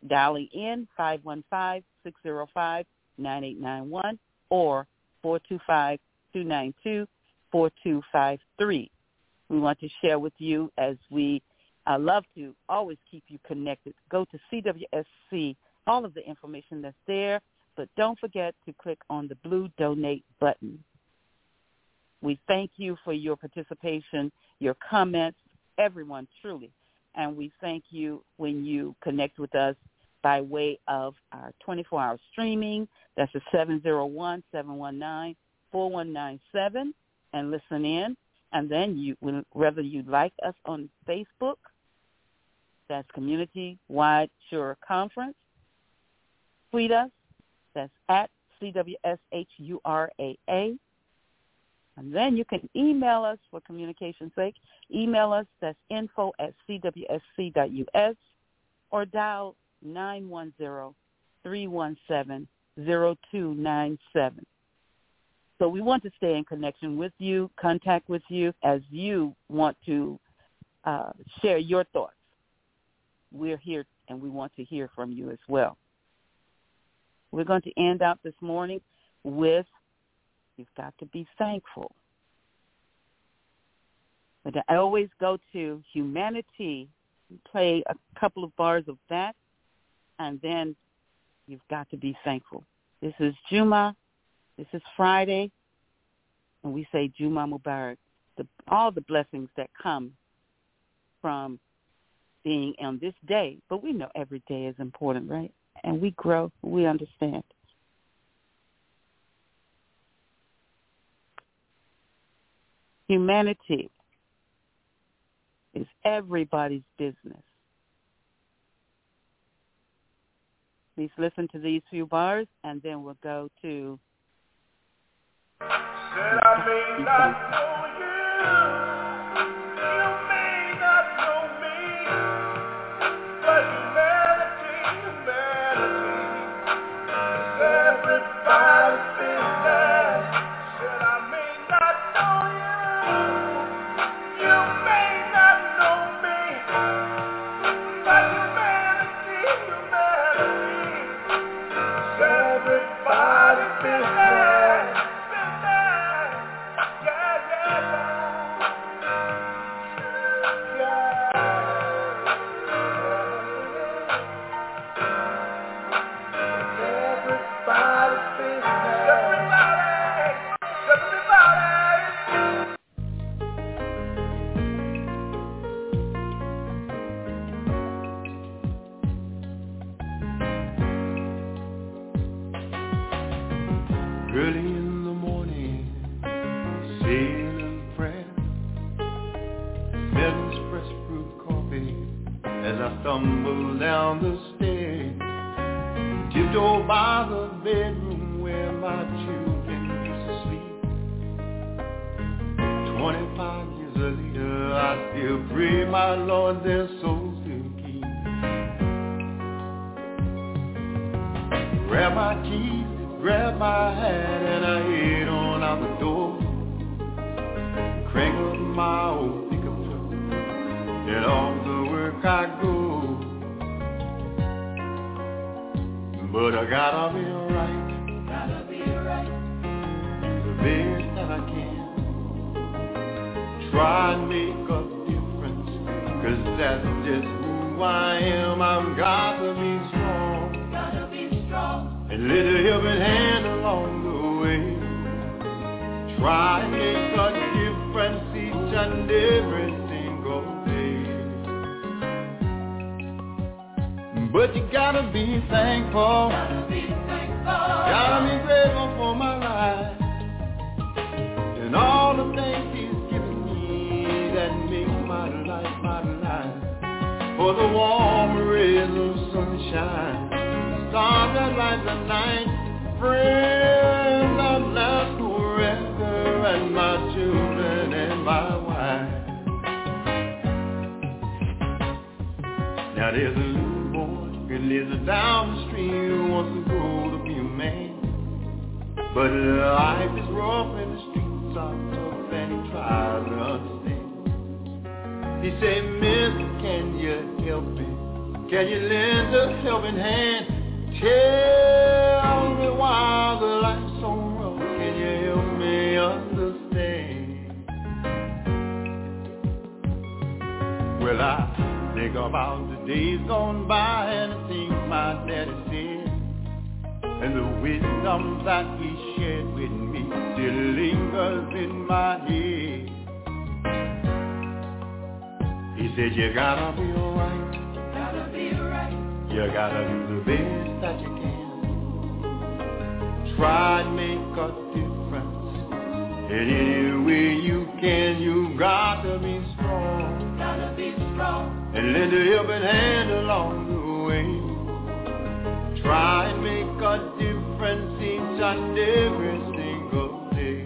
dialing in five one five, six zero five, nine eight nine one or four two five, two nine two, four two five three. We want to share with you as we uh, love to always keep you connected. Go to C W S C, all of the information that's there, but don't forget to click on the blue donate button. We thank you for your participation, your comments, everyone, truly. And we thank you when you connect with us by way of our twenty-four hour streaming. That's a seven zero one, seven one nine, four one nine seven, and listen in. And then you, whether you like us on Facebook, that's Community Wide Shura Conference. Tweet us, that's at C W S H U R A A. And then you can email us for communication's sake. Email us, that's info at c w s c dot u s, or dial nine one zero, three one seven, zero two nine seven. So we want to stay in connection with you, contact with you as you want to uh, share your thoughts. We're here and we want to hear from you as well. We're going to end out this morning with, you've got to be thankful. But I always go to humanity, play a couple of bars of that, and then you've got to be thankful. This is Juma. This is Friday, and we say Juma Mubarak. The, all the blessings that come from being on this day, but we know every day is important, right? And we grow, we understand. Humanity is everybody's business. Please listen to these few bars, and then we'll go to... Said I may not know you, you may not know me, but humanity, humanity, everybody's business. Said I may not know you, you may not know me, but humanity, humanity, everybody's business. Early in the morning, saying a prayer, smelling fresh brewed coffee as I stumble down the stairs, tiptoe by the bedroom where my children used to sleep. Twenty-five years later, I still pray my Lord their souls to keep. Grab my keys, grab my hat, and I head on out the door. Crank up my old pickup truck, and off to work I go. But I gotta be right, gotta be right, the best that I can. Try and make a difference, 'cause that's just who I am. I've got to be strong, gotta be strong, and let a helping hand along the way. Try and make a difference each and every single day. But you gotta be thankful, gotta be thankful, gotta be grateful for my life and all the things He's given me that make my life, my life. For the warm rays of sunshine, stars that light the night, friends that last forever, and my children and my wife. Now there's a little boy who lives down the street who wants to grow to be a man, but life is rough and the streets are tough, and he tries to understand. He said, Mister, can you help me? Can you lend a helping hand? Tell me why the life's so rough. Can you help me understand? Well, I think about the days gone by and the things my daddy said, and the wisdom that he shared with me still lingers in my head. He said, you gotta be alright, gotta be right. You gotta do the best that you can. Try and make a difference in any way you can. You gotta be strong, gotta be strong, and lend a helping hand along the way. Try and make a difference each and every single day.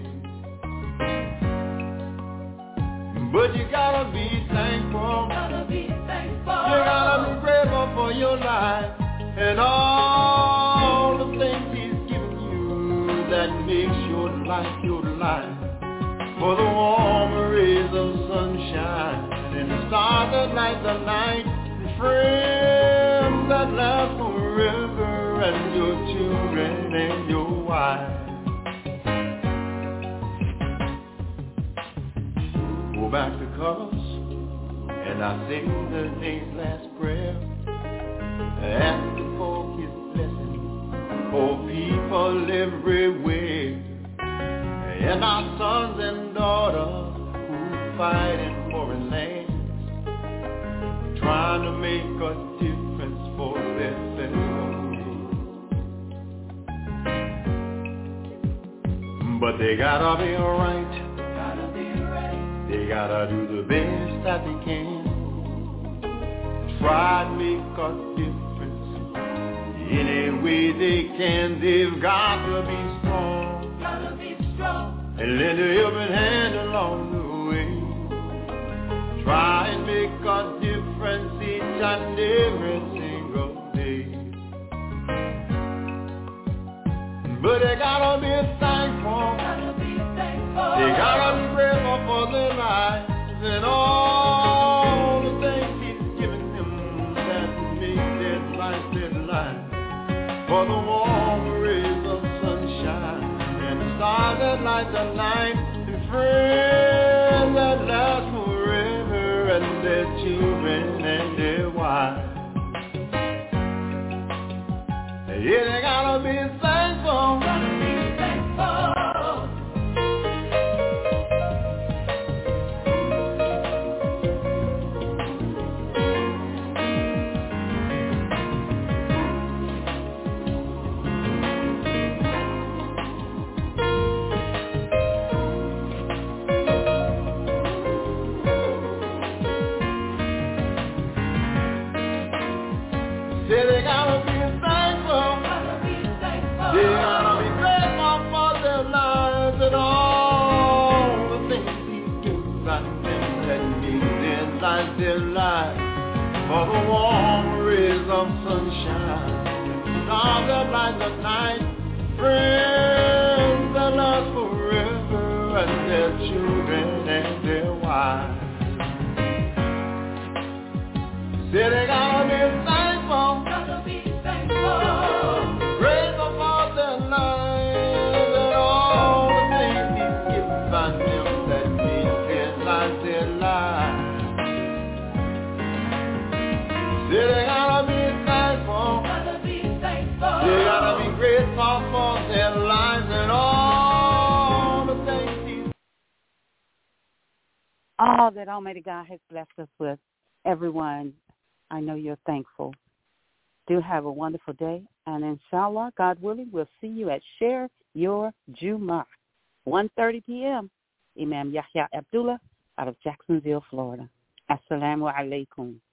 But you gotta be thankful, gotta be thankful. You gotta be grateful for your life and all the things he's given you that makes your life your life. For the warm rays of sunshine and the stars that light the night, the friends that last forever, and your children and your wife. Go back to colors, and I sing the day's last prayer, asking for his blessing for people everywhere, and our sons and daughters who fight in foreign lands, trying to make a difference for their fellow. But they gotta be alright, gotta be right. They gotta do the best that they can. Try to make a difference any way they can. They've got to be strong, gotta be strong, and lend a helping hand along the way. Try and make a difference each and every single day. But they gotta be thankful, gotta be thankful. They gotta be grateful for their lives and all the things he's given them that make their life their life. For the warm rays of sunshine and the stars that light the night, and friends that last forever, and their children and their wives. Yeah, they gotta be thankful, gotta be thankful. Say they gotta be thankful, gotta be thankful. They gotta be grateful for their lives and all the things he's given them that make their life their life. For the warm rays of sunshine, stars that light the night, friends that last forever, and their children and their wives. Say they gotta be thankful, gotta be thankful, grateful for their lives and all the things he's given them that make their life their life. Say they gotta be thankful, gotta be thankful. They gotta be grateful for their lives and all the things he's. All that Almighty God has blessed us with, everyone, I know you're thankful. Do have a wonderful day, and inshallah, God willing, we'll see you at Share Your Jumu'ah, one thirty p.m. Imam Yahya Abdullah out of Jacksonville, Florida. Assalamu alaikum.